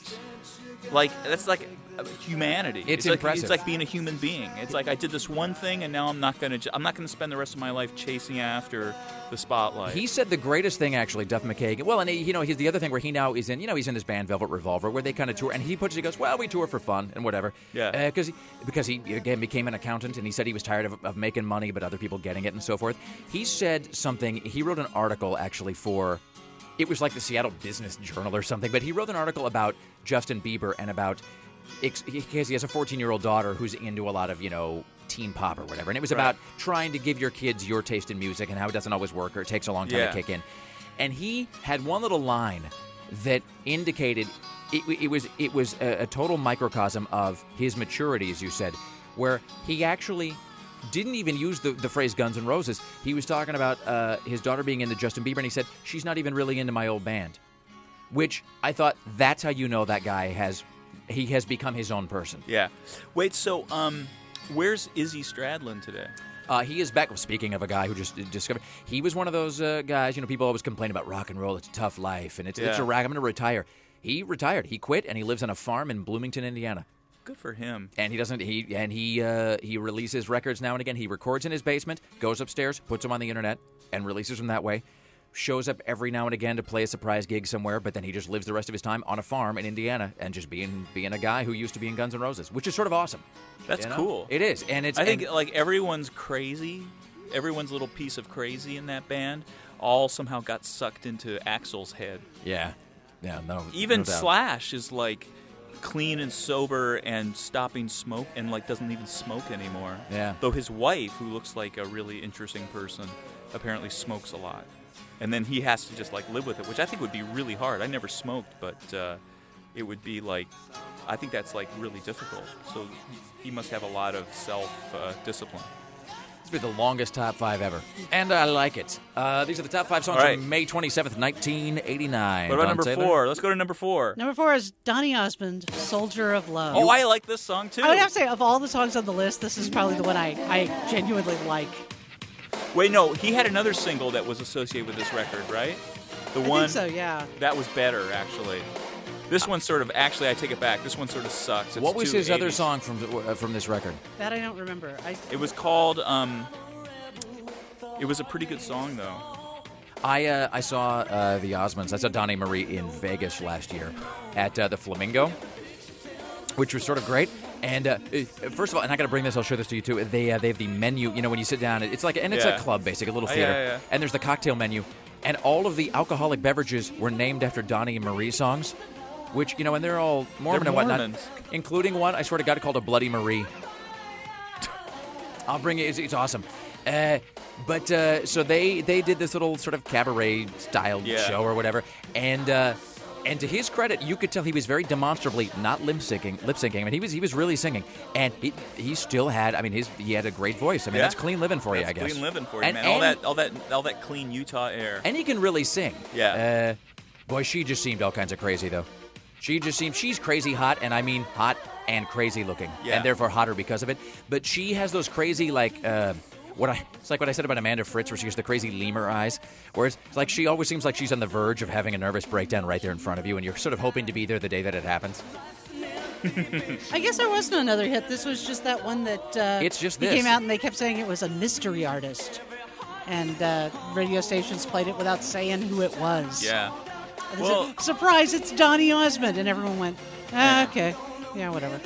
that's humanity. It's impressive. It's like being a human being. It's like I did this one thing, and now I'm not going to spend the rest of my life chasing after the spotlight. He said the greatest thing, actually, Duff McKagan. Well, and he's the other thing where he now is in. He's in his band Velvet Revolver, where they kind of tour, and he goes, well, we tour for fun and whatever. Yeah. Because he again became an accountant, and he said he was tired of making money, but other people getting it and so forth. He said something. He wrote an article actually for. It was like the Seattle Business Journal or something, but he wrote an article about Justin Bieber and about. Because he has a 14-year-old daughter who's into a lot of, teen pop or whatever. And it was about trying to give your kids your taste in music and how it doesn't always work or it takes a long time to kick in. And he had one little line that indicated it was a total microcosm of his maturity, as you said, where he actually didn't even use the phrase Guns N' Roses. He was talking about his daughter being into Justin Bieber, and he said, she's not even really into my old band. Which I thought, that's how you know that guy has become his own person. Yeah. Wait, so where's Izzy Stradlin today? He is back. Well, speaking of a guy who just discovered, he was one of those guys. People always complain about rock and roll. It's a tough life, and it's a rag. I'm going to retire. He retired. He quit, and he lives on a farm in Bloomington, Indiana. Good for him. And he releases records now and again. He records in his basement, goes upstairs, puts them on the internet, and releases them that way. Shows up every now and again to play a surprise gig somewhere, but then he just lives the rest of his time on a farm in Indiana and just being a guy who used to be in Guns N' Roses, which is sort of awesome. That's cool. It is, and I think everyone's crazy, everyone's little piece of crazy in that band, all somehow got sucked into Axl's head. Yeah, no. Even no doubt. Slash is clean and sober and stopping smoke and doesn't even smoke anymore. Yeah. Though his wife, who looks like a really interesting person, apparently smokes a lot. And then he has to just live with it, which I think would be really hard. I never smoked, but it would be I think that's really difficult. So he must have a lot of self-discipline. It's been the longest top 5 ever. And I like it. These are the top 5 songs All right. from May 27th, 1989. What about Don number Taylor? 4? Let's go to number 4. Number 4 is Donny Osmond, Soldier of Love. Oh, I like this song, too. I would have to say, of all the songs on the list, this is probably the one I genuinely like. Wait, no, he had another single that was associated with this record, right? The I one think so, yeah. that was better, actually. This one sort of, actually, I take it back. This one sort of sucks. It's What was too his other 80s. song from this record? That I don't remember. It was called, it was a pretty good song, though. I saw the Osmonds. I saw Donnie Marie in Vegas last year at the Flamingo, which was sort of great. And first of all, and I got to bring this, I'll show this to you too. They have the menu. You know, when you sit down, it's like, and it's Yeah. a club, basically, a little Oh, theater. yeah. And there's the cocktail menu, and all of the alcoholic beverages were named after Donnie and Marie songs, which, you know, and they're all Mormon They're and whatnot, Mormons. including one, I swear to God, called a Bloody Marie. I'll bring it. It's awesome. But so they did this little sort of cabaret style Yeah. show or whatever, and to his credit, you could tell he was very demonstrably not lip syncing. I mean, he was really singing, and he still had. I mean, he had a great voice. I mean, Yeah. that's clean living for you, I That's guess. clean living for you, And- man. and- All that clean Utah air. And he can really sing. Yeah. Boy, she just seemed all kinds of crazy though. She's crazy hot, and I mean hot and crazy looking, Yeah. and therefore hotter because of it. But she has those crazy it's like what I said about Amanda Fritz, where she has the crazy lemur eyes, where it's like she always seems like she's on the verge of having a nervous breakdown right there in front of you, and you're sort of hoping to be there the day that it happens. I guess there wasn't another hit. This was just that one that It's just he this. came out and they kept saying it was a mystery artist. And radio stations played it without saying who it was. Yeah. And they said, surprise, it's Donny Osmond. And everyone went, okay. Yeah, whatever.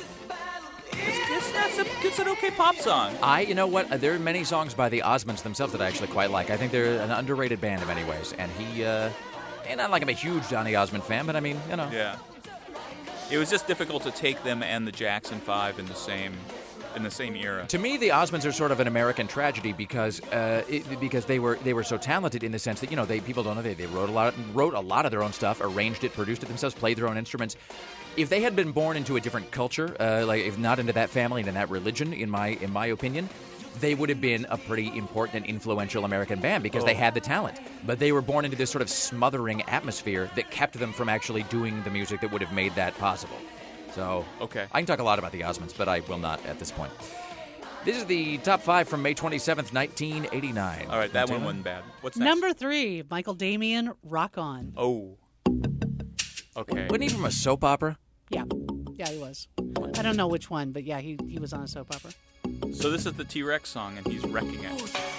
It's an okay pop song. You know what? There are many songs by the Osmonds themselves that I actually quite like. I think they're an underrated band in many ways. And and not like I'm a huge Donny Osmond fan, but I mean, you know. Yeah. It was just difficult to take them and the Jackson 5 in the same era. To me, the Osmonds are sort of an American tragedy because they were so talented in the sense that, you know, people don't know they wrote a lot of their own stuff, arranged it, produced it themselves, played their own instruments. If they had been born into a different culture, like if not into that family and in that religion, in my opinion, they would have been a pretty important and influential American band because they had the talent. But they were born into this sort of smothering atmosphere that kept them from actually doing the music that would have made that possible. So, okay. I can talk a lot about the Osmonds, but I will not at this point. This is the top 5 from May 27th, 1989. All right, that one wasn't bad. What's next? Number 3, Michael Damian, Rock On. Oh. Okay. Wasn't he from a soap opera? Yeah. Yeah, he was. I don't know which one, but yeah, he was on a soap opera. So this is the T-Rex song, and he's wrecking it.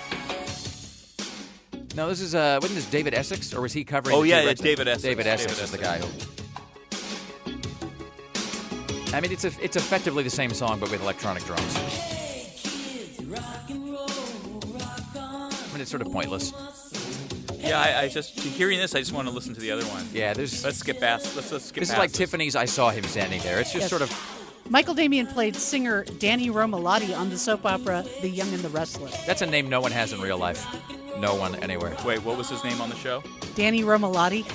No, this is, wasn't this David Essex, or was he covering Oh, the yeah, T-Rex? it's David Essex. David Essex David is the guy who... I mean, it's effectively the same song, but with electronic drums. I mean, it's sort of pointless. Yeah, I just hearing this, I just want to listen to the other one. Yeah, there's. Let's skip past. Let's skip. This is past like this. Tiffany's. I saw him standing there. It's just Yes. sort of. Michael Damian played singer Danny Romalotti on the soap opera The Young and the Restless. That's a name no one has in real life. No one anywhere. Wait, what was his name on the show? Danny Romalotti.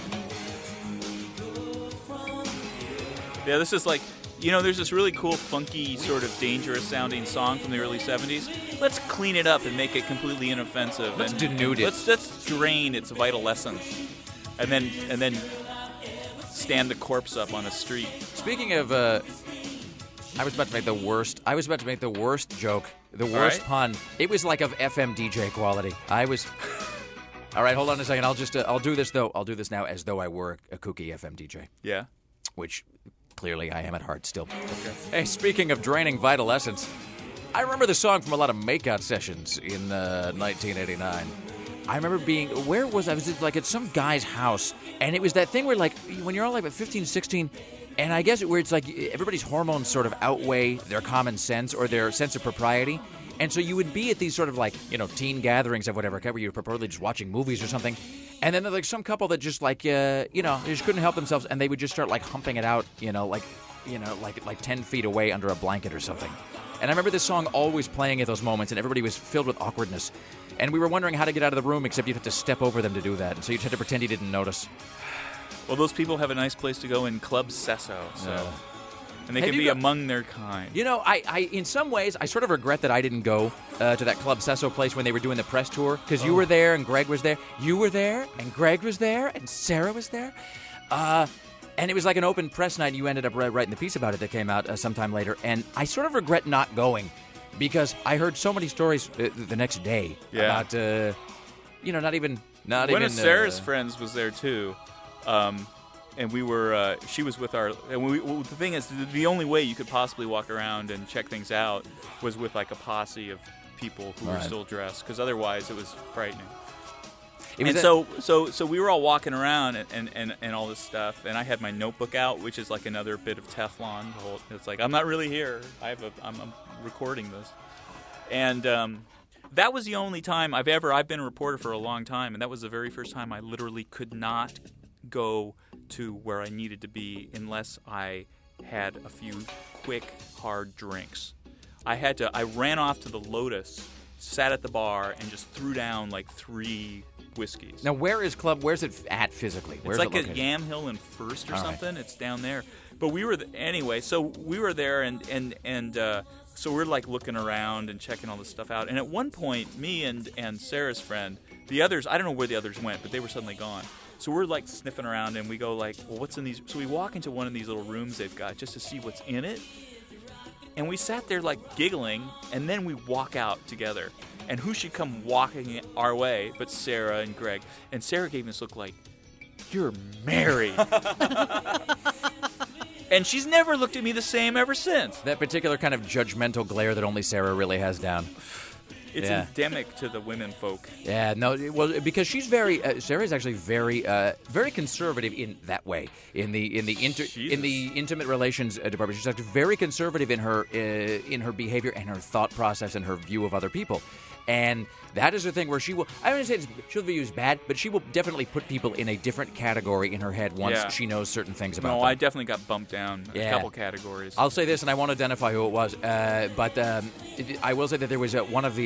Yeah, this is like, you know, there's this really cool, funky, sort of dangerous sounding song from the early 70s. Let's clean it up and make it completely inoffensive. Let's and denude it. Let's drain its vital essence, and then stand the corpse up on a street. Speaking of, I was about to make the worst joke, the worst pun. It was like of FM DJ quality. All right, hold on a second. I'll do this though. I'll do this now as though I were a kooky FM DJ. Yeah. Which clearly I am at heart still. Okay. Hey, speaking of draining vital essence, I remember the song from a lot of makeout sessions in 1989. I remember where was I? I was like at some guy's house, and it was that thing where like when you're all like 15, 16, and I guess where it's like everybody's hormones sort of outweigh their common sense or their sense of propriety. And so you would be at these sort of like, you know, teen gatherings of whatever, where you're purportedly just watching movies or something. And then there's like some couple that just like, you know, they just couldn't help themselves. And they would just start like humping it out, like 10 feet away under a blanket or something. And I remember this song always playing at those moments, and everybody was filled with awkwardness. And we were wondering how to get out of the room, except you'd have to step over them to do that. And so you just had to pretend you didn't notice. Well, those people have a nice place to go in Club Sesso. So. and they Have can you be got- among their kind. You know, I in some ways, I sort of regret that I didn't go to that Club Sesso place when they were doing the press tour, because you were there and Greg was there. You were there and Greg was there and Sarah was there. And it was like an open press night, and you ended up writing the piece about it that came out sometime later. And I sort of regret not going, because I heard so many stories the next day about, not even... One of Sarah's friends was there, too. And we were, she was with our, and the thing is, the only way you could possibly walk around and check things out was with like a posse of people who were still dressed, because otherwise it was frightening. So we were all walking around and all this stuff, and I had my notebook out, which is like another bit of Teflon. It's like, I'm not really here. I'm recording this. And that was the only time I've been a reporter for a long time, and that was the very first time I literally could not go to where I needed to be unless I had a few quick, hard drinks. I ran off to the Lotus, sat at the bar, and just threw down like 3 whiskeys. Now, where's it at physically? Where's it's like it located? at Yam Hill and First or All something. It's down there. But we were anyway. So we were there, and so we're like looking around and checking all this stuff out. And at one point, me and Sarah's friend, the others, I don't know where the others went, but they were suddenly gone. So we're like sniffing around, and we go like, well, what's in these? So we walk into one of these little rooms they've got just to see what's in it. And we sat there like giggling, and then we walk out together. And who should come walking our way but Sarah and Greg? And Sarah gave me this look like, you're married. And she's never looked at me the same ever since. That particular kind of judgmental glare that only Sarah really has down. It's endemic to the women folk. Yeah, no, well, because she's Sarah's actually very, very conservative in that way. In the intimate relations department, she's actually very conservative in her behavior and her thought process and her view of other people. And that is the thing where she will, I wouldn't say she'll be used bad, but she will definitely put people in a different category in her head once she knows certain things about them. No, I definitely got bumped down a couple categories. I'll say this, and I won't identify who it was, but I will say that there was one of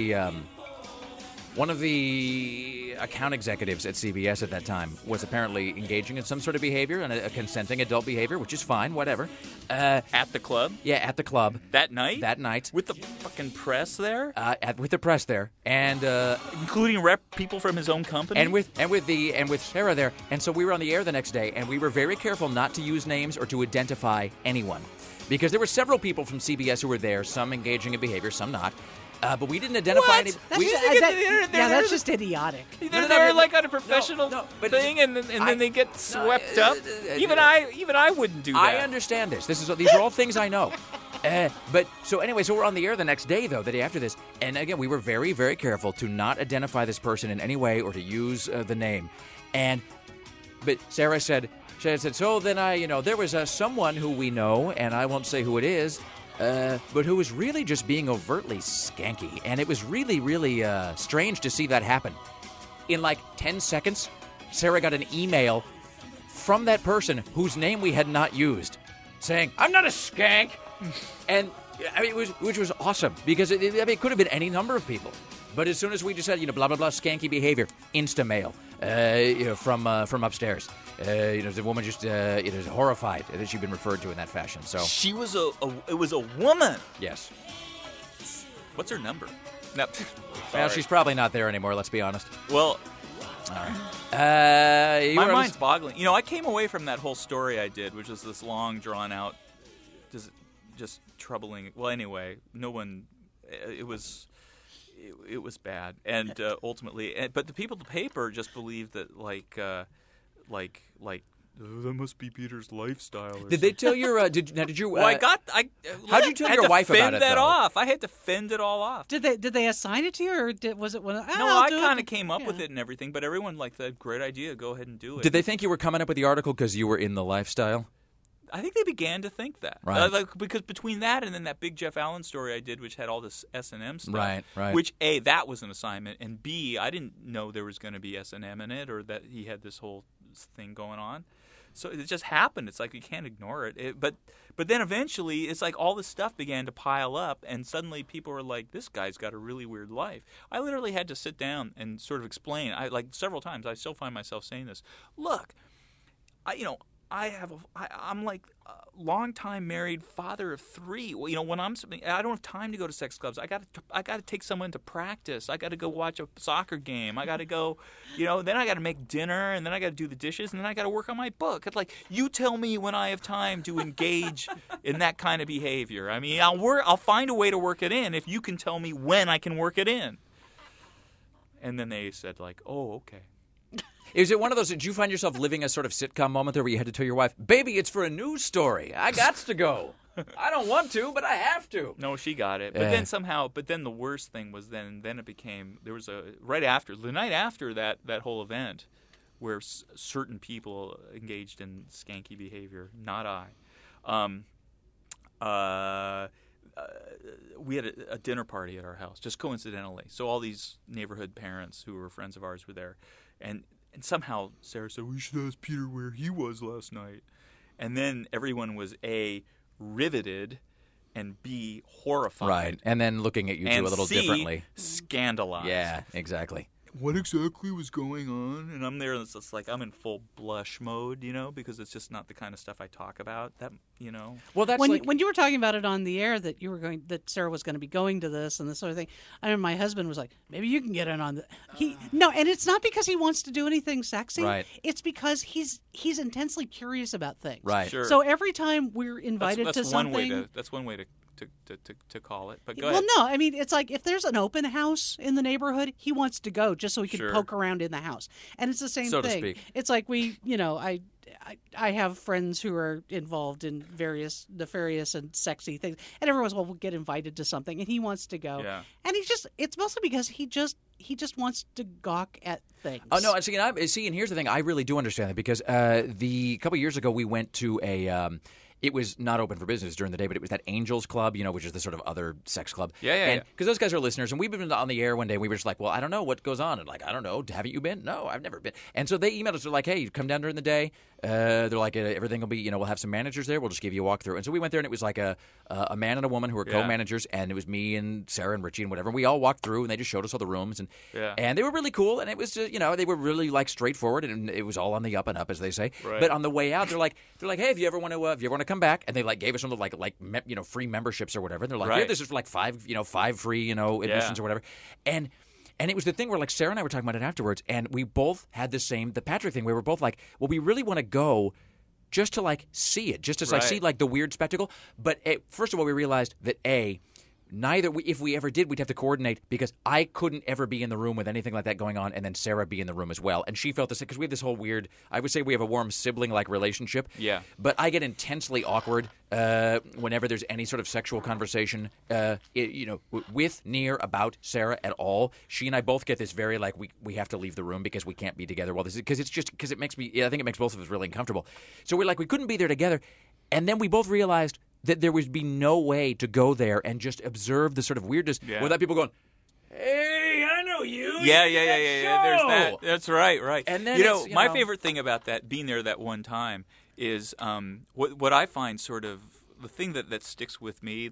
the account executives at CBS at that time was apparently engaging in some sort of behavior, and a consenting adult behavior, which is fine, whatever. At the club? Yeah, at the club. That night? That night. With the fucking press there? With the press there, and including people from his own company, and with Sarah there, and so we were on the air the next day, and we were very careful not to use names or to identify anyone, because there were several people from CBS who were there, some engaging in behavior, some not. But we didn't identify any. That's just idiotic. They're there like on a professional thing, and then they get swept up. Even I wouldn't do that. I understand this. These are all things I know. But so anyway, so we're on the air the next day, though, the day after this, and again, we were very, very careful to not identify this person in any way or to use the name. But Sarah said, so then there was someone who we know, and I won't say who it is. But who was really just being overtly skanky. And it was really, really strange to see that happen. In like 10 seconds, Sarah got an email from that person whose name we had not used, saying, I'm not a skank. And I mean, which was awesome, because it could have been any number of people. But as soon as we just said, blah, blah, blah, skanky behavior, insta-mail, from upstairs. The woman just is horrified that she'd been referred to in that fashion. So she was it was a woman. Yes. What's her number? No. Well, she's probably not there anymore, let's be honest. Well, all right. My mind's boggling. I came away from that whole story I did, which was this long, drawn-out, just troubling. Well, anyway, no one. It was bad, and ultimately, but the people at the paper just believed that like that must be Peter's lifestyle. Did they tell your? Did you? Well, how'd you tell your wife about it? That off. I had to fend it all off. Did they assign it to you, or was it one? No, I kind of came up with it and everything, but everyone liked that. Great idea. Go ahead and do it. Did they think you were coming up with the article because you were in the lifestyle? I think they began to think that, right? Because between that and then that big Jeff Allen story I did, which had all this S&M stuff, right. Which A, that was an assignment, and B, I didn't know there was going to be S&M in it, or that he had this whole thing going on. So it just happened. It's like you can't ignore it. But then eventually, it's like all this stuff began to pile up, and suddenly people were like, "This guy's got a really weird life." I literally had to sit down and sort of explain. Several times, I still find myself saying this. Look, I'm like a long-time married father of 3. Well, you know, when I don't have time to go to sex clubs. I got to take someone to practice. I got to go watch a soccer game. I got to go, you know, then I got to make dinner, and then I got to do the dishes, and then I got to work on my book. It's like, you tell me when I have time to engage in that kind of behavior. I mean, I'll find a way to work it in if you can tell me when I can work it in. And then they said, like, oh, okay. Is it one of those, did you find yourself living a sort of sitcom moment there where you had to tell your wife, baby, it's for a news story. I got to go. I don't want to, but I have to. No, she got it. But then the worst thing was then it became, there was the night after that whole event where certain people engaged in skanky behavior, not I. We had a dinner party at our house, just coincidentally. So all these neighborhood parents who were friends of ours were there. And somehow Sarah said, we should ask Peter where he was last night. And then everyone was A, riveted, and B, horrified. Right, and then looking at you two a little C, differently. Scandalized. Yeah, exactly. What exactly was going on? And I'm there, and it's just like I'm in full blush mode, you know, because it's just not the kind of stuff I talk about. That, you know. Well, that's when you were talking about it on the air that Sarah was going to be going to this and this sort of thing. I remember my husband was like, maybe you can get in on No, and it's not because he wants to do anything sexy. Right. It's because he's intensely curious about things. Right. Sure. So every time we're invited to something, that's one way to call it. But go well, ahead. no, I mean, it's like if there's an open house in the neighborhood, he wants to go just so he can Sure. poke around in the house. And it's the same So to thing. speak. It's like I have friends who are involved in various nefarious and sexy things, and every once in a while we'll get invited to something, and he wants to go. Yeah. And it's mostly because he just wants to gawk at things. Oh no! And here's the thing. I really do understand that because a couple years ago we went to a. It was not open for business during the day, but it was that Angels Club, you know, which is the sort of other sex club. Yeah. Because those guys are listeners, and we've been on the air one day, and we were just like, well, I don't know what goes on. And like, I don't know. Haven't you been? No, I've never been. And so they emailed us. They're like, hey, you come down during the day. They're like, everything will be, you know, we'll have some managers there. We'll just give you a walkthrough. And so we went there, and it was like a man and a woman who were co-managers, and it was me and Sarah and Richie and whatever. And we all walked through, and they just showed us all the rooms, and they were really cool, and it was just, you know, they were really like straightforward, and it was all on the up and up, as they say. Right. But on the way out, they're like, hey, if you ever want to come back, and they like gave us some like you know, free memberships or whatever. And they're like, Right. here, this is for like five free, you know, admissions or whatever. And it was the thing where like Sarah and I were talking about it afterwards, and we both had the Patrick thing. We were both like, well, we really want to go just to like see it, just to like Right. see like the weird spectacle. But first of all, we realized that if we ever did, we'd have to coordinate because I couldn't ever be in the room with anything like that going on, and then Sarah be in the room as well. And she felt this because we have this whole weird. I would say we have a warm sibling-like relationship. Yeah. But I get intensely awkward whenever there's any sort of sexual conversation, with, near, about Sarah at all. She and I both get this very like we have to leave the room because we can't be together while this is because it makes me. I think it makes both of us really uncomfortable. So we're like we couldn't be there together, and then we both realized that there would be no way to go there and just observe the sort of weirdness without people going, hey, I know you. Yeah. There's that. That's right. And then my favorite thing about that being there that one time is what I find sort of the thing that sticks with me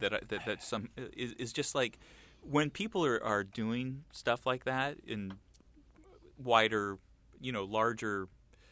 is just like when people are doing stuff like that in wider, you know, larger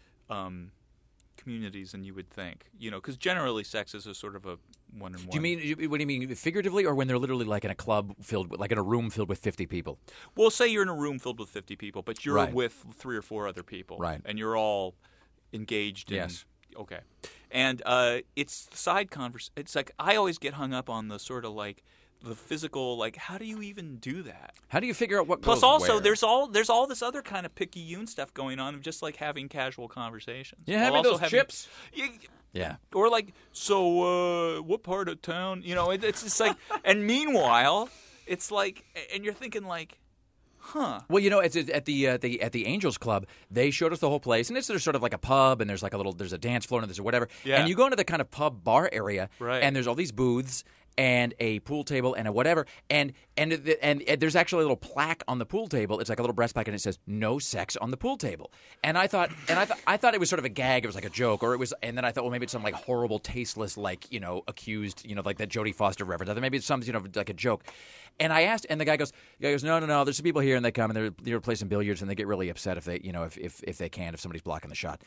communities than you would think, you know, because generally sex is a sort of a one-on-one. What do you mean figuratively, or when they're literally like in a club like in a room filled with 50 people? Well, say you're in a room filled with 50 people, but you're Right. with 3 or 4 other people, Right. And you're all engaged in. Yes. Okay. And it's side conversation. It's like I always get hung up on the sort of like the physical, like how do you even do that? How do you figure out what Plus, goes also where? there's all this other kind of picayune stuff going on of just like having casual conversations. Yeah, While having also those chips. Yeah. Or like, so what part of town? You know, it's just like, and meanwhile, it's like, and you're thinking like, huh. Well, you know, it's at the Angels Club. They showed us the whole place, and there's sort of like a pub, and there's a dance floor, and there's whatever. Yeah. And you go into the kind of pub bar area, Right. and there's all these booths and a pool table and a whatever, and there's actually a little plaque on the pool table. It's like a little breast plaque, and it says "No sex on the pool table." And I thought it was sort of a gag. It was like a joke, or it was. And then I thought, well, maybe it's some like horrible, tasteless, like, you know, accused, you know, like that Jodie Foster reference. I thought maybe it's some, you know, like a joke. And I asked, and the guy goes, no. There's some people here, and they come, and they're playing some billiards, and they get really upset if they, you know, if they can, if somebody's blocking the shot.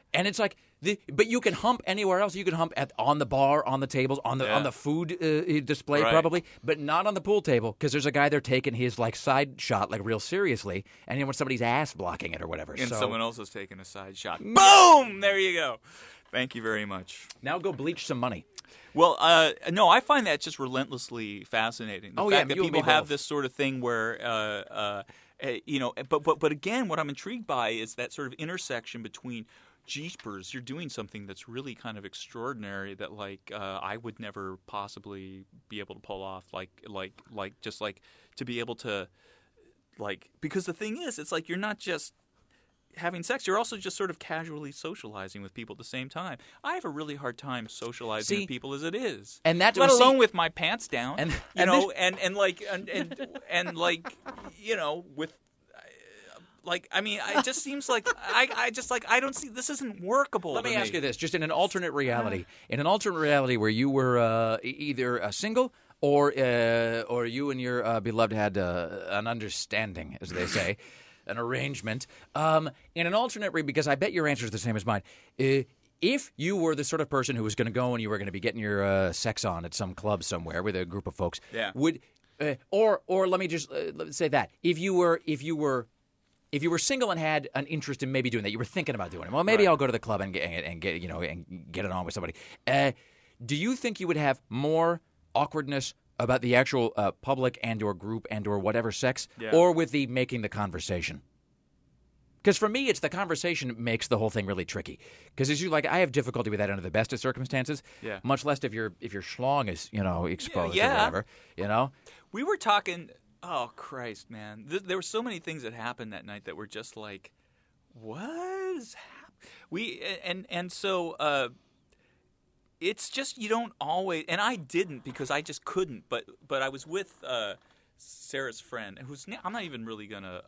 And it's like, but you can hump anywhere else. You can hump on the bar, on the tables, on the food display probably, but not on the pool table because there's a guy there taking his like side shot like real seriously, and when somebody's ass blocking it or whatever. And so, someone else is taking a side shot. Boom! There you go. Thank you very much. Now go bleach some money. Well, no, I find that just relentlessly fascinating. The fact that people have this sort of thing where, but again, what I'm intrigued by is that sort of intersection between jeepers, you're doing something that's really kind of extraordinary that like I would never possibly be able to pull off. Like to be able to because the thing is, it's like you're not just having sex, you're also just sort of casually socializing with people at the same time. I have a really hard time socializing with people as it is, and that let alone with my pants down, and with. Like, I mean, it just seems like I don't see this isn't workable. Let me ask you this: just in an alternate reality, where you were either single or you and your beloved had an understanding, as they say, an arrangement. In an alternate because I bet your answer is the same as mine. If you were the sort of person who was going to go and you were going to be getting your sex on at some club somewhere with a group of folks, would or let me just say that if you were single and had an interest in maybe doing that, you were thinking about doing it. Well, maybe I'll go to the club and get it on with somebody. Do you think you would have more awkwardness about the actual public and or group and or whatever sex, or with the making the conversation? Because for me, it's the conversation makes the whole thing really tricky. Because I have difficulty with that under the best of circumstances. Yeah. Much less if your schlong is exposed or whatever. We were talking. Oh, Christ, man. There were so many things that happened that night that were just like, what is happening? So it's just you don't always – and I didn't because I just couldn't. But I was with Sarah's friend who's – I'm not even really going to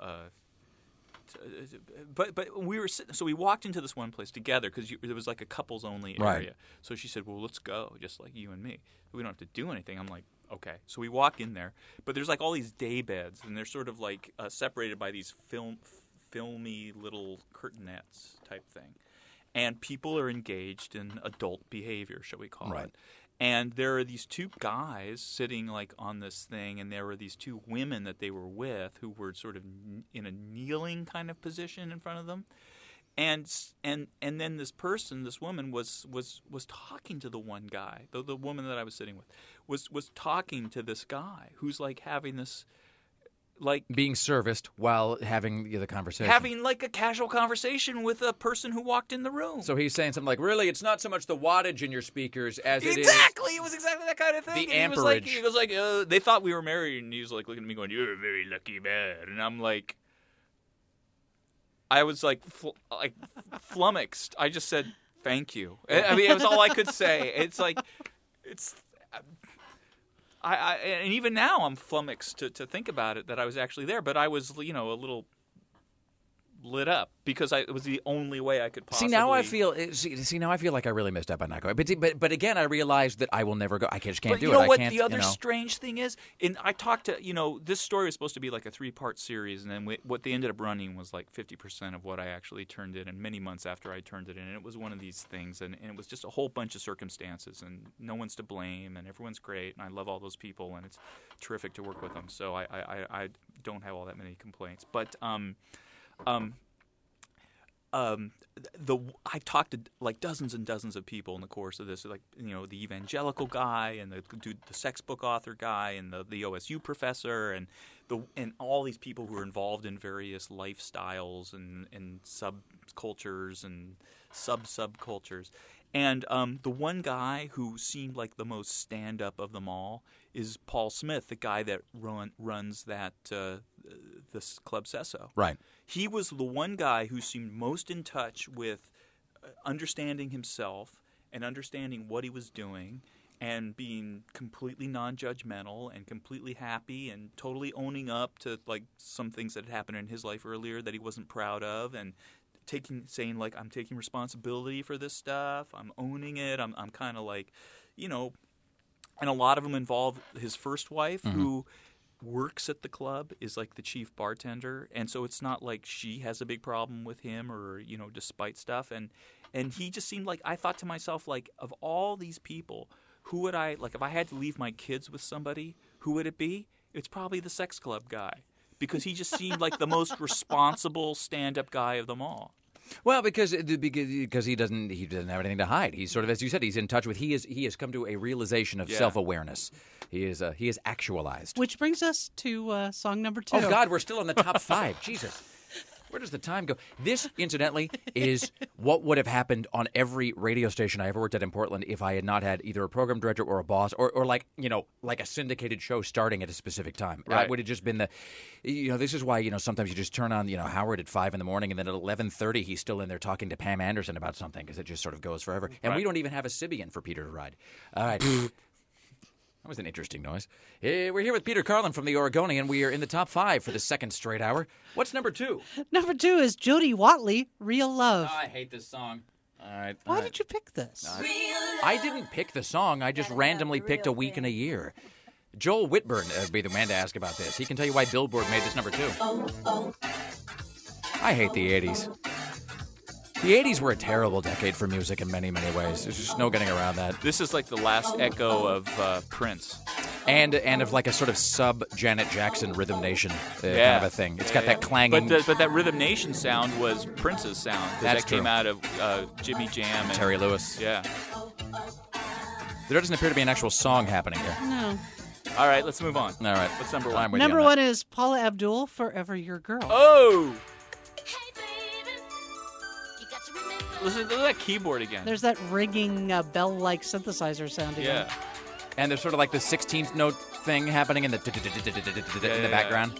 but we were sitting – so we walked into this one place together because there was like a couples-only area. Right. So she said, well, let's go, just like you and me. We don't have to do anything. I'm like, okay. So we walk in there, but there's like all these day beds, and they're sort of like separated by these filmy little curtainettes type thing. And people are engaged in adult behavior, shall we call it. And there are these two guys sitting like on this thing, and there were these two women that they were with who were sort of in a kneeling kind of position in front of them. And then this woman was talking to the one guy, the woman that I was sitting with, was talking to this guy who's like having this, like being serviced while having the conversation, having like a casual conversation with a person who walked in the room. So he's saying something like, "Really, it's not so much the wattage in your speakers as it is." Exactly, it was exactly that kind of thing. The amperage. He was like, they thought we were married, and he was like looking at me, going, "You're a very lucky man," and I'm like. I was like flummoxed. I just said, thank you. I mean, it was all I could say. It's like, and even now I'm flummoxed to think about it that I was actually there. But I was, a little lit up because it was the only way I could possibly. See, now I feel like I really missed out by not going. But again, I realized that I will never go. I just can't do it. You know what? I can't, the other strange thing is, and I talked to this story was supposed to be like a 3-part series, and then what they ended up running was like 50% of what I actually turned in, and many months after I turned it in, and it was one of these things, and it was just a whole bunch of circumstances, and no one's to blame, and everyone's great, and I love all those people, and it's terrific to work with them. So I don't have all that many complaints, but I talked to like dozens and dozens of people in the course of this, like the evangelical guy and the sex book author guy and the OSU professor and all these people who are involved in various lifestyles and subcultures and subcultures. And the one guy who seemed like the most stand-up of them all is Paul Smith, the guy that runs that this Club Sesso. Right. He was the one guy who seemed most in touch with understanding himself and understanding what he was doing and being completely non-judgmental and completely happy and totally owning up to like some things that had happened in his life earlier that he wasn't proud of and saying like I'm taking responsibility for this stuff. I'm owning it. I'm kind of like, and a lot of them involved his first wife who works at the club, is like the chief bartender, and so it's not like she has a big problem with him or, you know, despite stuff. And he just seemed like, I thought to myself, like, of all these people, who would I, like, if I had to leave my kids with somebody, who would it be? It's probably the sex club guy, because he just seemed like the most responsible stand-up guy of them all. Well, because he doesn't have anything to hide. He's sort of, as you said, he's in touch with. He has come to a realization of self-awareness. He is actualized. Which brings us to song number 2. Oh God, we're still in the top 5. Jesus. Where does the time go? This, incidentally, is what would have happened on every radio station I ever worked at in Portland if I had not had either a program director or a boss or like, you know, like a syndicated show starting at a specific time. Right. It would have just been this is why, you know, sometimes you just turn on, you know, Howard at 5 a.m. and then at 11:30 he's still in there talking to Pam Anderson about something because it just sort of goes forever. And we don't even have a Sybian for Peter to ride. All right. That was an interesting noise. We're here with Peter Carlin from the Oregonian. We are in the top 5 for the second straight hour. What's number 2? Number 2 is Jody Watley, Real Love. Oh, I hate this song. All right. Why did you pick this? I didn't pick the song. I just randomly picked a week and a year. Joel Whitburn would be the man to ask about this. He can tell you why Billboard made this number 2. I hate the 80s. The 80s were a terrible decade for music in many, many ways. There's just no getting around that. This is like the last echo of Prince. And of like a sort of sub-Janet Jackson Rhythm Nation kind of a thing. It's got that clanging. But that Rhythm Nation sound was Prince's sound. That's that true. came out of Jimmy Jam. And Terry Lewis. Yeah. There doesn't appear to be an actual song happening here. No. All right, let's move on. All right. What's number 1? Number 1 is Paula Abdul, Forever Your Girl. Oh! Listen to that keyboard again. There's that ringing bell-like synthesizer sound again. Yeah. And there's sort of like the 16th note thing happening in the in the background.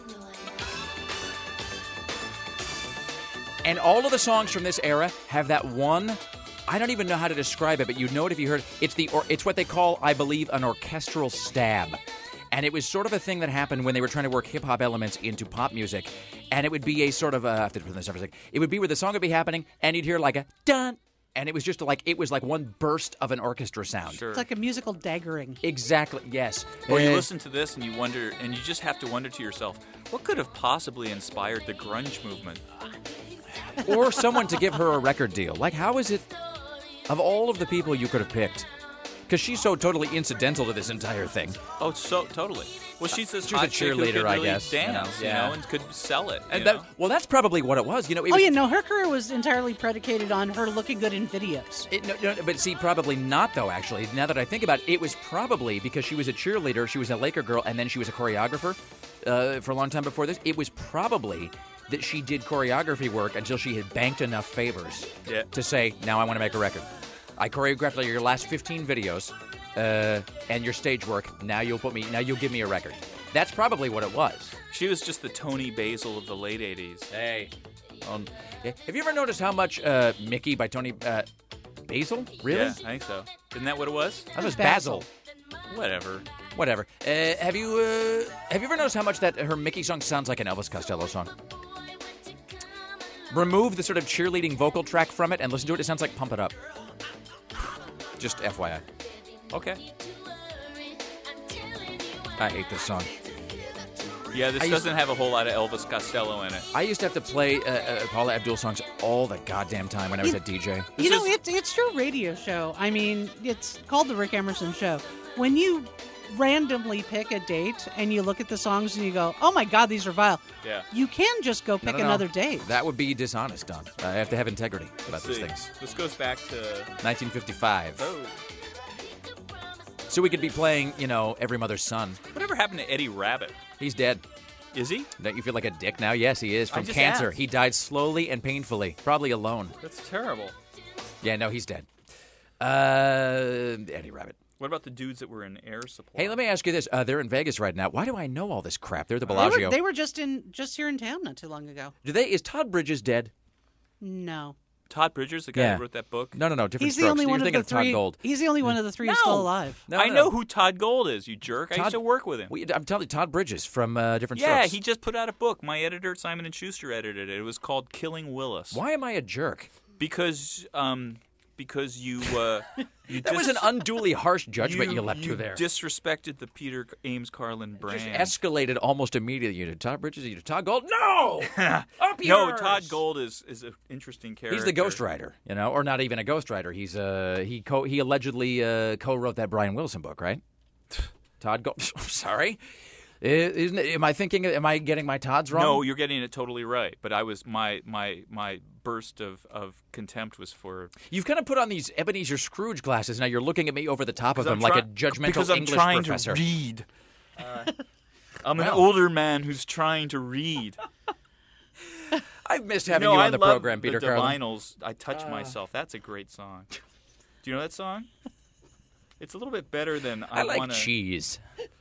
And all of the songs from this era have that one. I don't even know how to describe it, but you know it if you heard it. It's what they call, I believe, an orchestral stab. And it was sort of a thing that happened when they were trying to work hip-hop elements into pop music. And it would be a sort of it would be where the song would be happening, and you'd hear like a dun, and it was just like one burst of an orchestra sound. Sure. It's like a musical daggering. Exactly. Yes. Or you listen to this and you wonder, and you just have to wonder to yourself, what could have possibly inspired the grunge movement? Or someone to give her a record deal. Like, how is it, of all of the people you could have picked, because she's so totally incidental to this entire thing. Oh, so totally. Well, she's this She was hot a chick who cheerleader, could I really guess, dance, you know, and could sell it. And you know? that's probably what it was. You know, Her career was entirely predicated on her looking good in videos. But see, probably not, though, actually. Now that I think about it, it was probably because she was a cheerleader, she was a Laker girl, and then she was a choreographer for a long time before this. It was probably that she did choreography work until she had banked enough favors to say, now I want to make a record. I choreographed like your last 15 videos and your stage work. Now you'll give me a record. That's probably what it was. She was just the Tony Basil of the late 80s. Hey. Have you ever noticed how much Mickey by Tony Basil? Really? Yeah, I think so. Isn't that what it was? That was Basil. Whatever. Have you ever noticed how much that her Mickey song sounds like an Elvis Costello song? Remove the sort of cheerleading vocal track from it and listen to it. It sounds like Pump It Up. Just FYI. Okay. I hate this song. Yeah, this doesn't have a whole lot of Elvis Costello in it. I used to have to play Paula Abdul songs all the goddamn time when I was a DJ. It's your radio show. I mean, it's called The Rick Emerson Show. When you randomly pick a date and you look at the songs and you go, oh my God, these are vile. Yeah. You can just go pick another date. That would be dishonest, Don. I have to have integrity about Let's these see. things. This goes back to 1955. Oh. So we could be playing, Every Mother's Son. Whatever happened to Eddie Rabbit? He's dead. Is he? Don't you feel like a dick now? Yes, he is. From just cancer. asked. He died slowly and painfully. Probably alone. That's terrible. Yeah, no, he's dead. Eddie Rabbit. What about the dudes that were in Air Supply? Hey, let me ask you this. They're in Vegas right now. Why do I know all this crap? They're the Bellagio. They were just here in town not too long ago. Is Todd Bridges dead? No. Todd Bridges, the guy who wrote that book? No, different He's strokes. the only one You're of thinking the three. Todd Gold. He's the only one of the three who's still alive. I know who Todd Gold is, you jerk. I used to work with him. I'm telling you, Todd Bridges from Different Yeah, Strokes. he just put out a book. My editor, Simon & Schuster, edited it. It was called Killing Willis. Why am I a jerk? Because because you That was an unduly harsh judgment you leapt to there. disrespected the Peter Ames Carlin brand. Just escalated almost immediately. You to Todd Bridges, you to Todd Gold. No, up yours. No, Todd Gold is an interesting character. He's the ghostwriter, or not even a ghostwriter. He's he allegedly co-wrote that Brian Wilson book, right? Todd Gold. Sorry, am I getting my Todds wrong? No, you're getting it totally right. But I was my burst of contempt was for. You've kind of put on these Ebenezer Scrooge glasses. Now you're looking at me over the top of them like a judgmental English professor. Because I'm trying to read. I'm an older man who's trying to read. I've missed having you on the program, Peter Carlin. Divinyls, I Touch Myself. That's a great song. Do you know that song? It's a little bit better than I like cheese.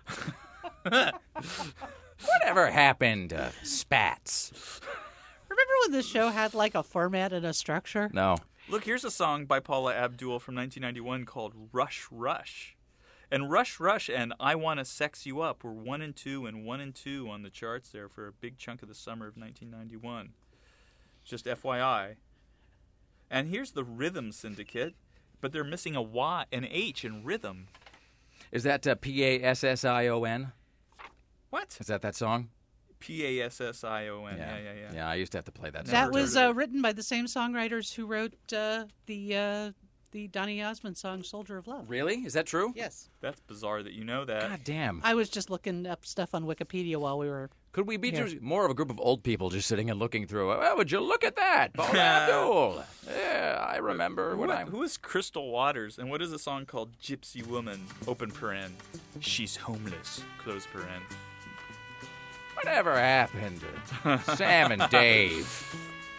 Whatever happened to Spats? Remember when this show had like a format and a structure? No. Look, here's a song by Paula Abdul from 1991 called Rush Rush. And Rush Rush and I Wanna Sex You Up were 1 and 2 and 1 and 2 on the charts there for a big chunk of the summer of 1991. Just FYI. And here's the Rhythm Syndicate, but they're missing a Y, an H in rhythm. Is that Passion? What? Is that song? Passion. Yeah. Yeah, I used to have to play that. That was written by the same songwriters who wrote the Donny Osmond song "Soldier of Love." Really? Is that true? Yes. That's bizarre that you know that. God damn. I was just looking up stuff on Wikipedia while we were. Could we be just more of a group of old people just sitting and looking through? Well, would you look at that? Paula Abdul. Yeah, I remember Who is Crystal Waters, and what is a song called Gypsy Woman, open paren, she's homeless, close paren. Whatever happened to Sam and Dave?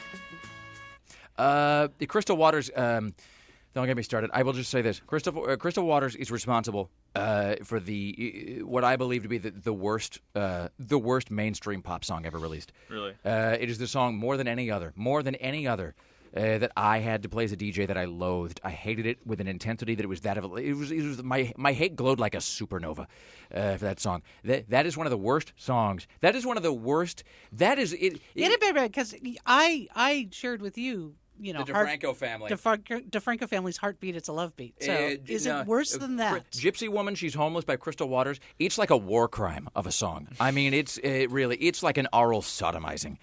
The Crystal Waters, don't get me started. I will just say this. Crystal Waters is responsible for what I believe to be the worst mainstream pop song ever released. Really? It is the song more than any other, that I had to play as a DJ that I loathed. I hated it with an intensity that it was that of it was my hate glowed like a supernova for that song. That is one of the worst songs. That is one of the worst. That is it. Because I shared with you. The DeFranco family. DeFranco family's Heartbeat, It's a Love Beat. So is it worse than that? Gypsy Woman, She's Homeless by Crystal Waters. It's like a war crime of a song. I mean, it's like an oral sodomizing.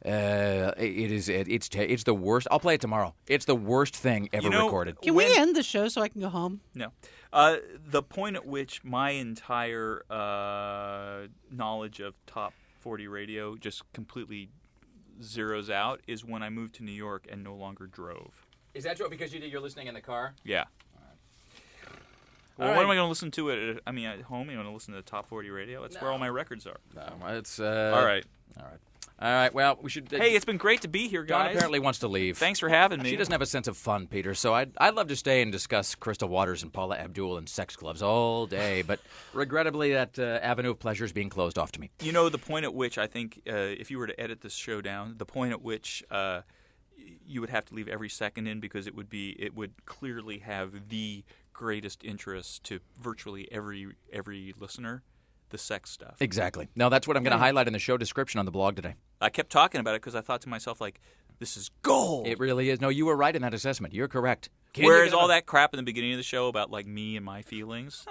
It's the worst. I'll play it tomorrow. It's the worst thing ever recorded. Can we end the show so I can go home? No. The point at which my entire knowledge of top 40 radio just completely zeroes out is when I moved to New York and no longer drove. Is that true? Because you're listening in the car? Yeah. Well, what am I going to listen to at home? You want to listen to the top 40 radio? That's where all my records are. No, it's all right. All right, well, we should... Hey, it's been great to be here, guys. Dawn apparently wants to leave. Thanks for having me. She doesn't have a sense of fun, Peter, so I'd love to stay and discuss Crystal Waters and Paula Abdul and sex clubs all day, but regrettably that avenue of pleasure is being closed off to me. You know, the point at which I think, if you were to edit this show down, the point at which you would have to leave every second in because it would clearly have the greatest interest to virtually every listener. The sex stuff. Exactly. No, that's what I'm going to highlight in the show description on the blog today. I kept talking about it because I thought to myself, like, this is gold. It really is. No, you were right in that assessment. You're correct. Whereas all that crap in the beginning of the show about, like, me and my feelings.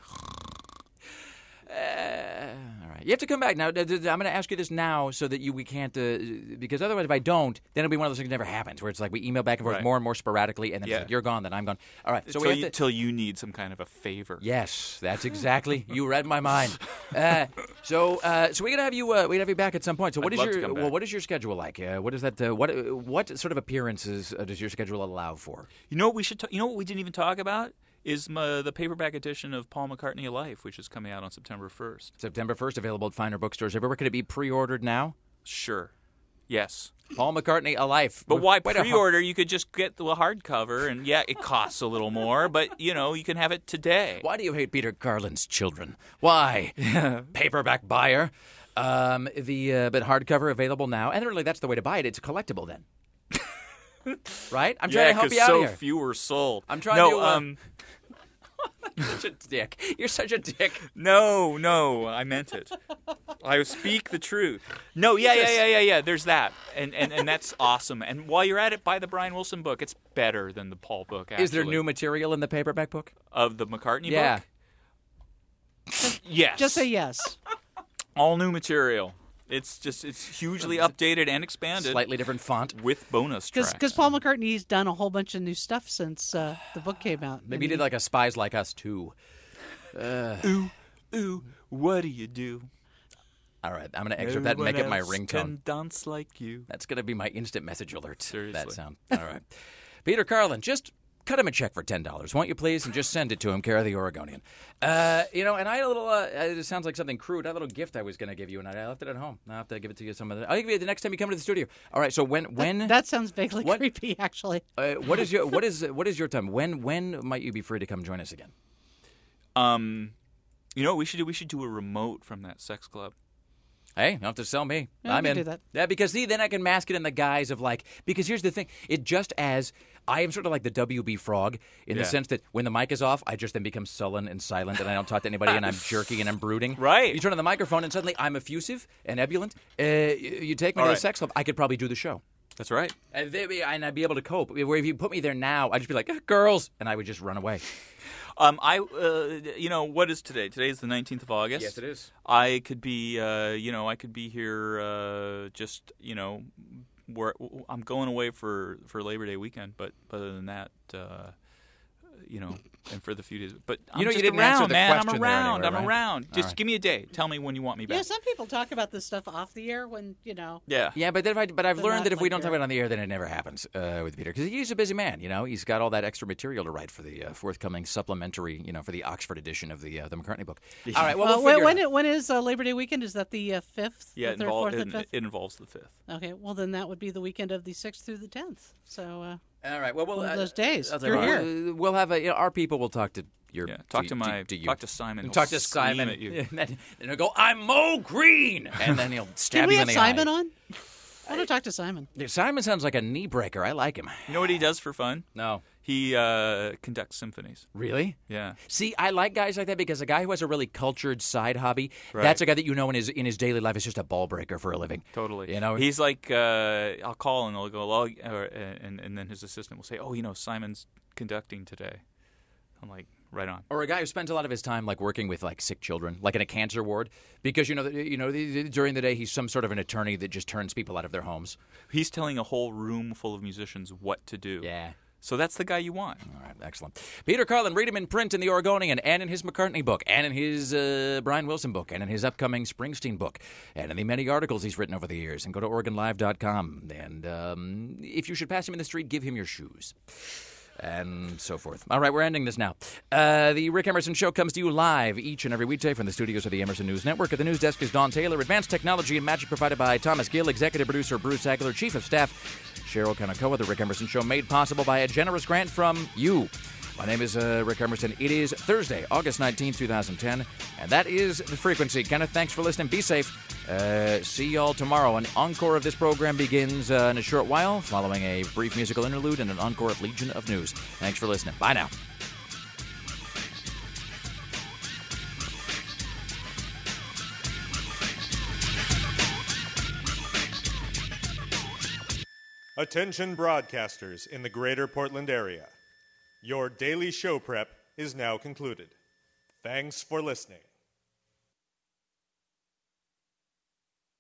All right. You have to come back. Now, I'm going to ask you this now so that we can't, because otherwise if I don't, then it'll be one of those things that never happens, where it's like we email back and forth more and more sporadically, and then it's like, you're gone, then I'm gone. All right. So Till you need some kind of a favor. Yes, that's exactly. You read my mind. So we're going to have you back at some point. So what is your schedule like? What is that? What sort of appearances does your schedule allow for? You know what we should you know what we didn't even talk about? Is the paperback edition of Paul McCartney Alive, which is coming out on September 1st. September 1st, available at finer bookstores everywhere. Could it be pre-ordered now? Sure. Yes. Paul McCartney Alive. But why pre-order? You could just get the hardcover, and it costs a little more, but, you can have it today. Why do you hate Peter Carlin's children? Why? Paperback buyer. But hardcover available now. And really, that's the way to buy it. It's a collectible then. Right? I'm trying to help you out here. So few are sold. I'm trying to... You're such a dick. You're such a dick. No, I meant it. I speak the truth. No, yeah. There's that, and that's awesome. And while you're at it, buy the Brian Wilson book. It's better than the Paul book. Actually. Is there new material in the paperback book of the McCartney Yeah. book? Yes. Just say yes. All new material. It's hugely updated and expanded. Slightly different font with bonus tracks. Because Paul McCartney's done a whole bunch of new stuff since the book came out. Maybe he did like a Spies Like Us too. Ooh, what do you do? All right, I'm going to excerpt that and make it my ringtone. Can dance like you. That's going to be my instant message alert. Seriously. That sound. All right. Peter Carlin, just cut him a check for $10, won't you please? And just send it to him, care of the Oregonian. And I had a little, it sounds like something crude. I had a little gift I was going to give you, and I left it at home. I'll have to give it to you some other. I'll give you the next time you come to the studio. All right, so when That sounds vaguely creepy, actually. what is your time? When might you be free to come join us again? You know what we should do? We should do a remote from that sex club. Hey, you don't have to sell me. Yeah, I'm we in. can do that. Yeah, because then I can mask it in the guise of because here's the thing. It just as I am sort of like the WB Frog in the sense that when the mic is off, I just then become sullen and silent and I don't talk to anybody and I'm jerky and I'm brooding. Right. You turn on the microphone and suddenly I'm effusive and ebullient. You take me to the sex club, I could probably do the show. That's right. And I'd be able to cope. Where if you put me there now, I'd just be like, girls, and I would just run away. What is today? Today is the 19th of August. Yes, it is. I could be, here, where I'm going away for Labor Day weekend. But other than that, and for the few days. But I'm you just didn't around, answer the man. question I'm there around. anyway, I'm right? around. All Just right. give me a day. Tell me when you want me back. Yeah, some people talk about this stuff off the air when, Yeah. Yeah, but I've learned that if we don't talk you're- about it on the air, then it never happens with Peter. Because he's a busy man, He's got all that extra material to write for the forthcoming supplementary, for the Oxford edition of the McCartney book. All right, well, we'll figure it out. when is Labor Day weekend? Is that the 5th? Yeah, the 3rd, 4th, and 5th? it involves the 5th. Okay, well, then that would be the weekend of the 6th through the 10th. So, all right, well, one of those days. I'll tell You're you what, here. We'll have our people will talk to your. Talk to you. talk to Simon. He'll Talk to scream Simon. at you. And then he'll go, I'm Mo Green, and then he'll stab Can we you have in the Simon eye. on? I want to talk to Simon. Yeah, Simon sounds like a knee breaker. I like him. You know what he does for fun? No. He conducts symphonies. Really? Yeah. See, I like guys like that because a guy who has a really cultured side hobby, Right. that's a guy that in his daily life is just a ball breaker for a living. Totally. He's like, I'll call and they'll go, and then his assistant will say, Simon's conducting today. I'm like, right on. Or a guy who spends a lot of his time working with sick children, like in a cancer ward, because during the day he's some sort of an attorney that just turns people out of their homes. He's telling a whole room full of musicians what to do. Yeah. So that's the guy you want. All right, excellent. Peter Carlin, read him in print in the Oregonian, and in his McCartney book, and in his Brian Wilson book, and in his upcoming Springsteen book, and in the many articles he's written over the years. And go to OregonLive.com. And if you should pass him in the street, give him your shoes. And so forth. All right, we're ending this now. The Rick Emerson Show comes to you live each and every weekday from the studios of the Emerson News Network. At the news desk is Don Taylor. Advanced technology and magic provided by Thomas Gill. Executive producer Bruce Agler. Chief of staff Cheryl Kanakoa. The Rick Emerson Show made possible by a generous grant from you. My name is Rick Emerson. It is Thursday, August 19, 2010, and that is The Frequency. Kenneth, thanks for listening. Be safe. See y'all tomorrow. An encore of this program begins in a short while, following a brief musical interlude and an encore of Legion of News. Thanks for listening. Bye now. Attention broadcasters in the greater Portland area. Your daily show prep is now concluded. Thanks for listening.